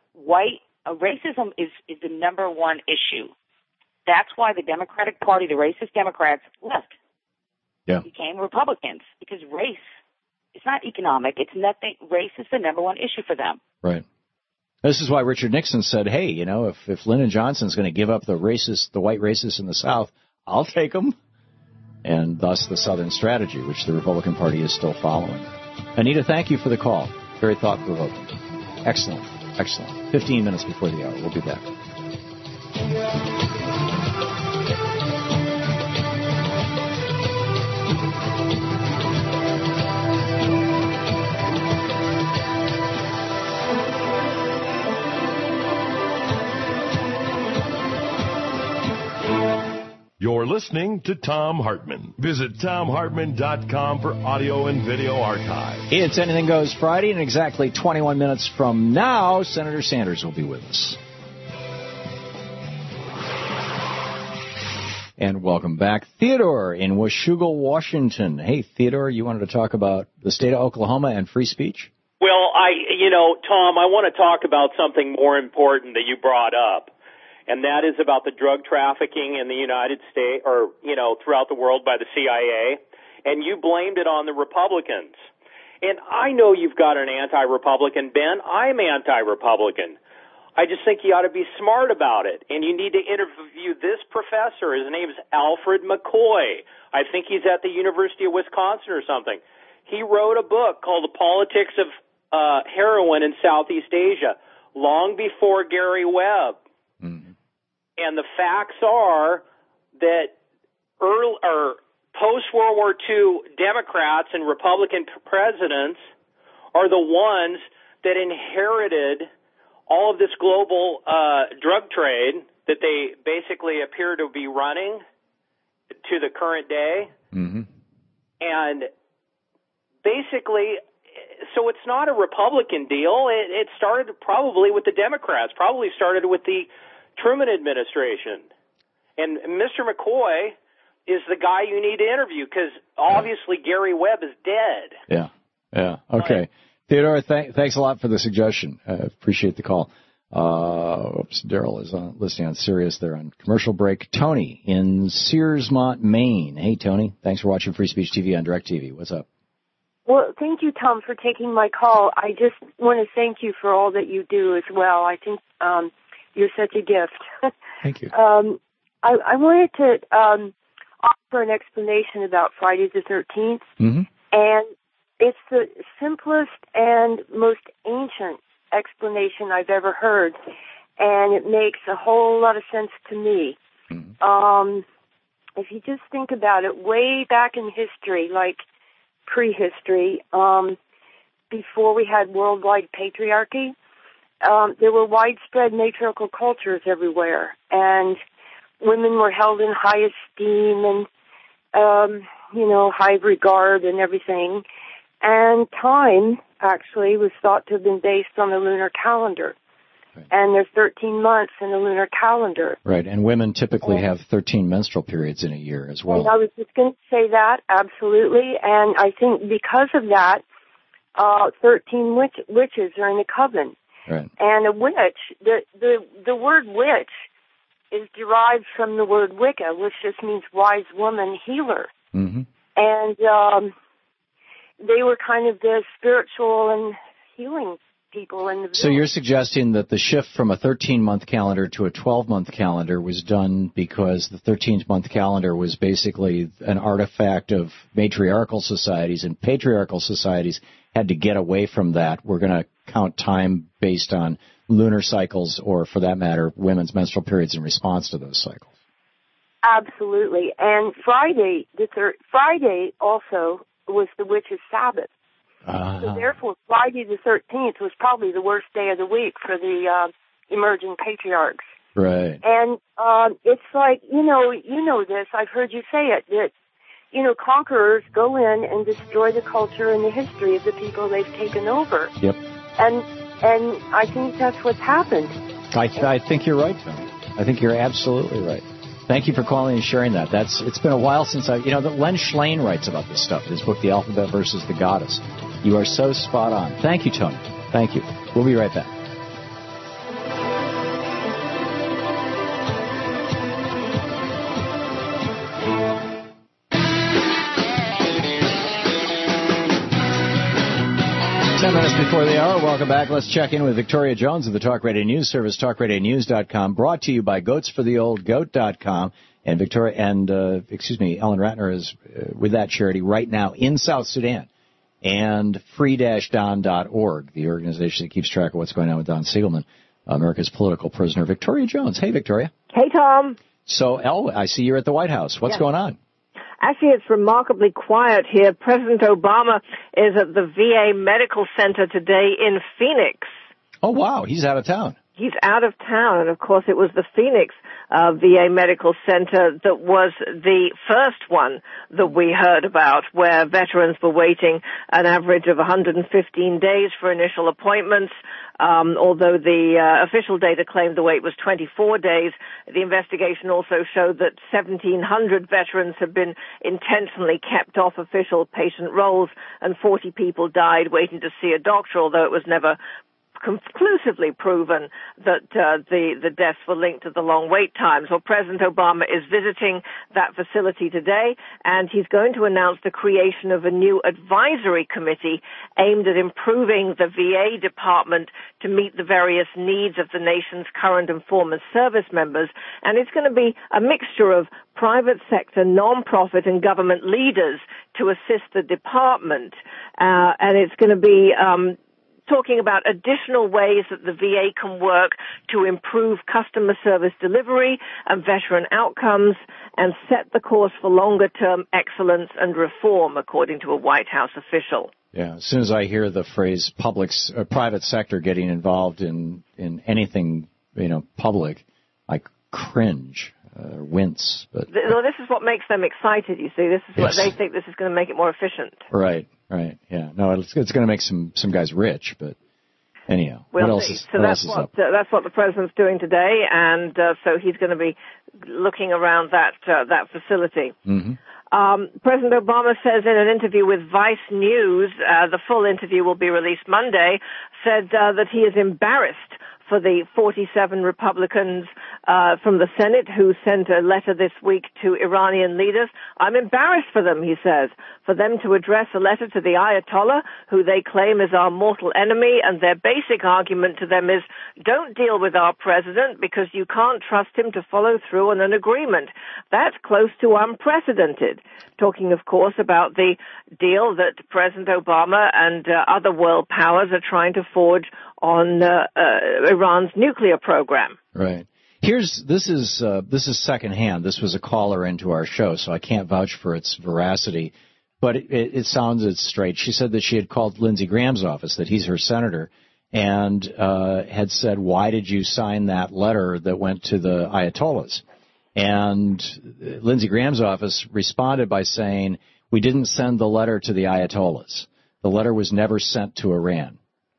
racism is the number one issue. That's why the Democratic Party, the racist Democrats, left. Yeah. Became Republicans, because race, it's not economic. It's nothing. Race is the number one issue for them. Right. This is why Richard Nixon said, hey, if Lyndon Johnson's going to give up the white racists in the South, I'll take them. And thus the Southern strategy, which the Republican Party is still following. Anita, thank you for the call. Very thought-provoking. Excellent. 15 minutes before the hour. We'll be back. You're listening to Thom Hartmann. Visit ThomHartmann.com for audio and video archive. It's Anything Goes Friday, and exactly 21 minutes from now, Senator Sanders will be with us. And welcome back, Theodore in Washougal, Washington. Hey, Theodore, you wanted to talk about the state of Oklahoma and free speech? Well, Tom, I want to talk about something more important that you brought up. And that is about the drug trafficking in the United States, or, throughout the world by the CIA. And you blamed it on the Republicans. And I know you've got an anti-Republican, Ben. I'm anti-Republican. I just think you ought to be smart about it. And you need to interview this professor. His name is Alfred McCoy. I think he's at the University of Wisconsin or something. He wrote a book called The Politics of Heroin in Southeast Asia, long before Gary Webb. And the facts are that post-World War II Democrats and Republican presidents are the ones that inherited all of this global drug trade that they basically appear to be running to the current day. Mm-hmm. And basically, so it's not a Republican deal. It started probably with the Democrats, probably started with the Truman administration. And Mr. McCoy is the guy you need to interview, because obviously Gary Webb is dead. Yeah. Okay. Theodore, thanks a lot for the suggestion. I appreciate the call. Daryl is listening on Sirius. They're on commercial break. Tony in Searsmont, Maine. Hey, Tony. Thanks for watching Free Speech TV on DirecTV. What's up? Well, thank you, Tom, for taking my call. I just want to thank you for all that you do as well. I think you're such a gift. Thank you. I wanted to offer an explanation about Friday the 13th. Mm-hmm. And it's the simplest and most ancient explanation I've ever heard. and it makes a whole lot of sense to me. If you just think about it, way back in history, like prehistory, before we had worldwide patriarchy, there were widespread matriarchal cultures everywhere, and women were held in high esteem and, high regard and everything. And time, actually, was thought to have been based on the lunar calendar. Right. And there's 13 months in the lunar calendar. Right, and women typically have 13 menstrual periods in a year as well. And I was just going to say that, absolutely. And I think because of that, 13 witches are in the coven. Right. And a witch, the word witch is derived from the word Wicca, which just means wise woman healer. Mm-hmm. And they were kind of the spiritual and healing people in the village. So you're suggesting that the shift from a 13-month calendar to a 12-month calendar was done because the 13-month calendar was basically an artifact of matriarchal societies, and patriarchal societies had to get away from that. We're going to count time based on lunar cycles, or for that matter, women's menstrual periods in response to those cycles. Absolutely. And Friday also was the witch's Sabbath. So therefore, Friday the 13th was probably the worst day of the week for the emerging patriarchs. Right. And it's like, you know this, I've heard you say it, that, conquerors go in and destroy the culture and the history of the people they've taken over. Yep. And I think that's what's happened. I think you're right, Tony. I think you're absolutely right. Thank you for calling and sharing that. It's been a while since Len Schlein writes about this stuff, his book, The Alphabet versus the Goddess. You are so spot on. Thank you, Tony. Thank you. We'll be right back. Minutes before the hour. Welcome back. Let's check in with Victoria Jones of the Talk Radio News Service, talkradionews.com, brought to you by goatsfortheoldgoat.com. And Ellen Ratner is with that charity right now in South Sudan. And free-don.org, the organization that keeps track of what's going on with Don Siegelman, America's political prisoner. Victoria Jones. Hey, Victoria. Hey, Tom. So, I see you're at the White House. What's going on? Actually, it's remarkably quiet here. President Obama is at the VA Medical Center today in Phoenix. Oh, wow. He's out of town. He's out of town. And, of course, it was the Phoenix VA Medical Center that was the first one that we heard about, where veterans were waiting an average of 115 days for initial appointments. Although the official data claimed the wait was 24 days, the investigation also showed that 1,700 veterans have been intentionally kept off official patient rolls, and 40 people died waiting to see a doctor, although it was never conclusively proven that the deaths were linked to the long wait times. Well, President Obama is visiting that facility today, and he's going to announce the creation of a new advisory committee aimed at improving the VA department to meet the various needs of the nation's current and former service members. And it's going to be a mixture of private sector, non-profit, and government leaders to assist the department. And it's going to be talking about additional ways that the VA can work to improve customer service delivery and veteran outcomes and set the course for longer-term excellence and reform, according to a White House official. Yeah, as soon as I hear the phrase private sector getting involved in anything, public, I cringe, wince. But well, this is what makes them excited, you see. This is what they think this is going to make it more efficient. Right, yeah. No, it's going to make some guys rich, but anyhow. We'll what else see. is, so what that's else is up? That's what the president's doing today, and so he's going to be looking around that facility. Mm-hmm. President Obama says in an interview with Vice News, the full interview will be released Monday, said that he is embarrassed for the 47 Republicans from the Senate who sent a letter this week to Iranian leaders. I'm embarrassed for them, he says, for them to address a letter to the Ayatollah, who they claim is our mortal enemy, and their basic argument to them is, don't deal with our president because you can't trust him to follow through on an agreement. That's close to unprecedented. Talking, of course, about the deal that President Obama and other world powers are trying to forge on Iran's nuclear program. Right. This is secondhand. This was a caller into our show, so I can't vouch for its veracity. But it sounds it's straight. She said that she had called Lindsey Graham's office, that he's her senator, and had said, "Why did you sign that letter that went to the Ayatollahs?" And Lindsey Graham's office responded by saying, "We didn't send the letter to the Ayatollahs. The letter was never sent to Iran."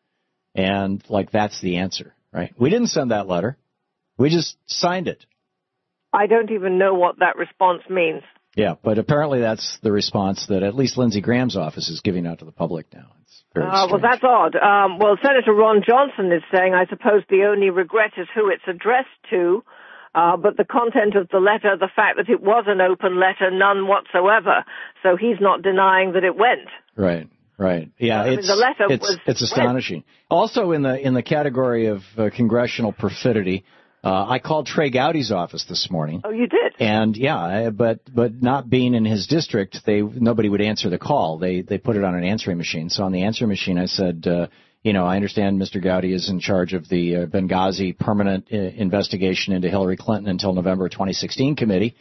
And, that's the answer, right? We didn't send that letter. We just signed it. I don't even know what that response means. Yeah, but apparently that's the response that at least Lindsey Graham's office is giving out to the public now. It's very strange. Well, that's odd. Senator Ron Johnson is saying, I suppose the only regret is who it's addressed to, but the content of the letter, the fact that it was an open letter, none whatsoever. So he's not denying that it went. Right. Yeah, it's astonishing. Also in the category of congressional perfidy, I called Trey Gowdy's office this morning. Oh, you did? And yeah, but not being in his district, nobody would answer the call. They put it on an answering machine. So on the answering machine, I said, I understand Mr. Gowdy is in charge of the Benghazi permanent investigation into Hillary Clinton until November 2016 committee.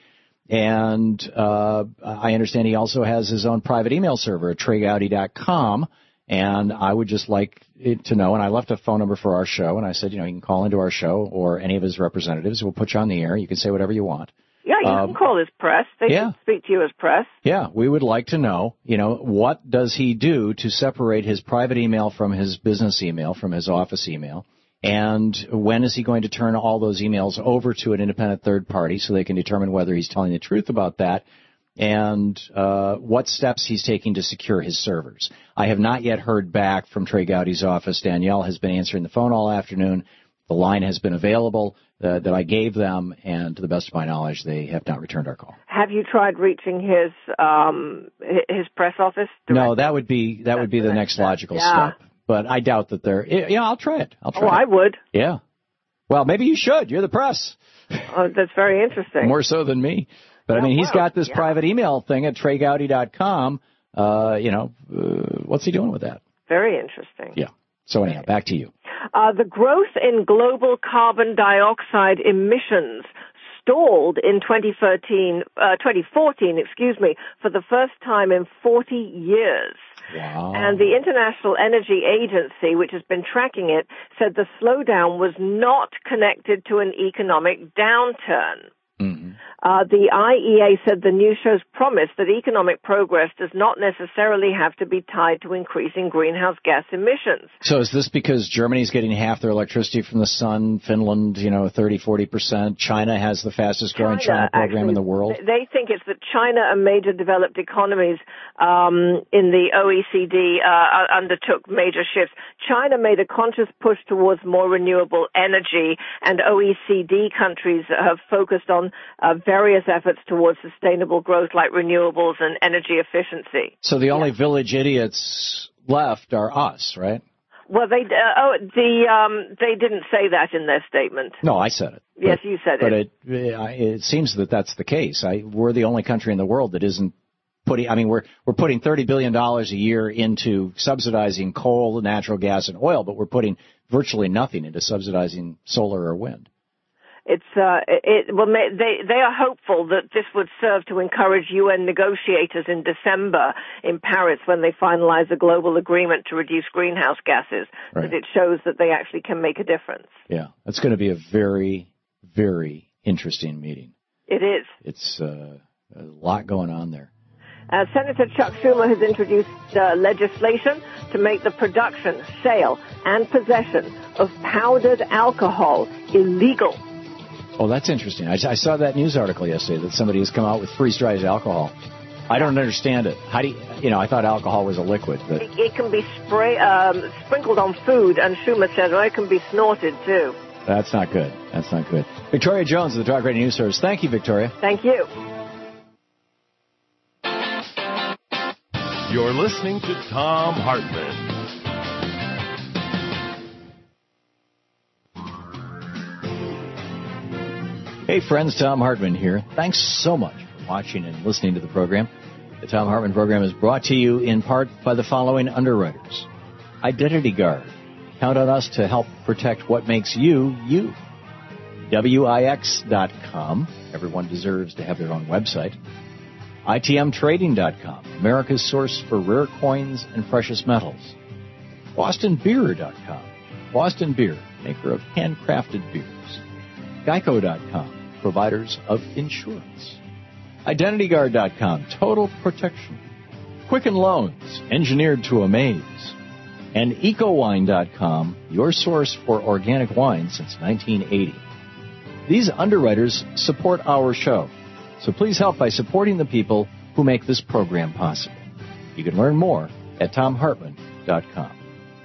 And I understand he also has his own private email server at TreyGowdy.com. And I would just like to know, and I left a phone number for our show, and I said, you can call into our show or any of his representatives. We'll put you on the air. You can say whatever you want. Yeah, you can call his press. They can speak to you as press. Yeah, we would like to know, what does he do to separate his private email from his business email, from his office email? And when is he going to turn all those emails over to an independent third party so they can determine whether he's telling the truth about that? And what steps he's taking to secure his servers. I have not yet heard back from Trey Gowdy's office. Danielle has been answering the phone all afternoon. The line has been available that I gave them, and to the best of my knowledge, they have not returned our call. Have you tried reaching his press office directly? No, that would be the next logical step. But I doubt that they're. I'll try it. I would. Yeah. Well, maybe you should. You're the press. Oh, that's very interesting. More so than me. But, he's got this private email thing at TreyGowdy.com. What's he doing with that? Very interesting. Yeah. So anyhow, back to you. The growth in global carbon dioxide emissions stalled in 2014, for the first time in 40 years. Wow. And the International Energy Agency, which has been tracking it, said the slowdown was not connected to an economic downturn. Mm-hmm. The IEA said the news shows promise that economic progress does not necessarily have to be tied to increasing greenhouse gas emissions. So is this because Germany's getting half their electricity from the sun, Finland, 30-40%, China has the fastest growing China program in the world? They think it's that China and major developed economies in the OECD undertook major shifts. China made a conscious push towards more renewable energy, and OECD countries have focused on various efforts towards sustainable growth like renewables and energy efficiency. So the only village idiots left are us, right? Well, they didn't say that in their statement. No, I said it. Yes, you said it. But it seems that that's the case. We're the only country in the world that isn't putting. We're putting $30 billion a year into subsidizing coal, natural gas, and oil, but we're putting virtually nothing into subsidizing solar or wind. They are hopeful that this would serve to encourage UN negotiators in December in Paris when they finalize a global agreement to reduce greenhouse gases, right. That it shows that they actually can make a difference. Yeah, that's going to be a very, very interesting meeting. It is. It's a lot going on there. Senator Chuck Schumer has introduced legislation to make the production, sale, and possession of powdered alcohol illegal. Oh, that's interesting. I saw that news article yesterday that somebody has come out with freeze-dried alcohol. I don't understand it. How do you, I thought alcohol was a liquid. But it can be sprinkled on food, and Schumer said, it can be snorted, too. That's not good. Victoria Jones of the Talk Radio News Service. Thank you, Victoria. Thank you. You're listening to Thom Hartmann. Hey friends, Thom Hartmann here. Thanks so much for watching and listening to the program. The Thom Hartmann program is brought to you in part by the following underwriters. Identity Guard, Count on us to help protect what makes you, you. WIX.com. Everyone deserves to have their own website. ITMtrading.com. America's source for rare coins and precious metals. BostonBeer.com. Boston Beer, maker of handcrafted beers. Geico.com. Providers of insurance. IdentityGuard.com. Total protection. Quicken Loans. Engineered to amaze. And EcoWine.com. Your source for organic wine since 1980. These underwriters support our show, so please help by supporting the people who make this program possible. You can learn more at TomHartman.com.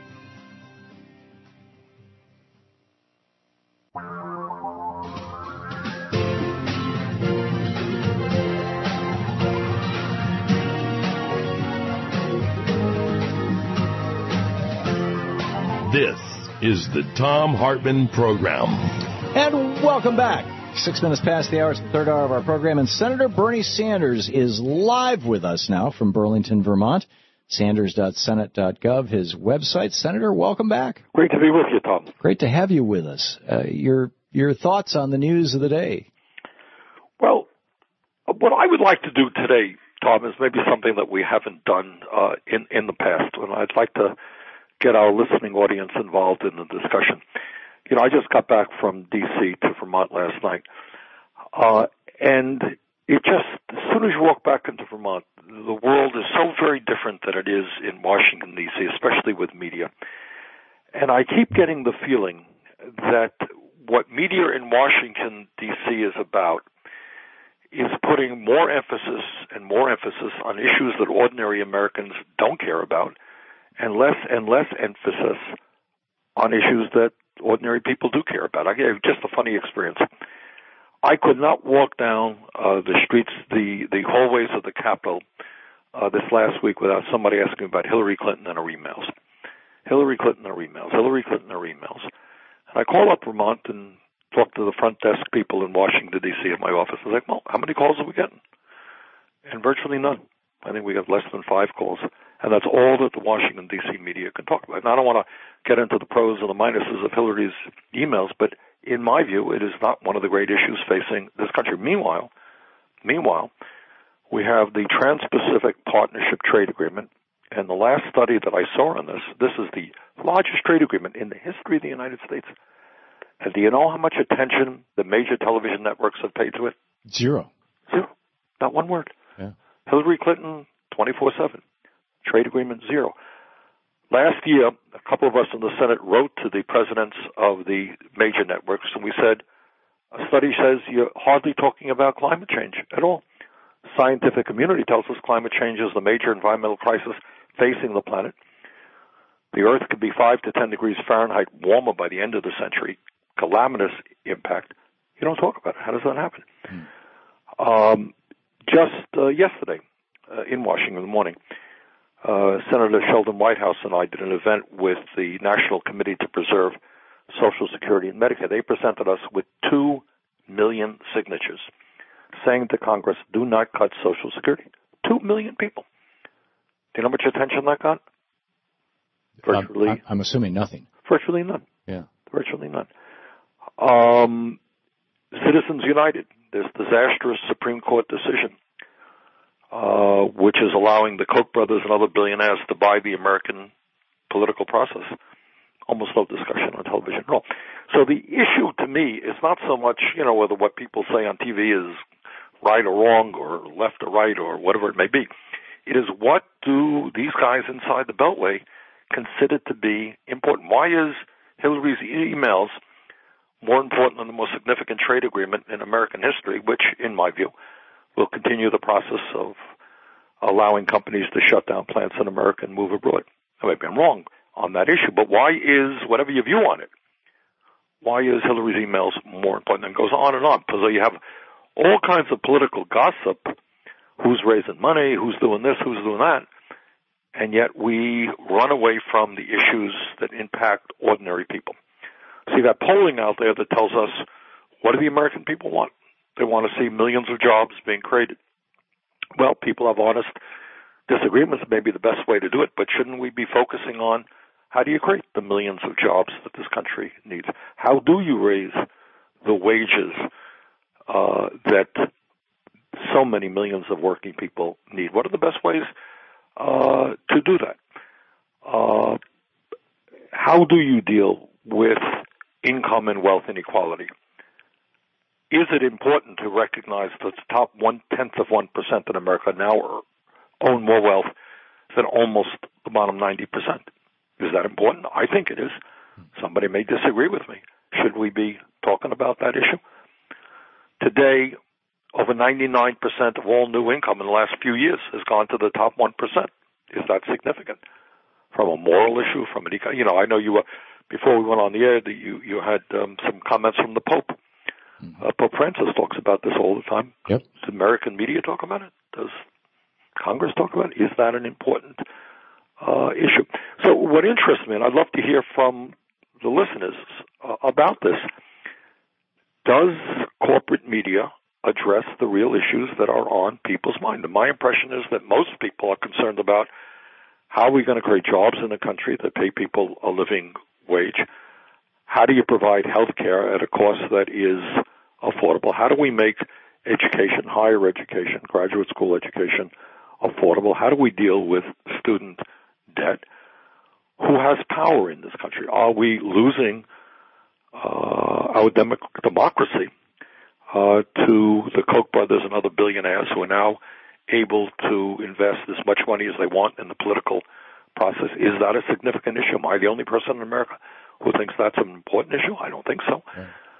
This is the Thom Hartmann Program. And welcome back. 6 minutes past the hour, it's the third hour of our program, and Senator Bernie Sanders is live with us now from Burlington, Vermont. Sanders.senate.gov, his website. Senator, welcome back. Great to be with you, Tom. Great to have you with us. Your thoughts on the news of the day? Well, what I would like to do today, Tom, is maybe something that we haven't done in the past, and I'd like to get our listening audience involved in the discussion. You know, I just got back from D.C. to Vermont last night, and it just, as soon as you walk back into Vermont, the world is so very different than it is in Washington, D.C., especially with media. And I keep getting the feeling that what media in Washington, D.C. is about is putting more emphasis on issues that ordinary Americans don't care about, and less emphasis on issues that ordinary people do care about. I gave just a funny experience. I could not walk down the streets, the hallways of the Capitol this last week without somebody asking about Hillary Clinton and her emails. Hillary Clinton and her emails. Hillary Clinton and her emails. And I call up Vermont and talk to the front desk people in Washington, D.C. at my office. I was like, well, how many calls are we getting? And virtually none. I think we got less than 5 calls. And that's all that the Washington, D.C. media can talk about. And I don't want to get into the pros or the minuses of Hillary's emails, but in my view, it is not one of the great issues facing this country. Meanwhile, we have the Trans-Pacific Partnership Trade Agreement, and the last study that I saw on this is the largest trade agreement in the history of the United States. And do you know how much attention the major television networks have paid to it? Zero. Not one word. Yeah. Hillary Clinton, 24/7. Trade agreement, zero. Last year, a couple of us in the Senate wrote to the presidents of the major networks, and we said, a study says you're hardly talking about climate change at all. Scientific community tells us climate change is the major environmental crisis facing the planet. The Earth could be 5 to 10 degrees Fahrenheit warmer by the end of the century. Calamitous impact. You don't talk about it. How does that happen? Just yesterday in Washington in the morning, Senator Sheldon Whitehouse and I did an event with the National Committee to Preserve Social Security and Medicare. They presented us with 2 million signatures saying to Congress, do not cut Social Security. 2 million people. Do you know how much attention that got? Virtually. I'm assuming nothing. Virtually none. Yeah. Virtually none. Citizens United, this disastrous Supreme Court decision, which is allowing the Koch brothers and other billionaires to buy the American political process. Almost no discussion on television at all. So the issue to me is not so much, whether what people say on TV is right or wrong or left or right or whatever it may be. It is what do these guys inside the Beltway consider to be important? Why is Hillary's emails more important than the most significant trade agreement in American history, which, in my view, will continue the process of allowing companies to shut down plants in America and move abroad? Maybe I'm wrong on that issue, but why is, whatever your view on it, why is Hillary's emails more important? And it goes on and on, because you have all kinds of political gossip, who's raising money, who's doing this, who's doing that, and yet we run away from the issues that impact ordinary people. See that polling out there that tells us, what do the American people want? They want to see millions of jobs being created. Well, people have honest disagreements. Maybe the best way to do it, but shouldn't we be focusing on How do you create the millions of jobs that this country needs? How do you raise the wages that so many millions of working people need? What are the best ways to do that? How do you deal with income and wealth inequality? Is it important to recognize that the top 0.1% in America now own more wealth than almost the bottom 90%? Is that important? I think it is. Somebody may disagree with me. Should we be talking about that issue? Today, over 99% of all new income in the last few years has gone to the top 1%. Is that significant? From a moral issue, from an I know you were, before we went on the air, that you had some comments from the Pope. Pope Francis talks about this all the time. Yep. Does American media talk about it? Does Congress talk about it? Is that an important issue? So what interests me, and I'd love to hear from the listeners about this, does corporate media address the real issues that are on people's mind? And my impression is that most people are concerned about how are we going to create jobs in the country that pay people a living wage? How do you provide health care at a cost that is affordable? How do we make education, higher education, graduate school education affordable? How do we deal with student debt? Who has power in this country? Are we losing our democracy to the Koch brothers and other billionaires who are now able to invest as much money as they want in the political process? Is that a significant issue? Am I the only person in America who thinks that's an important issue? I don't think so.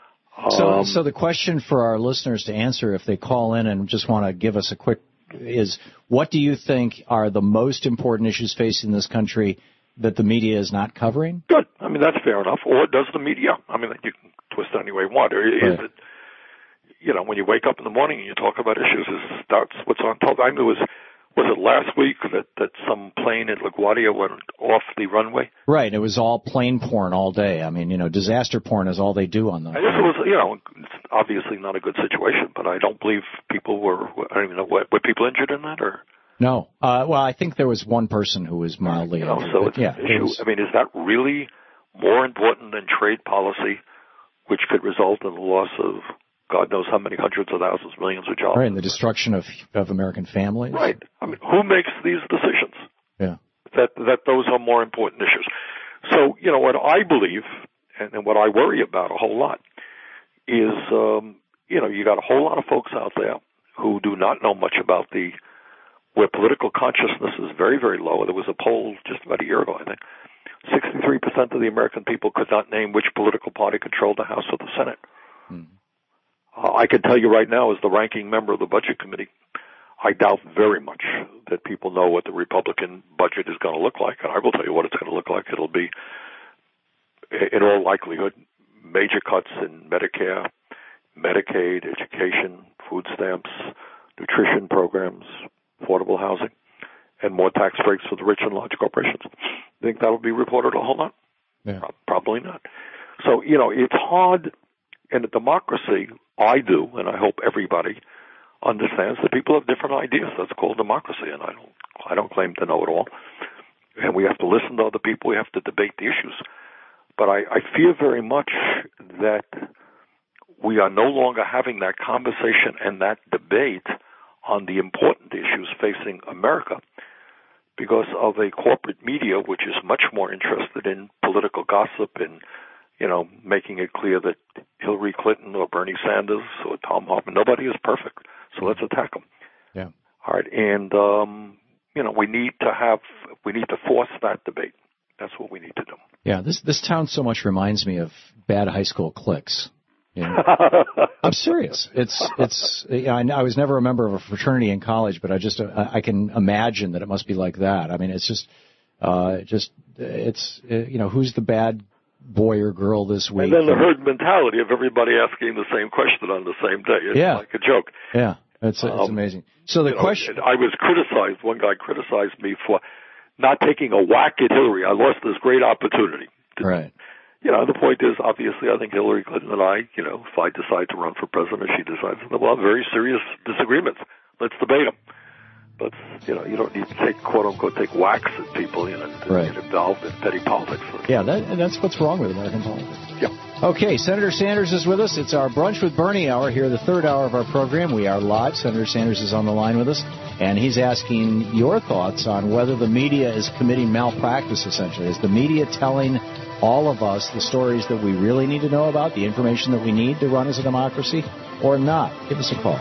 So the question for our listeners to answer, if they call in and just want to give us a quick, is what do you think are the most important issues facing this country that the media is not covering? Good. I mean, that's fair enough. Or does the media? I mean, you can twist it any way you want. Or is it, when you wake up in the morning and you talk about issues, that's what's on top? I mean, was it last week that some plane at LaGuardia went off the runway? Right. It was all plane porn all day. I mean, disaster porn is all they do on them. I guess it was, it's obviously not a good situation, but I don't believe people were, I don't even know, were people injured in that or? No. Well, I think there was one person who was mildly injured. So it's an issue. I mean, is that really more important than trade policy, which could result in the loss of God knows how many hundreds of thousands, millions of jobs? Right, and the destruction of American families. Right. I mean, who makes these decisions? Yeah. That those are more important issues. So, what I believe, and what I worry about a whole lot, is, you got a whole lot of folks out there who do not know much about where political consciousness is very, very low. There was a poll just about a year ago, I think. 63% of the American people could not name which political party controlled the House or the Senate. I can tell you right now, as the ranking member of the Budget Committee, I doubt very much that people know what the Republican budget is going to look like. And I will tell you what it's going to look like. It'll be, in all likelihood, major cuts in Medicare, Medicaid, education, food stamps, nutrition programs, affordable housing, and more tax breaks for the rich and large corporations. Think that'll be reported a whole lot? Yeah. Probably not. So, it's hard. In a democracy, I do, and I hope everybody understands that people have different ideas. That's called democracy, and I don't claim to know it all. And we have to listen to other people. We have to debate the issues. But I fear very much that we are no longer having that conversation and that debate on the important issues facing America because of a corporate media which is much more interested in political gossip and making it clear that Hillary Clinton or Bernie Sanders or Tom Hartman, nobody is perfect. So let's attack them. Yeah. All right. And, we need to force that debate. That's what we need to do. Yeah. This town so much reminds me of bad high school cliques. I'm serious. I was never a member of a fraternity in college, but I can imagine that it must be like that. I mean, it's who's the bad boy or girl this week. And then the herd mentality of everybody asking the same question on the same day. It's like a joke. Yeah, it's amazing. So the question... I was criticized, one guy criticized me for not taking a whack at Hillary. I lost this great opportunity. Right. The point is, obviously, I think Hillary Clinton and I, if I decide to run for president, she decides, we'll have very serious disagreements. Let's debate them. you don't need to take, quote unquote, take whacks at people, to get involved in petty politics. Yeah, that's what's wrong with American politics. Yeah. Okay, Senator Sanders is with us. It's our Brunch with Bernie hour here, the third hour of our program. We are live. Senator Sanders is on the line with us, and he's asking your thoughts on whether the media is committing malpractice, essentially. Is the media telling all of us the stories that we really need to know about, the information that we need to run as a democracy, or not? Give us a call.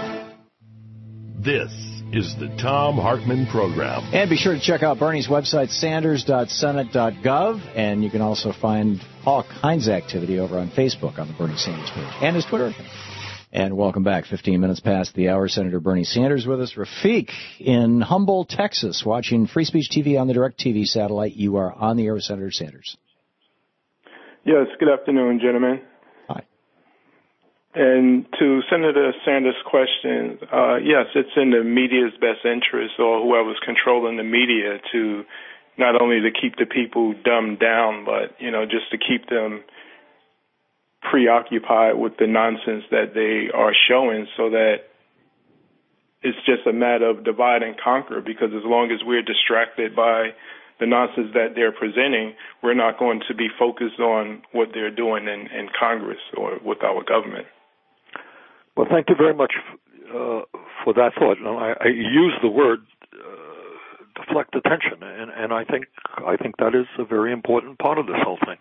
This is the Thom Hartmann Program. And be sure to check out Bernie's website, sanders.senate.gov, and you can also find all kinds of activity over on Facebook on the Bernie Sanders page and his Twitter account. And welcome back. 15 minutes past the hour. Senator Bernie Sanders with us. Rafiq in Humboldt, Texas, watching Free Speech TV on the DirecTV satellite. You are on the air with Senator Sanders. Yes, good afternoon, gentlemen. Hi. And to Senator Sanders' question, yes, it's in the media's best interest, or whoever's controlling the media, to not only to keep the people dumbed down, but, just to keep them preoccupied with the nonsense that they are showing, so that it's just a matter of divide and conquer, because as long as we're distracted by the nonsense that they're presenting, we're not going to be focused on what they're doing in Congress or with our government. Well, thank you very much for that thought. I use the word deflect attention, and I think that is a very important part of this whole thing.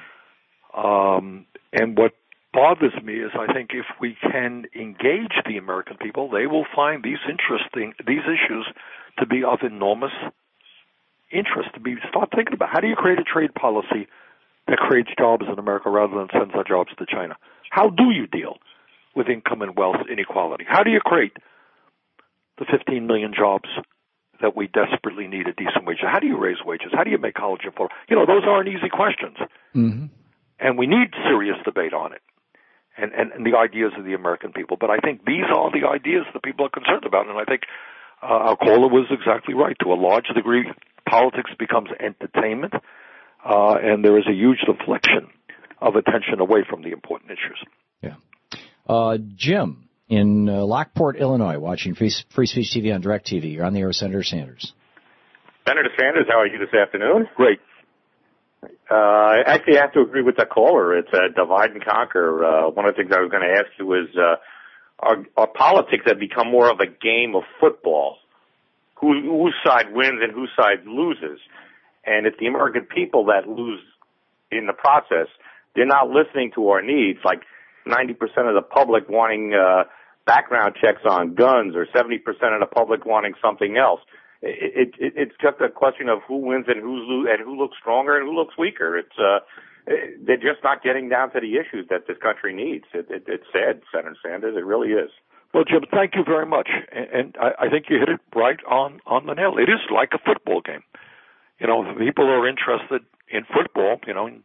And what bothers me is I think if we can engage the American people, they will find these issues to be of enormous interest. Start thinking about how do you create a trade policy that creates jobs in America rather than sends our jobs to China? How do you deal with income and wealth inequality? How do you create the 15 million jobs that we desperately need at decent wages? How do you raise wages? How do you make college affordable? Those aren't easy questions. Mm-hmm. And we need serious debate on it and the ideas of the American people. But I think these are the ideas that people are concerned about. And I think our caller was exactly right. To a large degree, politics becomes entertainment, and there is a huge deflection of attention away from the important issues. Yeah. Jim in Lockport, Illinois, watching Free Speech TV on DirecTV. You're on the air with Senator Sanders. Senator Sanders, how are you this afternoon? Great. Actually, I have to agree with that caller. It's a divide and conquer. One of the things I was going to ask you is, our politics have become more of a game of football. Whose side wins and whose side loses. And it's the American people that lose in the process. They're not listening to our needs, like 90% of the public wanting background checks on guns, or 70% of the public wanting something else. It's just a question of who wins and who looks stronger and who looks weaker. They're just not getting down to the issues that this country needs. It's sad, Senator Sanders. It really is. Well, Jim, thank you very much. And I think you hit it right on the nail. It is like a football game. People are interested in football.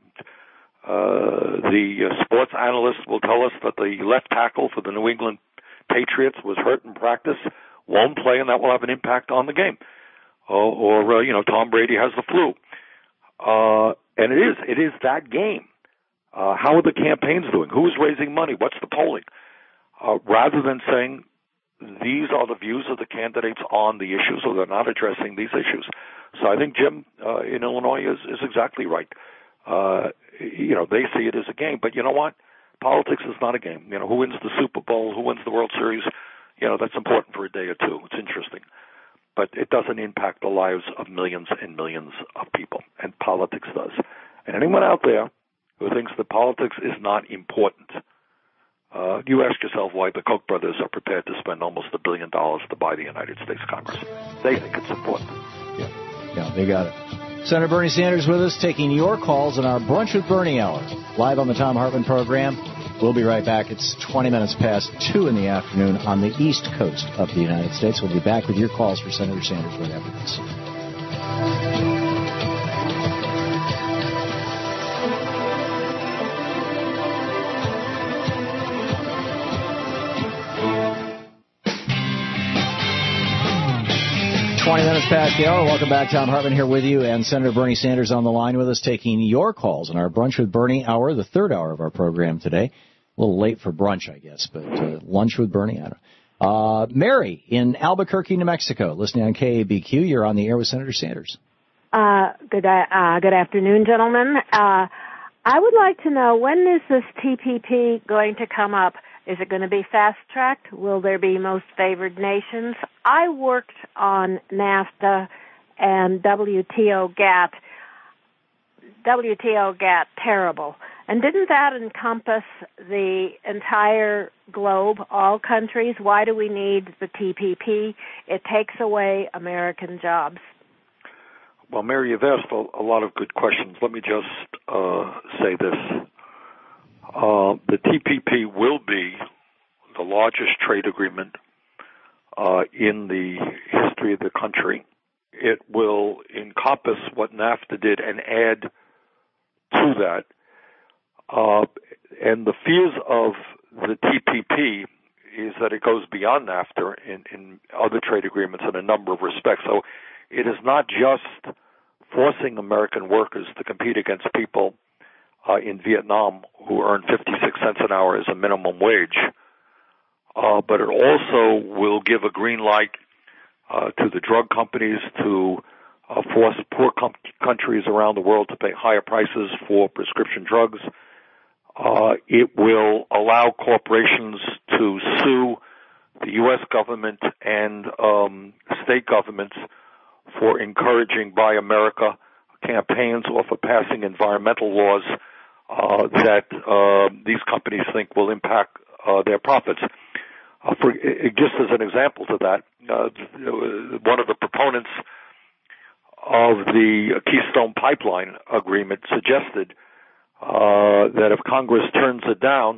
The sports analysts will tell us that the left tackle for the New England Patriots was hurt in practice, won't play, and that will have an impact on the game. Or Tom Brady has the flu. And it is that game. How are the campaigns doing? Who's raising money? What's the polling? Rather than saying these are the views of the candidates on the issues, or they're not addressing these issues. So I think Jim in Illinois is exactly right. They see it as a game, but you know what? Politics is not a game. Who wins the Super Bowl, who wins the World Series, that's important for a day or two. It's interesting. But it doesn't impact the lives of millions and millions of people, and politics does. And anyone out there who thinks that politics is not important, you ask yourself why the Koch brothers are prepared to spend almost $1 billion to buy the United States Congress. They think it's important. Yeah, they got it. Senator Bernie Sanders with us, taking your calls in our Brunch with Bernie hour, live on the Thom Hartmann program. We'll be right back. It's 20 minutes past 2 in the afternoon on the East Coast of the United States. We'll be back with your calls for Senator Sanders right after this. 20 minutes past the hour. Welcome back. Thom Hartmann here with you, and Senator Bernie Sanders on the line with us, taking your calls in our Brunch with Bernie hour, the third hour of our program today. A little late for brunch, I guess, but lunch with Bernie. Mary in Albuquerque, New Mexico, listening on KABQ. You're on the air with Senator Sanders. Good afternoon, gentlemen. I would like to know, when is this TPP going to come up? Is it going to be fast-tracked? Will there be most favored nations? I worked on NAFTA and WTO GATT. WTO GATT, terrible. And didn't that encompass the entire globe, all countries? Why do we need the TPP? It takes away American jobs. Well, Mary, you've asked a lot of good questions. Let me just say this. The TPP will be the largest trade agreement in the history of the country. It will encompass what NAFTA did and add to that. And the fears of the TPP is that it goes beyond NAFTA in other trade agreements in a number of respects. So it is not just forcing American workers to compete against people in Vietnam who earn 56 cents an hour as a minimum wage, but it also will give a green light to the drug companies to force poor countries around the world to pay higher prices for prescription drugs. It will allow corporations to sue the U.S. government and state governments for encouraging Buy America campaigns or for passing environmental laws that these companies think will impact their profits. Just as an example to that, one of the proponents of the Keystone Pipeline Agreement suggested that if Congress turns it down,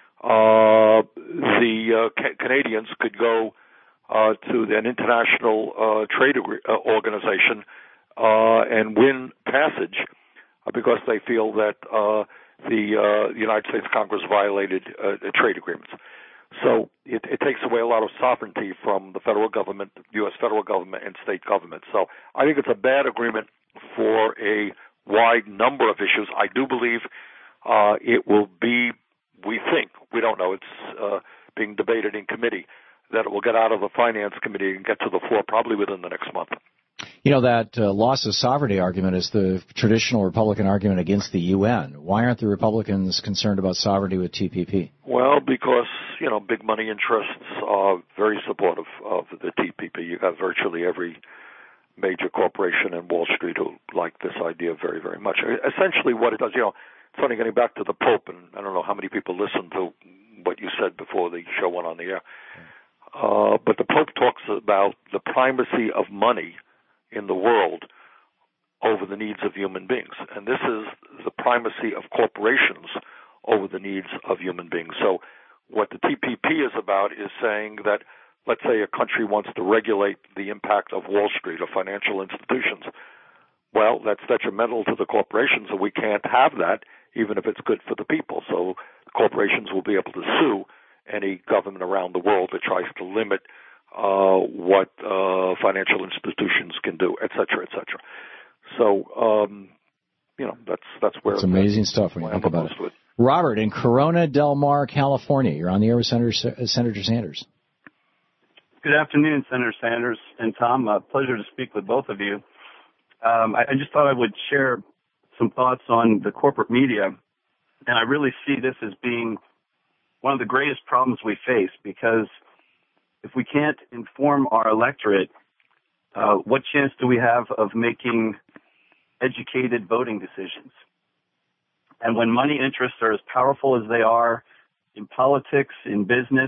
the Canadians could go to an international trade organization and win passage because they feel that the United States Congress violated trade agreements. So it takes away a lot of sovereignty from the federal government, U.S. federal government, and state government. So I think it's a bad agreement for a wide number of issues. I do believe it will be, we think, we don't know, it's being debated in committee, that it will get out of the Finance Committee and get to the floor probably within the next month. You know, that loss of sovereignty argument is the traditional Republican argument against the UN. Why aren't the Republicans concerned about sovereignty with TPP? Well, because, you know, big money interests are very supportive of the TPP. You got virtually every major corporation in Wall Street who like this idea very, very much. Essentially what it does, you know, it's funny getting back to the Pope, and I don't know how many people listened to what you said before the show went on the air. But the Pope talks about the primacy of money in the world over the needs of human beings. And this is the primacy of corporations over the needs of human beings. So what the TPP is about is saying that, let's say a country wants to regulate the impact of Wall Street or financial institutions. Well, that's detrimental to the corporations, and we can't have that, even if it's good for the people. So corporations will be able to sue any government around the world that tries to limit what financial institutions can do, et cetera, et cetera. So, you know, that's where it's amazing stuff when you think about it. Robert in Corona Del Mar, California. You're on the air with Senator Sanders. Good afternoon, Senator Sanders and Tom. Pleasure to speak with both of you. I just thought I would share some thoughts on the corporate media, and I really see this as being one of the greatest problems we face, because if we can't inform our electorate, what chance do we have of making educated voting decisions? And when money interests are as powerful as they are in politics, in business,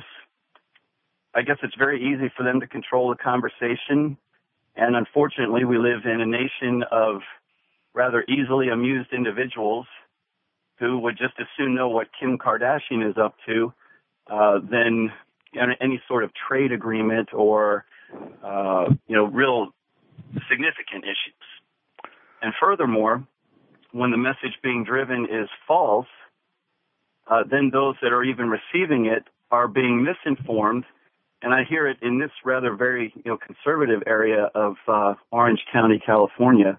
I guess it's very easy for them to control the conversation. And unfortunately, we live in a nation of rather easily amused individuals who would just as soon know what Kim Kardashian is up to than any sort of trade agreement or, real significant issues. And furthermore, when the message being driven is false, then those that are even receiving it are being misinformed. And I hear it in this rather very, conservative area of Orange County, California.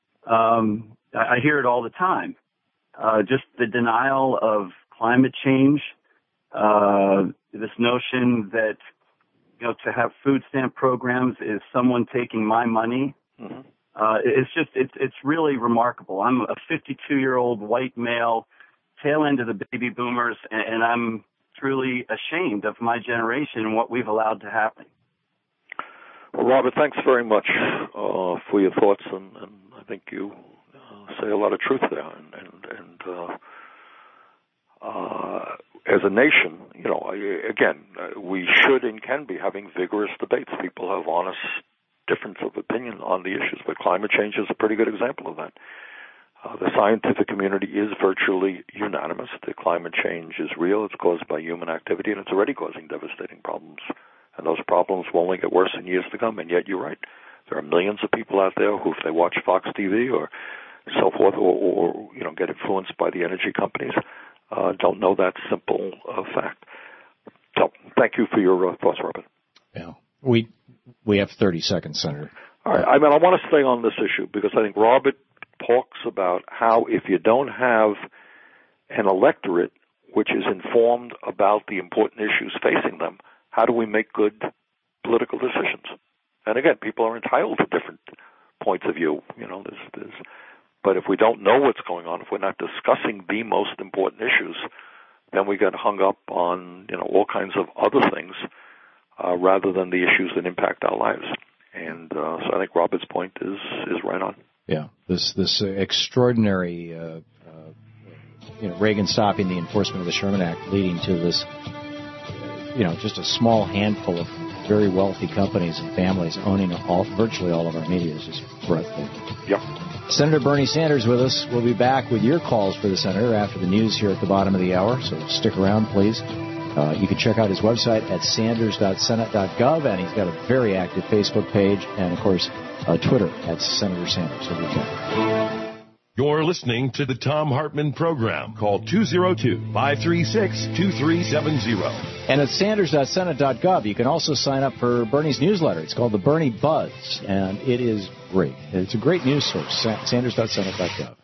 I hear it all the time. Just the denial of climate change, this notion that to have food stamp programs is someone taking my money. Mm-hmm. It's really remarkable. I'm a 52-year-old white male, tail end of the baby boomers, and I'm truly ashamed of my generation and what we've allowed to happen. Well, Robert, thanks very much for your thoughts, and I think you say a lot of truth there. And as a nation, again, we should and can be having vigorous debates. People have honest difference of opinion on the issues, but climate change is a pretty good example of that. The scientific community is virtually unanimous that climate change is real. It's caused by human activity, and it's already causing devastating problems. And those problems will only get worse in years to come. And yet, you're right. There are millions of people out there who, if they watch Fox TV or so forth, or get influenced by the energy companies, don't know that simple fact. So, thank you for your thoughts, Robert. Yeah, we have 30 seconds, Senator. All right. I want to stay on this issue because I think Robert talks about how if you don't have an electorate which is informed about the important issues facing them, how do we make good political decisions? And again, people are entitled to different points of view. But if we don't know what's going on, if we're not discussing the most important issues, then we get hung up on all kinds of other things rather than the issues that impact our lives. And so I think Robert's point is right on. Yeah, this extraordinary Reagan stopping the enforcement of the Sherman Act, leading to this just a small handful of very wealthy companies and families owning virtually all of our media is just breathtaking. Yeah. Senator Bernie Sanders with us. We'll be back with your calls for the senator after the news here at the bottom of the hour, so stick around, please. You can check out his website at sanders.senate.gov, and he's got a very active Facebook page and, of course, Twitter at Senator Sanders. Over to you. You're listening to the Thom Hartmann Program. Call 202-536-2370. And at sanders.senate.gov, you can also sign up for Bernie's newsletter. It's called the Bernie Buzz, and it is great. It's a great news source, sanders.senate.gov.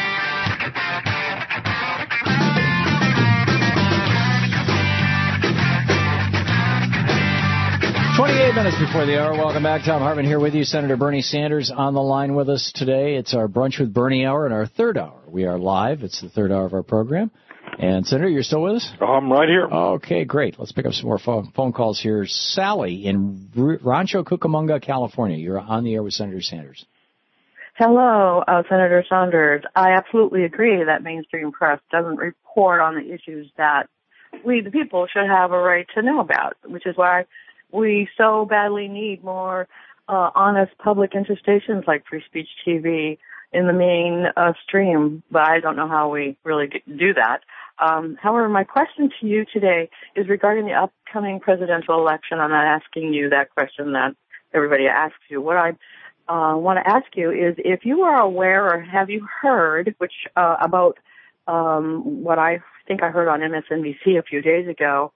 28 minutes before the hour. Welcome back. Thom Hartmann here with you. Senator Bernie Sanders on the line with us today. It's our Brunch with Bernie hour and our third hour. We are live. It's the third hour of our program. And, Senator, you're still with us? I'm right here. Okay, great. Let's pick up some more phone calls here. Sally in Rancho Cucamonga, California. You're on the air with Senator Sanders. Hello, Senator Sanders. I absolutely agree that mainstream press doesn't report on the issues that we, the people, should have a right to know about, which is why we so badly need more honest public interest stations like Free Speech TV in the main stream, but I don't know how we really do that. However, my question to you today is regarding the upcoming presidential election. I'm not asking you that question that everybody asks you. What I want to ask you is if you are aware or have you heard about what I think I heard on MSNBC a few days ago,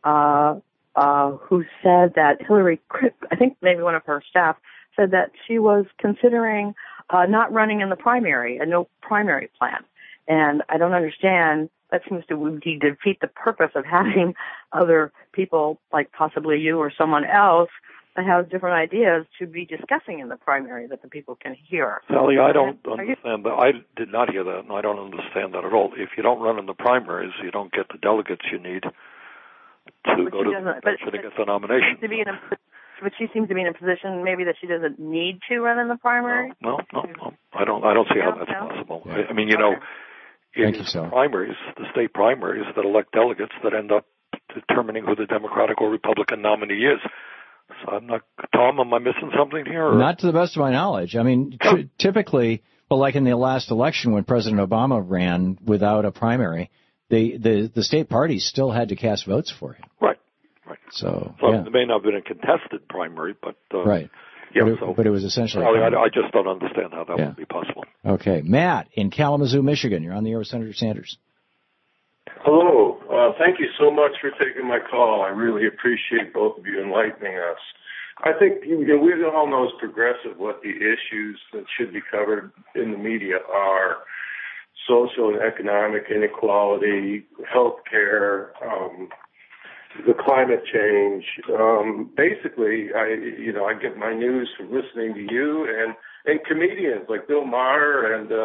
who said that Hillary, I think maybe one of her staff, said that she was considering not running in the primary, a no primary plan. And I don't understand. That seems to defeat the purpose of having other people, like possibly you or someone else, that has different ideas to be discussing in the primary that the people can hear. Sally, I don't understand that. I did not hear that, and I don't understand that at all. If you don't run in the primaries, you don't get the delegates you need to go to get the nomination. But she seems to be in a position maybe that she doesn't need to run in the primary. No. I don't see how that's possible. Yeah. I mean, in the primaries, the state primaries that elect delegates that end up determining who the Democratic or Republican nominee is. So I'm not, Tom, am I missing something here? Or? Not to the best of my knowledge. I mean, typically, well, like in the last election when President Obama ran without a primary, the state parties still had to cast votes for him. Right. So it may not have been a contested primary, but right. Yeah, but it was essentially. I just don't understand how that would be possible. Okay, Matt in Kalamazoo, Michigan. You're on the air with Senator Sanders. Hello. Thank you so much for taking my call. I really appreciate both of you enlightening us. I think we all know as progressive what the issues that should be covered in the media are: social and economic inequality, health care, the climate change. Basically, I get my news from listening to you and comedians like Bill Maher and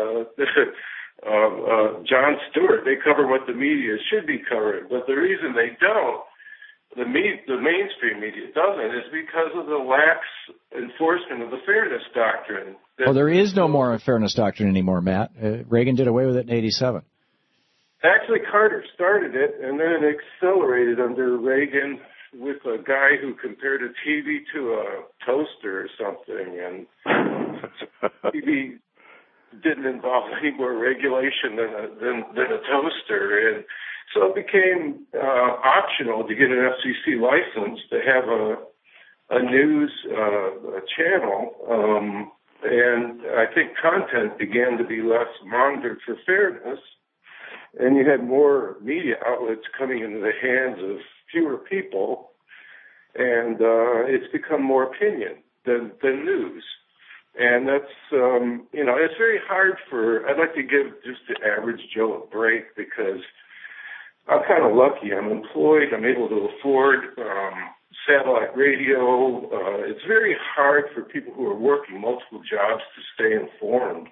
Jon Stewart. They cover what the media should be covering, but the reason they don't, the mainstream media doesn't, is because of the lax enforcement of the fairness doctrine. Well, there is no more fairness doctrine anymore, Matt. Reagan did away with it in '87. Actually, Carter started it, and then it accelerated under Reagan with a guy who compared a TV to a toaster or something, and TV didn't involve any more regulation than a toaster, and so it became optional to get an FCC license to have a news channel, and I think content began to be less monitored for fairness, and you had more media outlets coming into the hands of fewer people, and it's become more opinion than news. And that's, it's very hard I'd like to give just the average Joe a break because I'm kind of lucky. I'm employed. I'm able to afford satellite radio. It's very hard for people who are working multiple jobs to stay informed.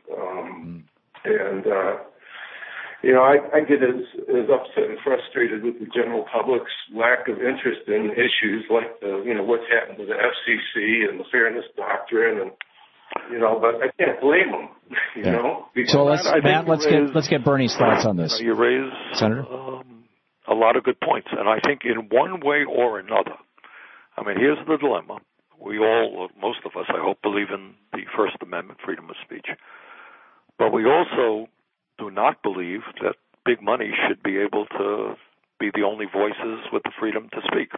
I get as upset and frustrated with the general public's lack of interest in issues like what's happened to the FCC and the fairness doctrine, and but I can't blame them. So let's get Bernie's thoughts on this. You raise Senator a lot of good points, and I think in one way or another. I mean, here's the dilemma: we all, most of us, I hope, believe in the First Amendment, freedom of speech, but we also do not believe that big money should be able to be the only voices with the freedom to speak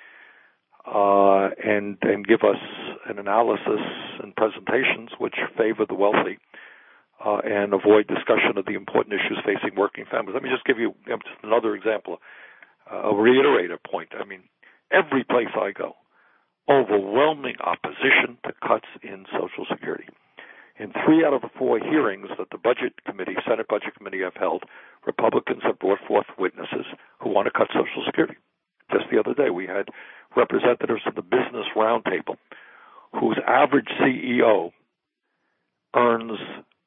and give us an analysis and presentations which favor the wealthy and avoid discussion of the important issues facing working families. Let me just give you just another example. I'll reiterate a point. I mean, every place I go, overwhelming opposition to cuts in Social Security. In 3 out of the 4 hearings that the Senate Budget Committee have held, Republicans have brought forth witnesses who want to cut Social Security. Just the other day, we had representatives of the Business Roundtable, whose average CEO will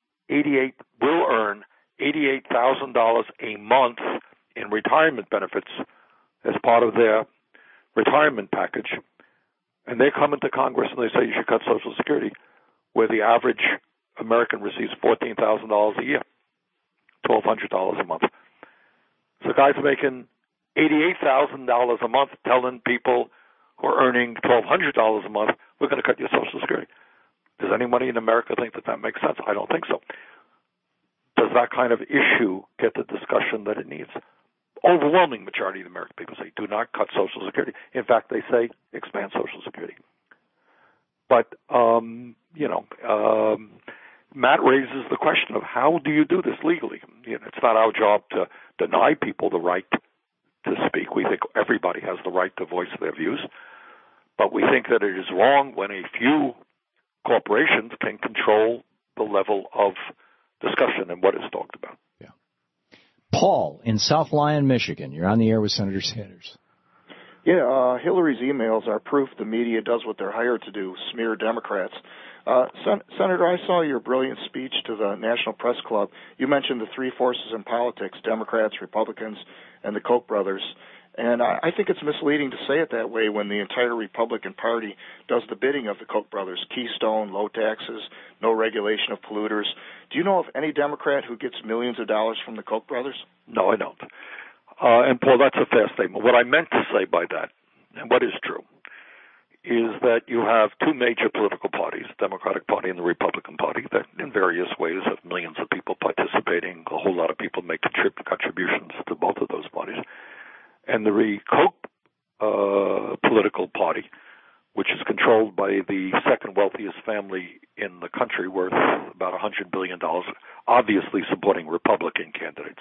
earn $88,000 a month in retirement benefits as part of their retirement package. And they come into Congress and they say you should cut Social Security, where the average American receives $14,000 a year, $1,200 a month. So guys making $88,000 a month telling people who are earning $1,200 a month, we're going to cut your Social Security. Does anybody in America think that makes sense? I don't think so. Does that kind of issue get the discussion that it needs? Overwhelming majority of the American people say do not cut Social Security. In fact, they say expand Social Security. But, Matt raises the question of how do you do this legally? It's not our job to deny people the right to speak. We think everybody has the right to voice their views. But we think that it is wrong when a few corporations can control the level of discussion and what is talked about. Yeah. Paul in South Lyon, Michigan. You're on the air with Senator Sanders. Yeah, Hillary's emails are proof the media does what they're hired to do, smear Democrats. Senator, I saw your brilliant speech to the National Press Club. You mentioned the 3 forces in politics, Democrats, Republicans, and the Koch brothers. And I think it's misleading to say it that way when the entire Republican Party does the bidding of the Koch brothers. Keystone, low taxes, no regulation of polluters. Do you know of any Democrat who gets millions of dollars from the Koch brothers? No, I don't. And, Paul, that's a fair statement. What I meant to say by that, and what is true, is that you have 2 major political parties, the Democratic Party and the Republican Party, that in various ways have millions of people participating. A whole lot of people make contributions to both of those parties. And the Koch political party, which is controlled by the second wealthiest family in the country, worth about $100 billion, obviously supporting Republican candidates.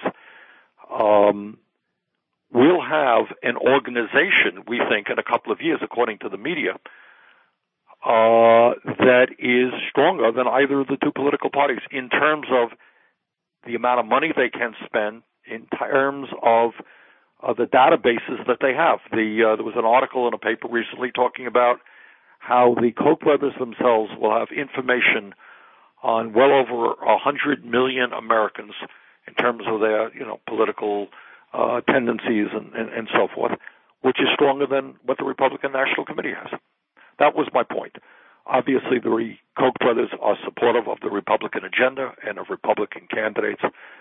We'll have an organization, we think, in a couple of years, according to the media, that is stronger than either of the 2 political parties in terms of the amount of money they can spend, in terms of the databases that they have. There was an article in a paper recently talking about how the Koch brothers themselves will have information on well over 100 million Americans in terms of their, political tendencies and so forth, which is stronger than what the Republican National Committee has. That was my point. Obviously, the Koch brothers are supportive of the Republican agenda and of Republican candidates,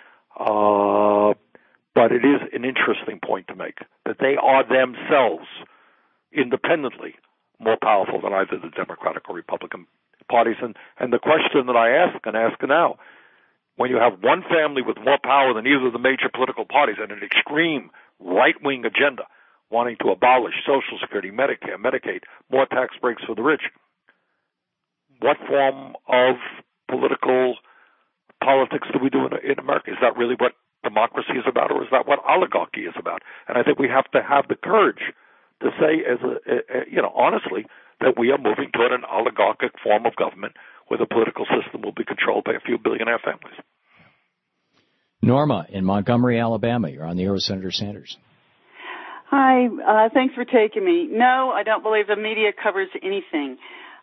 but it is an interesting point to make, that they are themselves independently more powerful than either the Democratic or Republican parties. And the question that I ask and ask now, when you have one family with more power than either of the major political parties and an extreme right-wing agenda wanting to abolish Social Security, Medicare, Medicaid, more tax breaks for the rich, what form of politics do we do in America? Is that really what democracy is about, or is that what oligarchy is about? And I think we have to have the courage to say, honestly, that we are moving toward an oligarchic form of government where the political system will be controlled by a few billionaire families. Norma in Montgomery, Alabama. You're on the air with Senator Sanders. Hi. Thanks for taking me. No, I don't believe the media covers anything.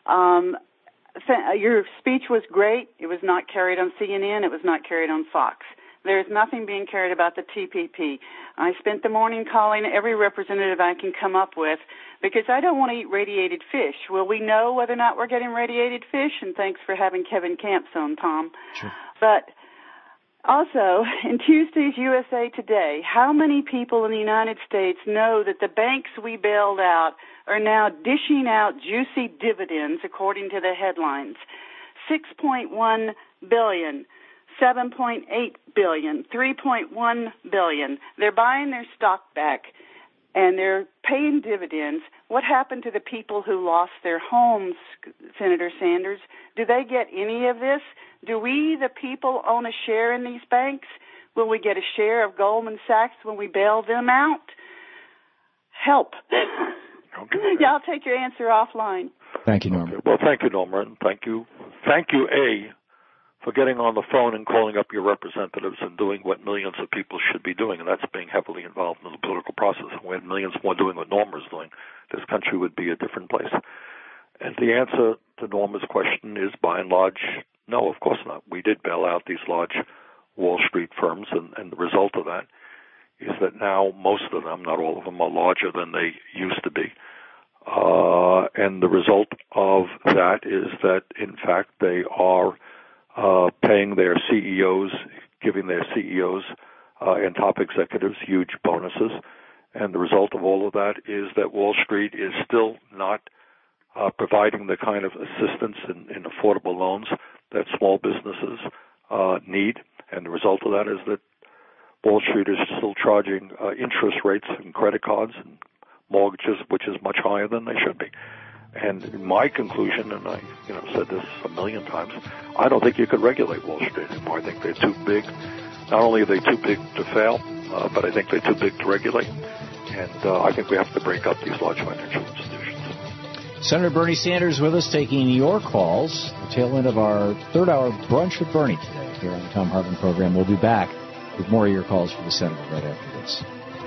Your speech was great. It was not carried on CNN. It was not carried on Fox. There's nothing being carried about the TPP. I spent the morning calling every representative I can come up with because I don't want to eat radiated fish. Will we know whether or not we're getting radiated fish? And thanks for having Kevin Camps on, Tom. Sure. But also, in Tuesday's USA Today, how many people in the United States know that the banks we bailed out are now dishing out juicy dividends, according to the headlines? $6.1 billion. $7.8 billion, $3.1 billion. They're buying their stock back, and they're paying dividends. What happened to the people who lost their homes, Senator Sanders? Do they get any of this? Do we, the people, own a share in these banks? Will we get a share of Goldman Sachs when we bail them out? Help. Okay. Yeah, I'll take your answer offline. Thank you, Norma. Okay. Well, thank you, Norma, and thank you, for getting on the phone and calling up your representatives and doing what millions of people should be doing, and that's being heavily involved in the political process. If we had millions more doing what Norma is doing, this country would be a different place. And the answer to Norma's question is, by and large, no, of course not. We did bail out these large Wall Street firms, and the result of that is that now most of them, not all of them, are larger than they used to be. And the result of that is that, in fact, they are paying their CEOs, giving their CEOs and top executives huge bonuses. And the result of all of that is that Wall Street is still not providing the kind of assistance in affordable loans that small businesses need. And the result of that is that Wall Street is still charging interest rates and credit cards and mortgages, which is much higher than they should be. And my conclusion, and I said this a million times, I don't think you could regulate Wall Street anymore. I think they're too big. Not only are they too big to fail, but I think they're too big to regulate. And I think we have to break up these large financial institutions. Senator Bernie Sanders with us, taking your calls. The tail end of our third hour Brunch with Bernie today here on the Thom Hartmann program. We'll be back with more of your calls for the Senator right after this.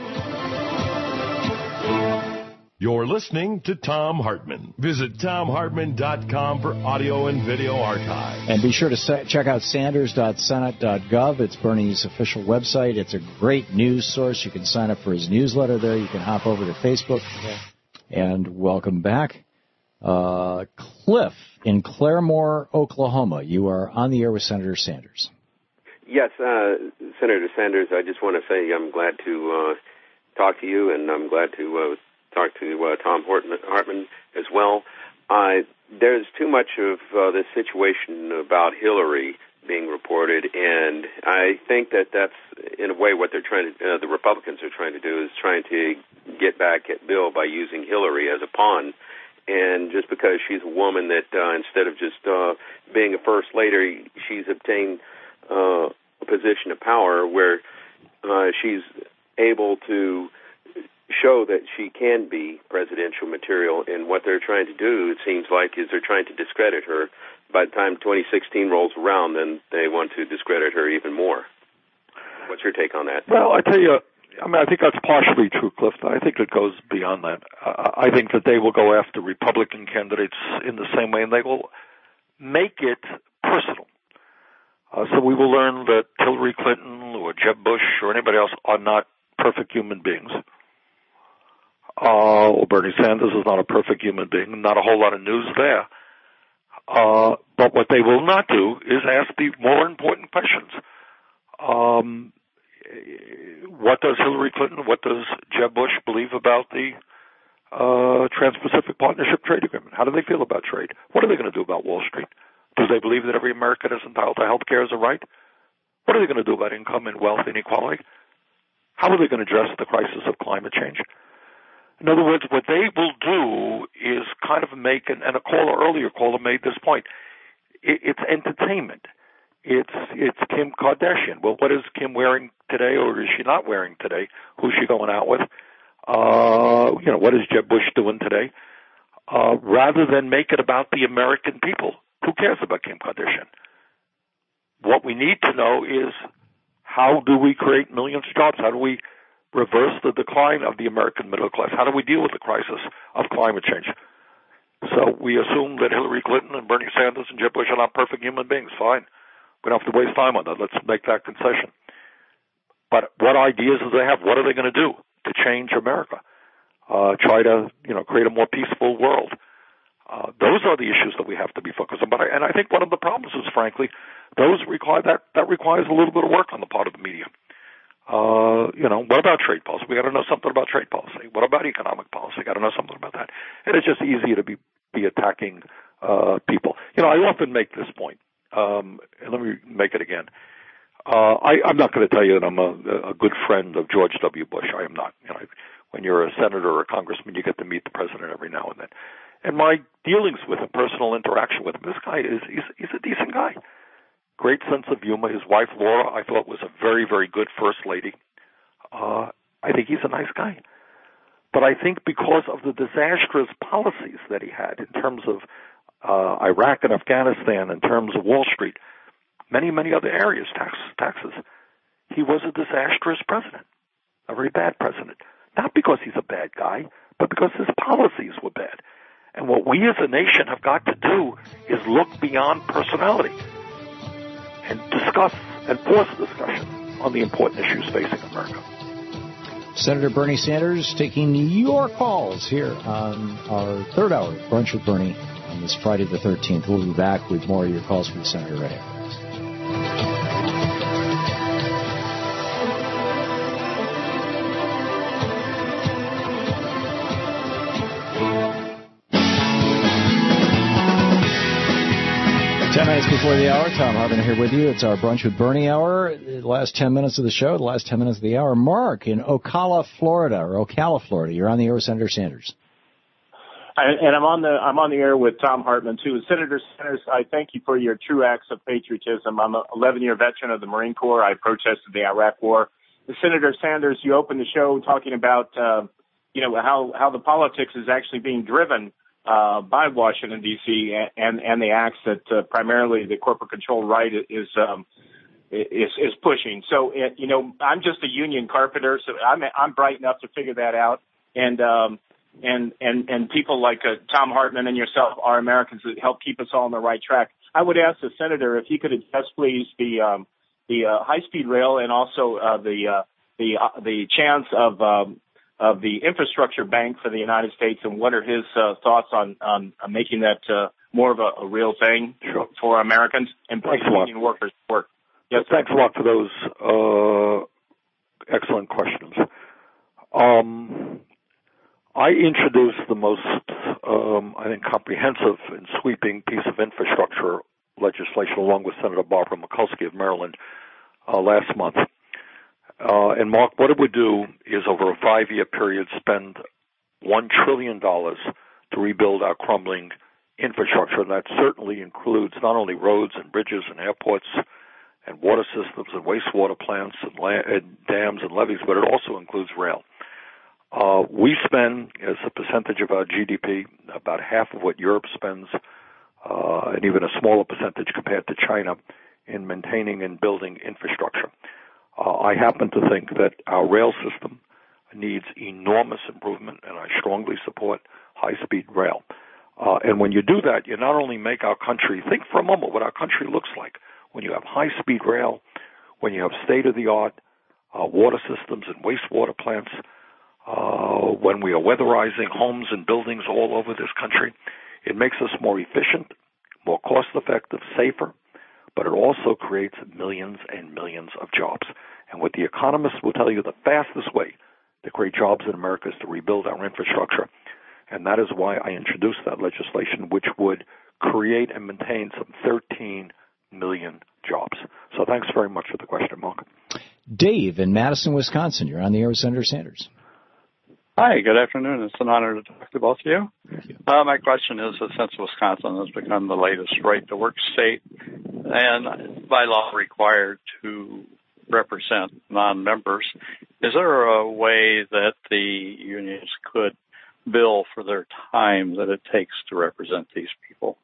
You're listening to Thom Hartmann. Visit ThomHartmann.com for audio and video archives. And be sure to check out Sanders.Senate.gov. It's Bernie's official website. It's a great news source. You can sign up for his newsletter there. You can hop over to Facebook. And welcome back. Cliff in Claremore, Oklahoma. You are on the air with Senator Sanders. Yes, Senator Sanders, I just want to say I'm glad to talk to you, and I'm glad to talk to Thom Hartmann as well. There's too much of this situation about Hillary being reported, and I think that that's, in a way, what they're trying to, the Republicans are trying to do, is trying to get back at Bill by using Hillary as a pawn. And just because she's a woman that instead of just being a first lady, she's obtained a position of power where she's able to show that she can be presidential material. And what they're trying to do, it seems like, is they're trying to discredit her. By the time 2016 rolls around, then they want to discredit her even more. What's your take on that? Well, I tell you, I mean, I think that's partially true, Cliff. I think it goes beyond that. I think that they will go after Republican candidates in the same way, and they will make it personal. So we will learn that Hillary Clinton or Jeb Bush or anybody else are not perfect human beings. Or Bernie Sanders is not a perfect human being. Not a whole lot of news there. But what they will not do is ask the more important questions. What does Hillary Clinton, what does Jeb Bush believe about the Trans-Pacific Partnership Trade Agreement? How do they feel about trade? What are they going to do about Wall Street? Do they believe that every American is entitled to health care as a right? What are they going to do about income and wealth inequality? How are they going to address the crisis of climate change? In other words, what they will do is kind of make, and a earlier caller made this point, it's entertainment. It's Kim Kardashian. Well, what is Kim wearing today, or is she not wearing today? Who's she going out with? What is Jeb Bush doing today? Rather than make it about the American people. Who cares about Kim Kardashian? What we need to know is, how do we create millions of jobs? How do we reverse the decline of the American middle class? How do we deal with the crisis of climate change? So we assume that Hillary Clinton and Bernie Sanders and Jeb Bush are not perfect human beings. Fine. We don't have to waste time on that. Let's make that concession. But what ideas do they have? What are they going to do to change America? Try to, create a more peaceful world. Those are the issues that we have to be focused on. And I think one of the problems is, frankly, those requires a little bit of work on the part of the media. What about trade policy? We got to know something about trade policy. What about economic policy? Got to know something about that. And it's just easier to be attacking people. I often make this point, and let me make it again. I'm not going to tell you that I'm a good friend of George W. Bush. I am not. When you're a senator or a congressman, you get to meet the president every now and then. And my dealings with him, personal interaction with him, this guy he's a decent guy. Great sense of humor. His wife, Laura, I thought was a very, very good first lady. I think he's a nice guy. But I think because of the disastrous policies that he had in terms of Iraq and Afghanistan, in terms of Wall Street, many, many other areas, taxes, he was a disastrous president, a very bad president. Not because he's a bad guy, but because his policies were bad. And what we as a nation have got to do is look beyond personality and discuss and force discussion on the important issues facing America. Senator Bernie Sanders taking your calls here on our third hour of Brunch with Bernie on this Friday the 13th. We'll be back with more of your calls from Senator Ray. 10 minutes before the hour, Tom Hartman here with you. It's our Brunch with Bernie hour. The last 10 minutes of the show, the last 10 minutes of the hour. Mark in Ocala, Florida. You're on the air with Senator Sanders. And I'm on the air with Tom Hartman too. Senator Sanders, I thank you for your true acts of patriotism. I'm an 11-year veteran of the Marine Corps. I protested the Iraq War. Senator Sanders, you opened the show talking about how the politics is actually being driven by Washington D.C. and the acts that primarily the corporate control right is pushing. So I'm just a union carpenter, so I'm bright enough to figure that out. And people like Tom Hartman and yourself are Americans that help keep us all on the right track. I would ask the senator if he could address, please, the high-speed rail and also the chance of the infrastructure bank for the United States, and what are his thoughts on making that more of a real thing for Americans and union workers work. Yes, thanks a lot for those excellent questions. I introduced the most, comprehensive and sweeping piece of infrastructure legislation along with Senator Barbara Mikulski of Maryland last month. And Mark, what it would do is over a 5-year period spend $1 trillion to rebuild our crumbling infrastructure. And that certainly includes not only roads and bridges and airports and water systems and wastewater plants and dams and levees, but it also includes rail. We spend, as a percentage of our GDP, about half of what Europe spends, and even a smaller percentage compared to China, in maintaining and building infrastructure. I happen to think that our rail system needs enormous improvement, and I strongly support high-speed rail. And when you do that, you not only make our country, think for a moment what our country looks like when you have high-speed rail, when you have state-of-the-art water systems and wastewater plants, when we are weatherizing homes and buildings all over this country. It makes us more efficient, more cost-effective, safer, but it also creates millions and millions of jobs. And what the economists will tell you, the fastest way to create jobs in America is to rebuild our infrastructure. And that is why I introduced that legislation, which would create and maintain some 13 million jobs. So thanks very much for the question, Mark. Dave in Madison, Wisconsin. You're on the air with Senator Sanders. Hi, good afternoon. It's an honor to talk to both of you. My question is, since Wisconsin has become the latest right-to-work state and by law required to represent non-members, is there a way that the unions could bill for their time that it takes to represent these people?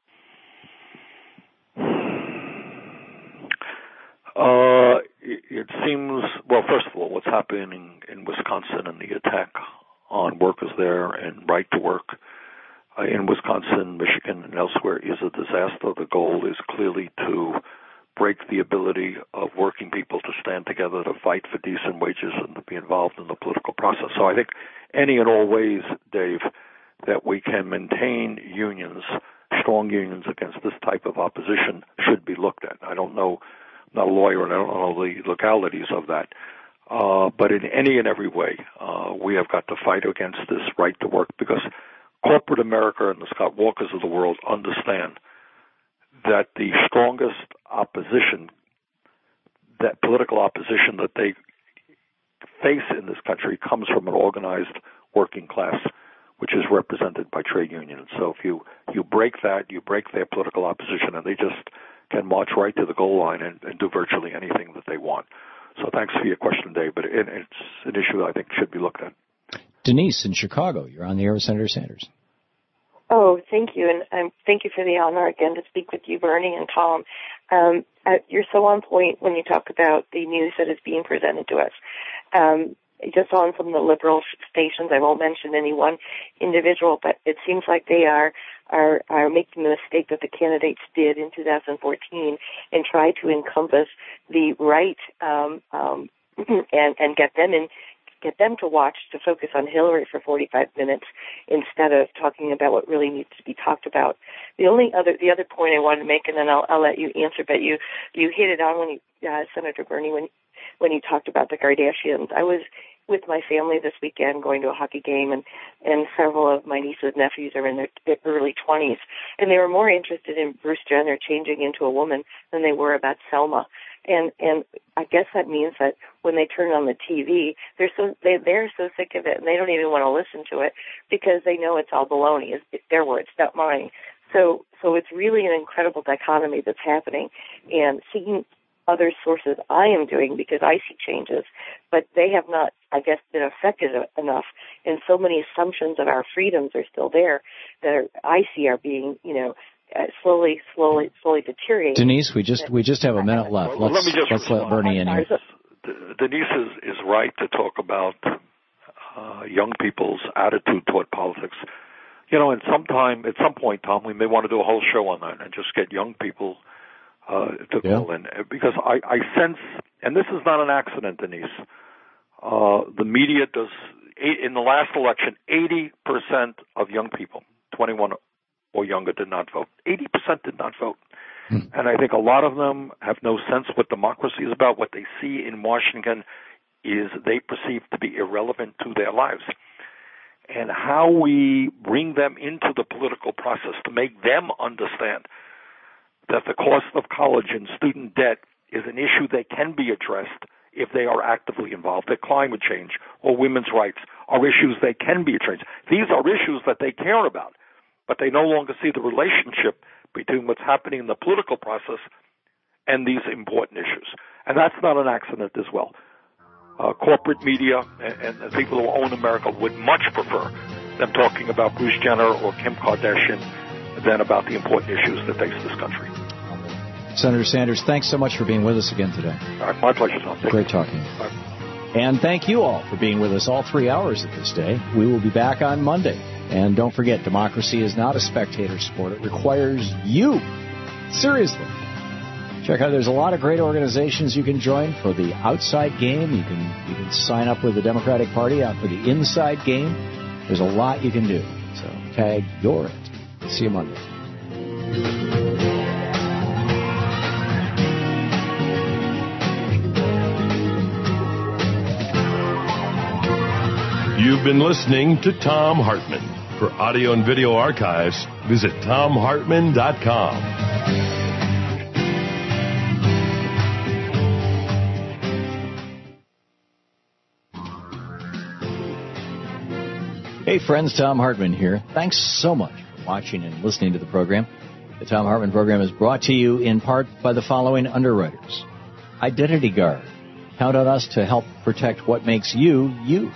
It seems, well, first of all, what's happening in Wisconsin and the attack on workers there and right to work in Wisconsin, Michigan, and elsewhere is a disaster. The goal is clearly to break the ability of working people to stand together, to fight for decent wages, and to be involved in the political process. So I think any and all ways, Dave, that we can maintain unions, strong unions against this type of opposition should be looked at. I don't know, I'm not a lawyer, and I don't know the legalities of that. But in any and every way, we have got to fight against this right to work, because corporate America and the Scott Walkers of the world understand that the strongest opposition, that political opposition that they face in this country comes from an organized working class, which is represented by trade unions. So if you break that, you break their political opposition, and they just can march right to the goal line and do virtually anything that they want. So thanks for your question, Dave, but it's an issue that I think should be looked at. Denise in Chicago, you're on the air with Senator Sanders. Oh, thank you, and thank you for the honor again to speak with you, Bernie and Tom. You're so on point when you talk about the news that is being presented to us. Just on some of the liberal stations, I won't mention any one individual, but it seems like they are making the mistake that the candidates did in 2014 and try to encompass the right and get them to watch, to focus on Hillary for 45 minutes instead of talking about what really needs to be talked about. The other point I wanted to make, and then I'll let you answer, but you hit it on when Senator Bernie, when you talked about the Kardashians. I was with my family this weekend going to a hockey game, and several of my nieces and nephews are in their early 20s, and they were more interested in Bruce Jenner changing into a woman than they were about Selma. And I guess that means that when they turn on the TV, they're so sick of it, and they don't even want to listen to it because they know it's all baloney. It's their words, not mine. So it's really an incredible dichotomy that's happening, and seeing other sources I am doing because I see changes, but they have not, I guess, been affected enough. And so many assumptions of our freedoms are still there that I see are being, slowly deteriorating. Denise, we just have a minute left. Let's let Bernie in here. Denise is right to talk about young people's attitude toward politics. And at some point, Tom, we may want to do a whole show on that and just get young people to call in, because I sense, and this is not an accident, Denise, the media does, in the last election, 80% of young people, 21 or younger, did not vote. 80% did not vote. And I think a lot of them have no sense what democracy is about. What they see in Washington is they perceive to be irrelevant to their lives. And how we bring them into the political process to make them understand that the cost of college and student debt is an issue that can be addressed if they are actively involved, that climate change or women's rights are issues that can be addressed. These are issues that they care about, but they no longer see the relationship between what's happening in the political process and these important issues. And that's not an accident as well. Corporate media and people who own America would much prefer them talking about Bruce Jenner or Kim Kardashian than about the important issues that face this country. Senator Sanders, thanks so much for being with us again today. My pleasure, Tom. Great talking. And thank you all for being with us all 3 hours of this day. We will be back on Monday. And don't forget, democracy is not a spectator sport. It requires you. Seriously. Check out, there's a lot of great organizations you can join for the outside game. You can sign up with the Democratic Party out for the inside game. There's a lot you can do. So tag you're it. See you Monday. You've been listening to Thom Hartmann. For audio and video archives, visit ThomHartmann.com. Hey friends, Thom Hartmann here. Thanks so much for watching and listening to the program. The Thom Hartmann program is brought to you in part by the following underwriters. Identity Guard. Count on us to help protect what makes you, you.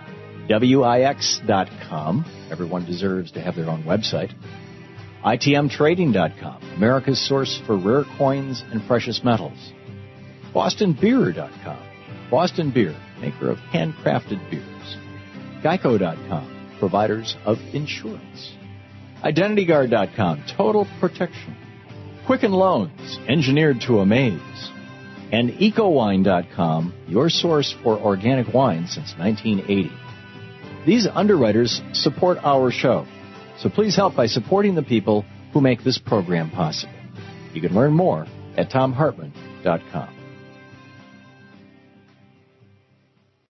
WIX.com. Everyone deserves to have their own website. ITMTrading.com. America's source for rare coins and precious metals. BostonBeer.com. Boston Beer, maker of handcrafted beers. Geico.com. Providers of insurance. IdentityGuard.com. Total protection. Quicken Loans. Engineered to amaze. And EcoWine.com. Your source for organic wine since 1980. These underwriters support our show, so please help by supporting the people who make this program possible. You can learn more at ThomHartmann.com.